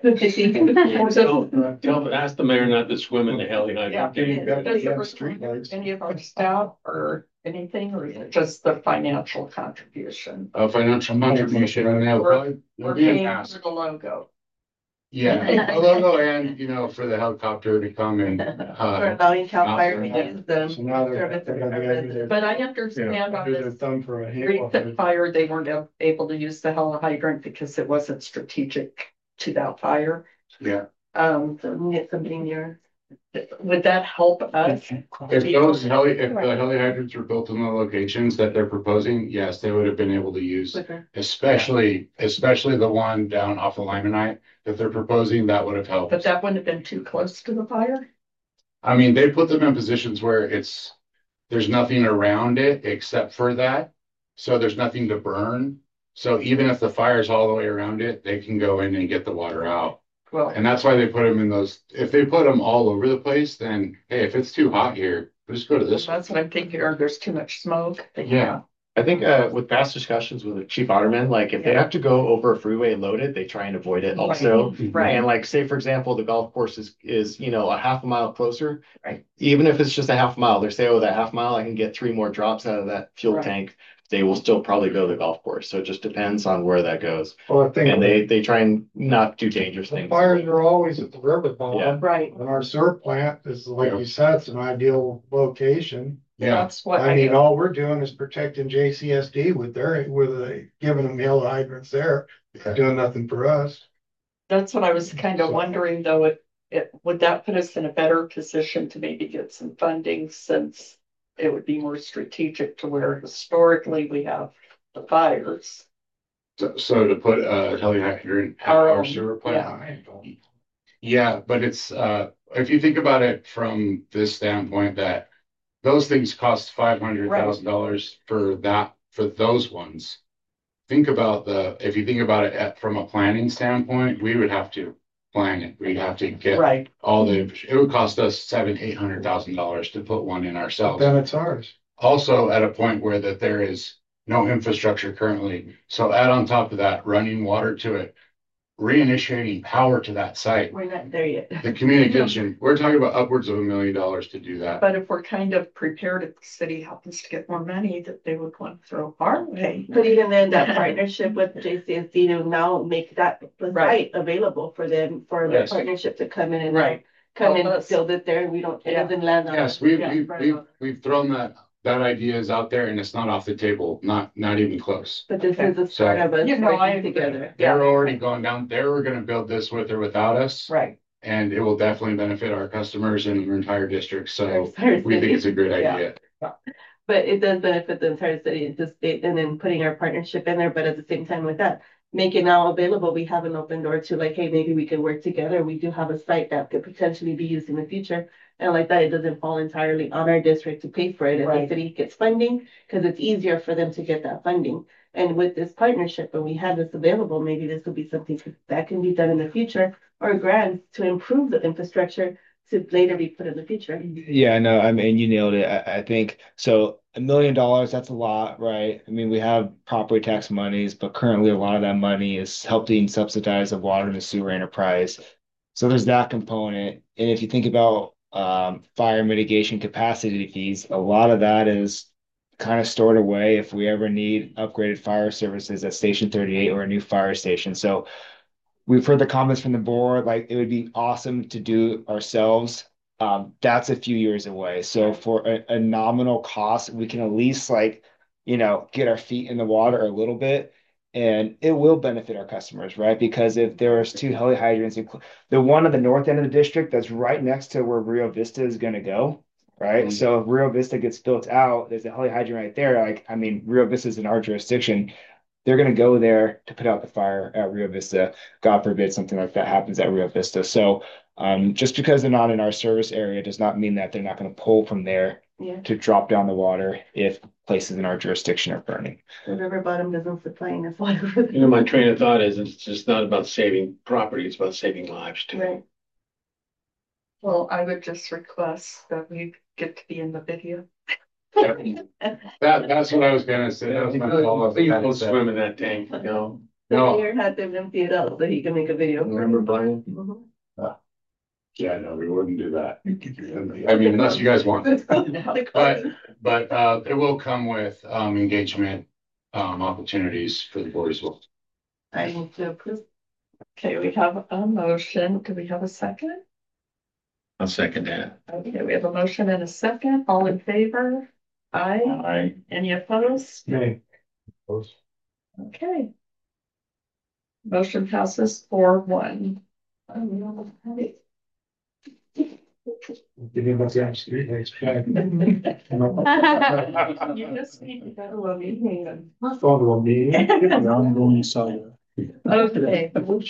So, Tell, ask the mayor not to swim in the heli Yeah. hydrant. Give you back Does the it streetlights. any of our staff or anything, or is it just the financial contribution? A financial contribution, and they'll We're- probably they'll We're be in paying task. for the logo. Yeah, a logo and, you know, for the helicopter to come and, For uh, allowing Cal Fire to use them. So now they're, service they're gonna be able to, But I you understand know, on do their this thumb for a halo. recent fire, they weren't ab- able to use the heli hydrant because it wasn't strategic to that fire. yeah. Um, So we can get somebody near. would that help us? If those heli, if the heli hydrants were built in the locations that they're proposing, yes, they would have been able to use. Quicker. Especially, especially the one down off of Limonite that they're proposing, that would have helped. But that wouldn't have been too close to the fire? I mean, they put them in positions where it's, there's nothing around it except for that. So there's nothing to burn. So even if the fire's all the way around it, they can go in and get the water out. Well, And that's why they put them in those, if they put them all over the place, then, hey, if it's too hot here, just go to this one. that's what I'm thinking, or there's too much smoke. then Yeah. I think uh with past discussions with the chief waterman, like if they have to go over a freeway loaded, they try and avoid it also. Right. And like, say, for example, the golf course is is, you know, a half a mile closer. Right. Even if it's just a half mile, they say, oh, that half mile, I can get three more drops out of that fuel Right. tank. They will still probably go to the golf course. So it just depends on where that goes. Well, I think And they they try and not do dangerous the things. fires are always at the river Yeah. bottom. Right. And our sewer plant is, like you said, it's an ideal location. Yeah, That's what I I, mean, all we're doing is protecting J C S D with their, with a, giving them yellow hydrants there, doing nothing for us. that's what I was kind of wondering though, it, it, would that put us in a better position to maybe get some funding since it would be more strategic to where historically we have the fires. so, so to put a heli hydrant at Our our own, sewer yeah. plant. Yeah, but it's, uh, if you think about it from this standpoint that those things cost five hundred thousand dollars for that, for those ones. Think about the, if you think about it at, from a planning standpoint, we would have to plan it. We'd have to get Right. all the, it would cost us seven, eight hundred thousand dollars to put one in ourselves. Then it's ours. Also at a point where that there is no infrastructure currently. So add on top of that, running water to it, reinitiating power to that site. We're not there yet. The communication, we're talking about upwards of a million dollars to do that. But if we're kind of prepared, if the city happens to get more money that they would want to throw our way. But even then, that partnership with J C S D to now make that the Right. site available for them, for the Yes. partnership to come in and Right. come Help and us. build it there. We don't, it Yeah. doesn't land on Yes, us. we've, Yeah, we've, right we've, on. we've thrown that, that idea is out there and it's not off the table, not, not even close. But this is the start of us You know, I working agree. together. They're already going down, they were gonna build this with or without us. Right. And it will definitely benefit our customers and our entire district, so Our entire we think city. it's a great Yeah. idea. But it does benefit the entire city, it's just, it- and then putting our partnership in there, but at the same time with that, make it now available, we have an open door to like, hey, maybe we could work together, we do have a site that could potentially be used in the future. And like that, it doesn't fall entirely on our district to pay for it, if the Right. city gets funding, because it's easier for them to get that funding. And with this partnership, when we have this available, maybe this will be something that can be done in the future, or grants to improve the infrastructure to later be put in the future. Yeah, no, I mean, you nailed it. I, I think so. A million dollars, that's a lot, right? I mean, we have property tax monies, but currently a lot of that money is helping subsidize the water and the sewer enterprise. So there's that component. And if you think about um, fire mitigation capacity fees, a lot of that is kind of stored away if we ever need upgraded fire services at Station thirty-eight or a new fire station. So we've heard the comments from the board, like it would be awesome to do ourselves. Um, that's a few years away. So for a, a nominal cost, we can at least like, you know, get our feet in the water a little bit. And it will benefit our customers, right? Because if there's two heli hydrants, inclu- the one at the north end of the district that's right next to where Rio Vista is going to go, right? Mhm. So if Rio Vista gets built out, there's a heli hydrant right there. Like, I mean, Rio Vista is in our jurisdiction. They're going to go there to put out the fire at Rio Vista. God forbid something like that happens at Rio Vista. So um, just because they're not in our service area does not mean that they're not going to pull from there Yeah, to drop down the water if places in our jurisdiction are burning. the river bottom doesn't supply enough water for You know, my train of thought is it's just not about saving property, it's about saving lives too. Right. Well, I would just request that we get to be in the video. That, that's what I was gonna say. That was my follow-up. Please don't swim in that tank, you know? The No, mayor had them empty it out so he can make a video. Remember Brian? Mhm. yeah, no, we wouldn't do that. I mean, unless you guys want it. But, but, uh, it will come with, um, engagement, um, opportunities for the board as well. I need to approve. Okay, we have a motion. Do we have a second? I'll second that. Okay, we have a motion and a second. All in favor? Aye. Aye. Any opposed? Okay. Okay. Motion passes four one. Give me my damn street lights back. You just need to go to a meeting. My phone will be. I'm going inside. Okay.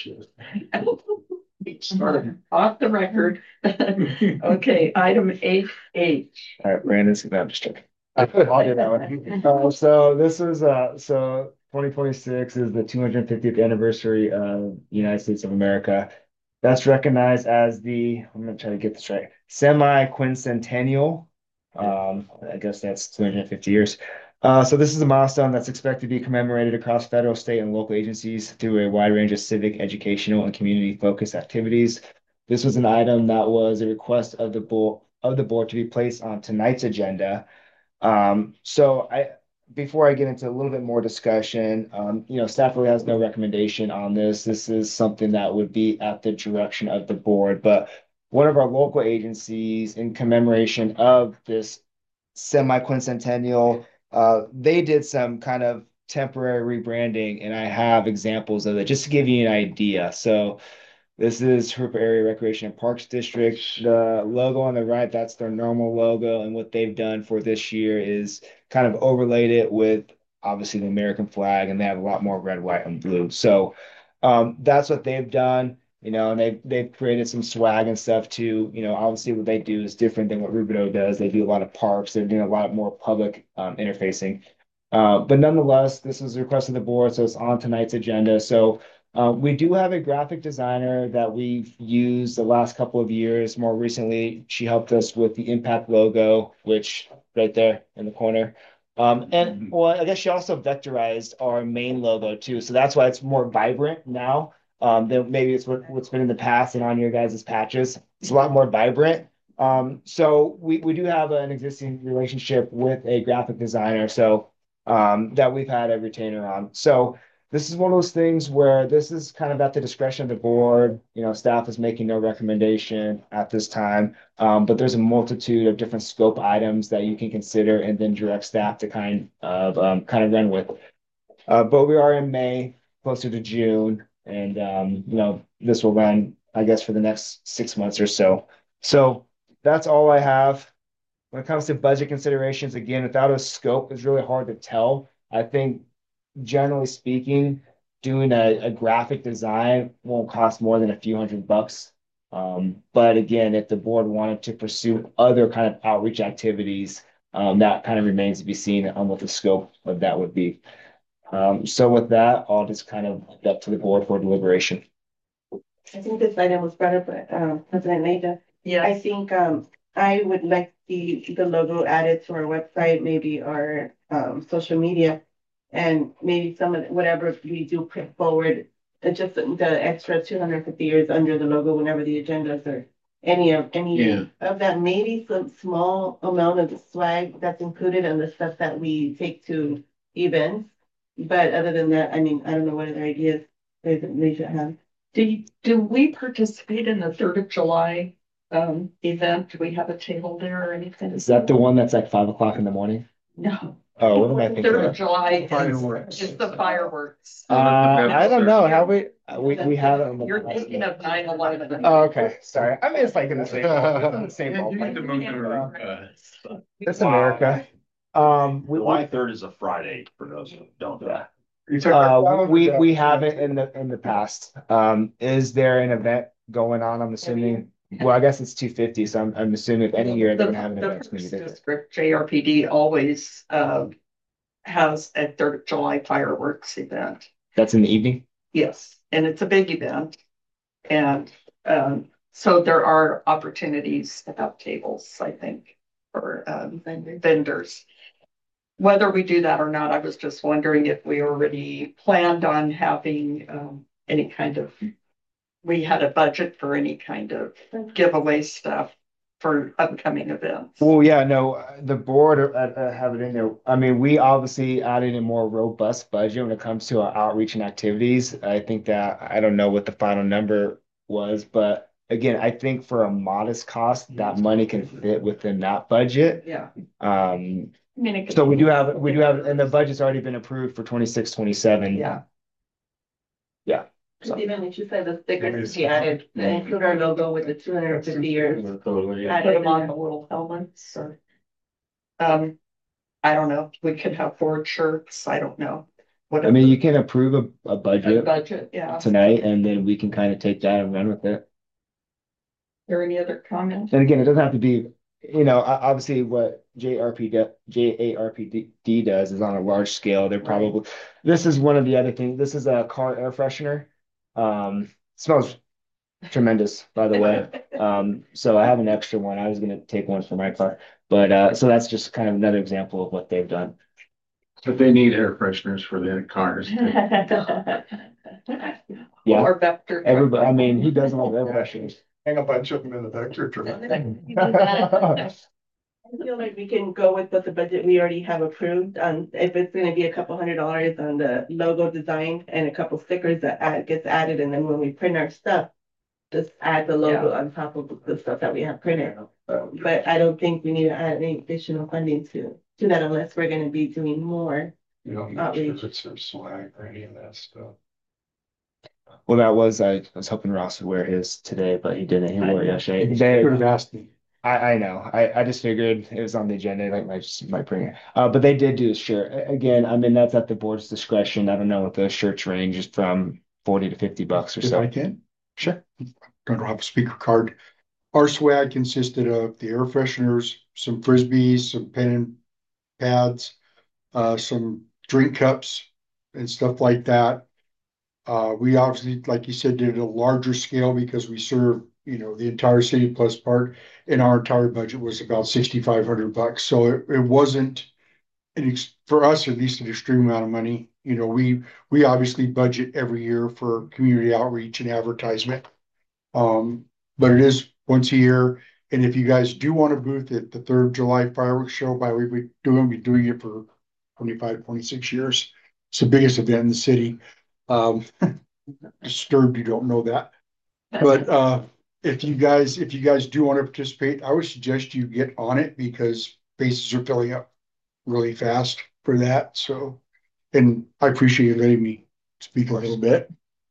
Started. Off the record. Okay, item eight H. All right, Brandon's gonna have to check. I'll do that one. Uh, so this is uh so twenty twenty-six is the two hundred fiftieth anniversary of United States of America. That's recognized as the, I'm gonna try to get this right, semi-quincentennial. Um, I guess that's two hundred fifty years Uh, so this is a milestone that's expected to be commemorated across federal, state, and local agencies through a wide range of civic, educational, and community-focused activities. This was an item that was a request of the board of the board to be placed on tonight's agenda. Um, so I, before I get into a little bit more discussion, um, you know, staff really has no recommendation on this. This is something that would be at the direction of the board, but one of our local agencies in commemoration of this semi-quincentennial, uh, they did some kind of temporary rebranding, and I have examples of it just to give you an idea. So this is Hooper Area Recreation and Parks District. The logo on the right, that's their normal logo. And what they've done for this year is kind of overlaid it with obviously the American flag, and they have a lot more red, white, and blue. So um, that's what they've done. You know, and they've they've created some swag and stuff too. You know, obviously what they do is different than what Rubidoux does. They do a lot of parks. They're doing a lot more public um, interfacing. Uh, but nonetheless, this was a request of the board, so it's on tonight's agenda. So uh, we do have a graphic designer that we've used the last couple of years. More recently, she helped us with the Impact logo, which right there in the corner. Um, and well, I guess she also vectorized our main logo too. So that's why it's more vibrant now. Um, than maybe it's what, what's been in the past and on your guys' patches. It's a lot more vibrant. Um, so we, we do have an existing relationship with a graphic designer. So um, that we've had a retainer on. So this is one of those things where this is kind of at the discretion of the board. You know, staff is making no recommendation at this time, um, but there's a multitude of different scope items that you can consider and then direct staff to kind of um, kind of run with. Uh, but we are in May, closer to June, and um, you know, this will run, I guess, for the next six months or so. So that's all I have. When it comes to budget considerations, again, without a scope, it's really hard to tell. I think generally speaking, doing a, a graphic design won't cost more than a few hundred bucks. Um, but again, if the board wanted to pursue other kind of outreach activities, um, that kind of remains to be seen on what the scope of that would be. Um, so with that, I'll just kind of leave up to the board for deliberation. I think this item was brought up by um, President Naja. Yeah. I think um, I would like the, the logo added to our website, maybe our um, social media, and maybe some of the- whatever we do put forward, uh, just the, the extra two hundred fifty years under the logo whenever the agendas or any of any Yeah. of that, maybe some small amount of the swag that's included and the stuff that we take to events. But other than that, I mean, I don't know what other ideas they, they should have. Do, you- do we participate in the third of July um, event? Do we have a table there or anything? Is that the one that's like five o'clock in the morning? No. Oh, what am I thinking Third of of? July Fireworks. is, is the fireworks. Uh, I don't know. Have we, uh, we, we have it. in the You're past. thinking of nine eleven. Oh, okay. Sorry. I mean, it's like in the same, it's in the same ballpark. It's America. Um, we, July third is a Friday for those who don't know. You took our- uh, we, we haven't in the, in the past. Um, is there an event going on? I'm assuming, well, I guess it's two fifty, so I'm, I'm assuming if any year they're The, gonna have an the event. it's gonna be first this. district, J R P D, always uh, has a third of July fireworks event. That's in the evening? Yes, and it's a big event. And um, so there are opportunities to have tables, I think, for um, vendors. Whether we do that or not, I was just wondering if we already planned on having um, any kind of, we had a budget for any kind of giveaway stuff for upcoming events. Well, yeah, no, uh, the board uh, uh, have it in there. I mean, we obviously added a more robust budget when it comes to our outreach and activities. I think that, I don't know what the final number was, but again, I think for a modest cost, that money can fit within that budget. Yeah. Um, I mean, it could so we be- do have, we do have, and the budget's already been approved for twenty-six, twenty-seven. Yeah. Yeah. So- Even if you said the stickers to be added, and include our logo with the two hundred fifty years. Totally, Put added them in on there. the little helmets or. Um, I don't know. We could have board shirts. I don't know. I Whatever. mean, you can approve a, a A budget budget, yeah. tonight, and then we can kind of take that and run with it. There any other comments? And again, it doesn't have to be, you know, o- obviously what J R P D, J A R P D does is on a large scale. They're probably, this is one of the other things. This is a car air freshener. Um, smells tremendous, by the way. Um, so I have an extra one. I was gonna take one for my car, but uh, so that's just kind of another example of what they've done. But they need air fresheners for the cars. Yeah, Or vector. everybody, I mean, who doesn't like air fresheners? Hang a bunch of them in the vector truck. I feel like we can go with what the budget we already have approved, um, if it's gonna be a couple hundred dollars on the logo design and a couple stickers that add, gets added, and then when we print our stuff, just add the logo on top of the stuff that we have printed. But I don't think we need to add any additional funding to, to that unless we're gonna be doing more. You don't Outreach. need to or swag or any of that stuff. Well, that was, I was hoping Ross would wear his today, but he didn't. He wore it yesterday. You They- could have asked me. I, I know. I, I just figured it was on the agenda. Like, I just might bring it. Uh, but they did do a shirt. A- Again, I mean, that's at the board's discretion. I don't know what the shirts range is from forty to fifty bucks or If so. I can, Sure. don't have a speaker card. Our swag consisted of the air fresheners, some frisbees, some pen and pads, uh, some drink cups and stuff like that. Uh, we obviously, like you said, did a larger scale because we serve, you know, the entire city plus part, and our entire budget was about sixty-five hundred bucks. So it, it wasn't an ex- for us, at least, an extreme amount of money. You know, we, we obviously budget every year for community outreach and advertisement. Um, but it is once a year. And if you guys do want a booth at the third of July fireworks show, by the way, we doing, be doing it for twenty-five, twenty-six years. It's the biggest event in the city. Um, disturbed you don't know that. But uh, if you guys, if you guys do want to participate, I would suggest you get on it because bases are filling up really fast for that. So, and I appreciate you letting me speak a little bit.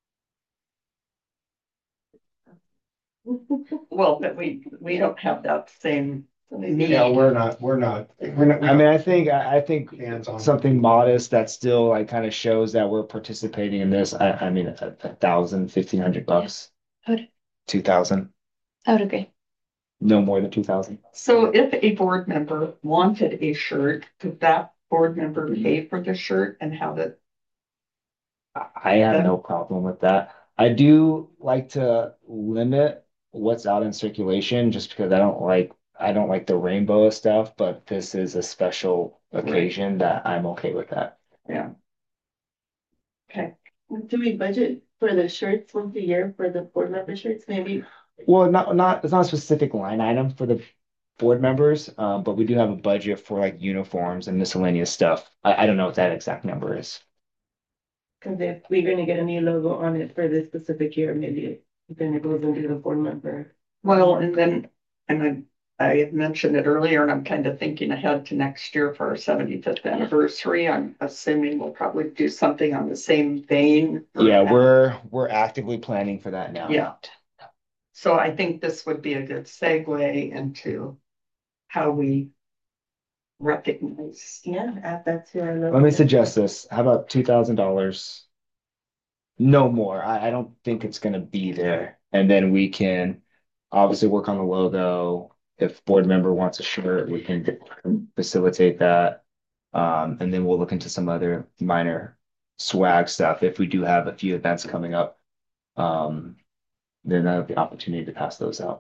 Well, but we, we don't have that same need. Yeah, we're not, we're not, we're not. I mean, I think, I I think Hands on. something modest that still like kind of shows that we're participating in this. I, I mean, a, a thousand, fifteen hundred bucks, I would, two thousand, I would agree. no more than two thousand. So if a board member wanted a shirt, could that board member pay for the shirt and have it? I have no problem with that. I do like to limit what's out in circulation just because I don't like, I don't like the rainbow stuff, but this is a special occasion that I'm okay with that. Yeah. Okay. Do we budget for the shirts once a year for the board member shirts, maybe? Well, not, not, it's not a specific line item for the board members, um, but we do have a budget for like uniforms and miscellaneous stuff. I, I don't know what that exact number is. Cause if we're gonna get a new logo on it for this specific year, maybe then it goes into the board member. Well, and then, and I, I had mentioned it earlier, and I'm kind of thinking ahead to next year for our seventy-fifth anniversary. I'm assuming we'll probably do something on the same vein. for Yeah, that. we're, we're actively planning for that now. Yeah. So I think this would be a good segue into how we recognize. Yeah, add that to our logo. Let me suggest this. How about two thousand dollars? No more. I, I don't think it's gonna be there. And then we can obviously work on the logo. If board member wants a shirt, we can facilitate that. Um, and then we'll look into some other minor swag stuff if we do have a few events coming up. Um, then I have the opportunity to pass those out.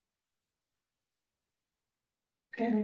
Okay.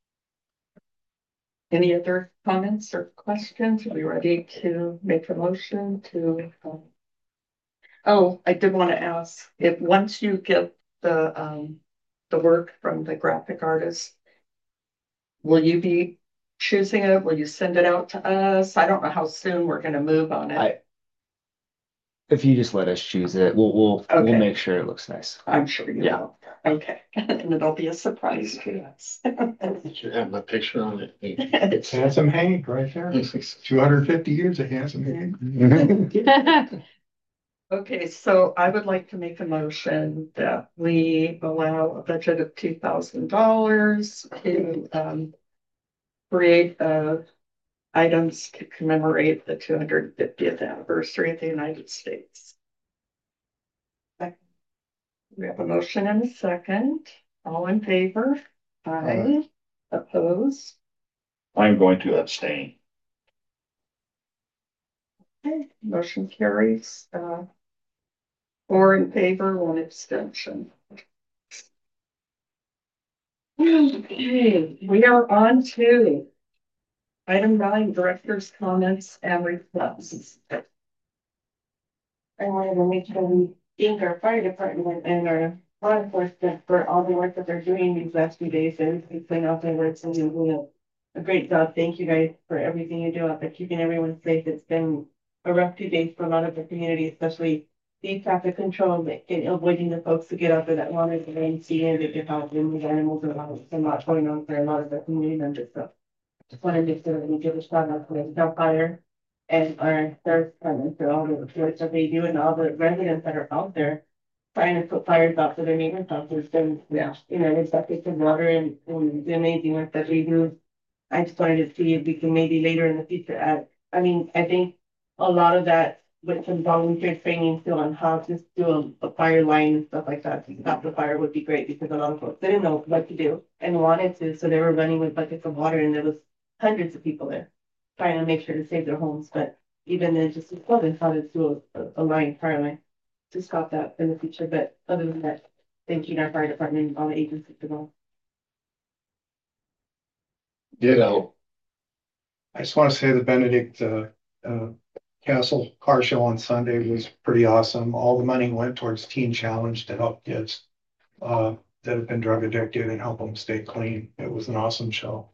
Any other comments or questions? Are we ready to make a motion to? um, Oh, I did want to ask if once you get the um the work from the graphic artist, will you be choosing it? Will you send it out to us? I don't know how soon we're going to move on it. I, if you just let us choose it, we'll we'll Okay. we'll make sure it looks nice. I'm sure you Yeah. will. Okay, and it'll be a surprise to us. Should have my picture on it. It's Handsome Hank right there. Two hundred fifty years of Handsome Hank. Okay, so I would like to make a motion that we allow a budget of two thousand dollars to um create uh items to commemorate the two hundred fiftieth anniversary of the United States. We have a motion and a second. All in favor? Aye. Opposed? I'm going to abstain. Okay, motion carries. Uh, four in favor, one abstention. Okay, we are on to Item nine, director's comments and requests. I wanted to make sure we thank our fire department and our law enforcement for all the work that they're doing these last few days. And it's been out there works and doing a great job. Thank you guys for everything you do out there, keeping everyone safe. It's been a rough few days for a lot of the community, especially the traffic control, and avoiding the folks to get out there that wanted to and see and get help in these animals and all. There's a lot going on for a lot of the community members. So just wanted to make sure that we give a shout out to the Cal Fire and our sheriff's department for all the work that they do and all the residents that are out there trying to put fires out for their neighbors' houses. And, yeah, you know, it's buckets of water and, and the amazing work that they do. I just wanted to see if we can maybe later in the future add, I mean, I think a lot of that with some volunteer training still on how to do a, a fire line and stuff like that to stop the fire would be great, because a lot of folks didn't know what to do and wanted to, so they were running with buckets of water, and there was hundreds of people there trying to make sure to save their homes. But even then, just well, they thought to do a, a line, fire line to stop that in the future. But other than that, thank you to our fire department and all the agencies for all. Ditto. I just want to say the Benedict uh, uh, Castle Car Show on Sunday was pretty awesome. All the money went towards Teen Challenge to help kids uh, that have been drug addicted and help them stay clean. It was an awesome show.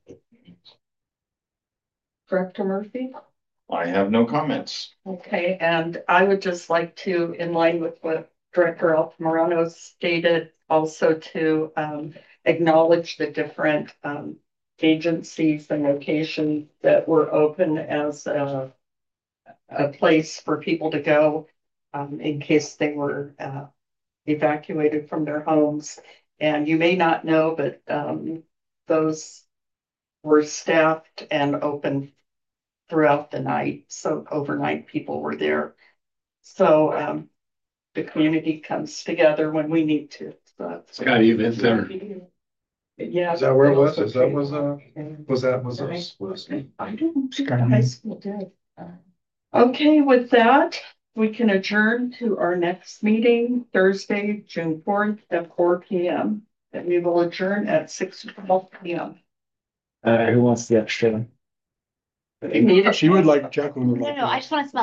Director Murphy? I have no comments. Okay, and I would just like to, in line with what Director Altamirano stated, also to um, acknowledge the different um, agencies and locations that were open as a, a place for people to go um, in case they were uh, evacuated from their homes. And you may not know, but um, those were staffed and open throughout the night. So overnight people were there. So um, the community comes together when we need to. So Scott, you've been there. Yeah. Is that where it was? Is that was uh was that was high it? school? I don't think the high school did. Okay, with that, we can adjourn to our next meeting, Thursday, June fourth at four P M. And we will adjourn at six twelve P M. Uh, who wants the extra one? If you need it. She would like Jacqueline would No, like. no, I just want to smell.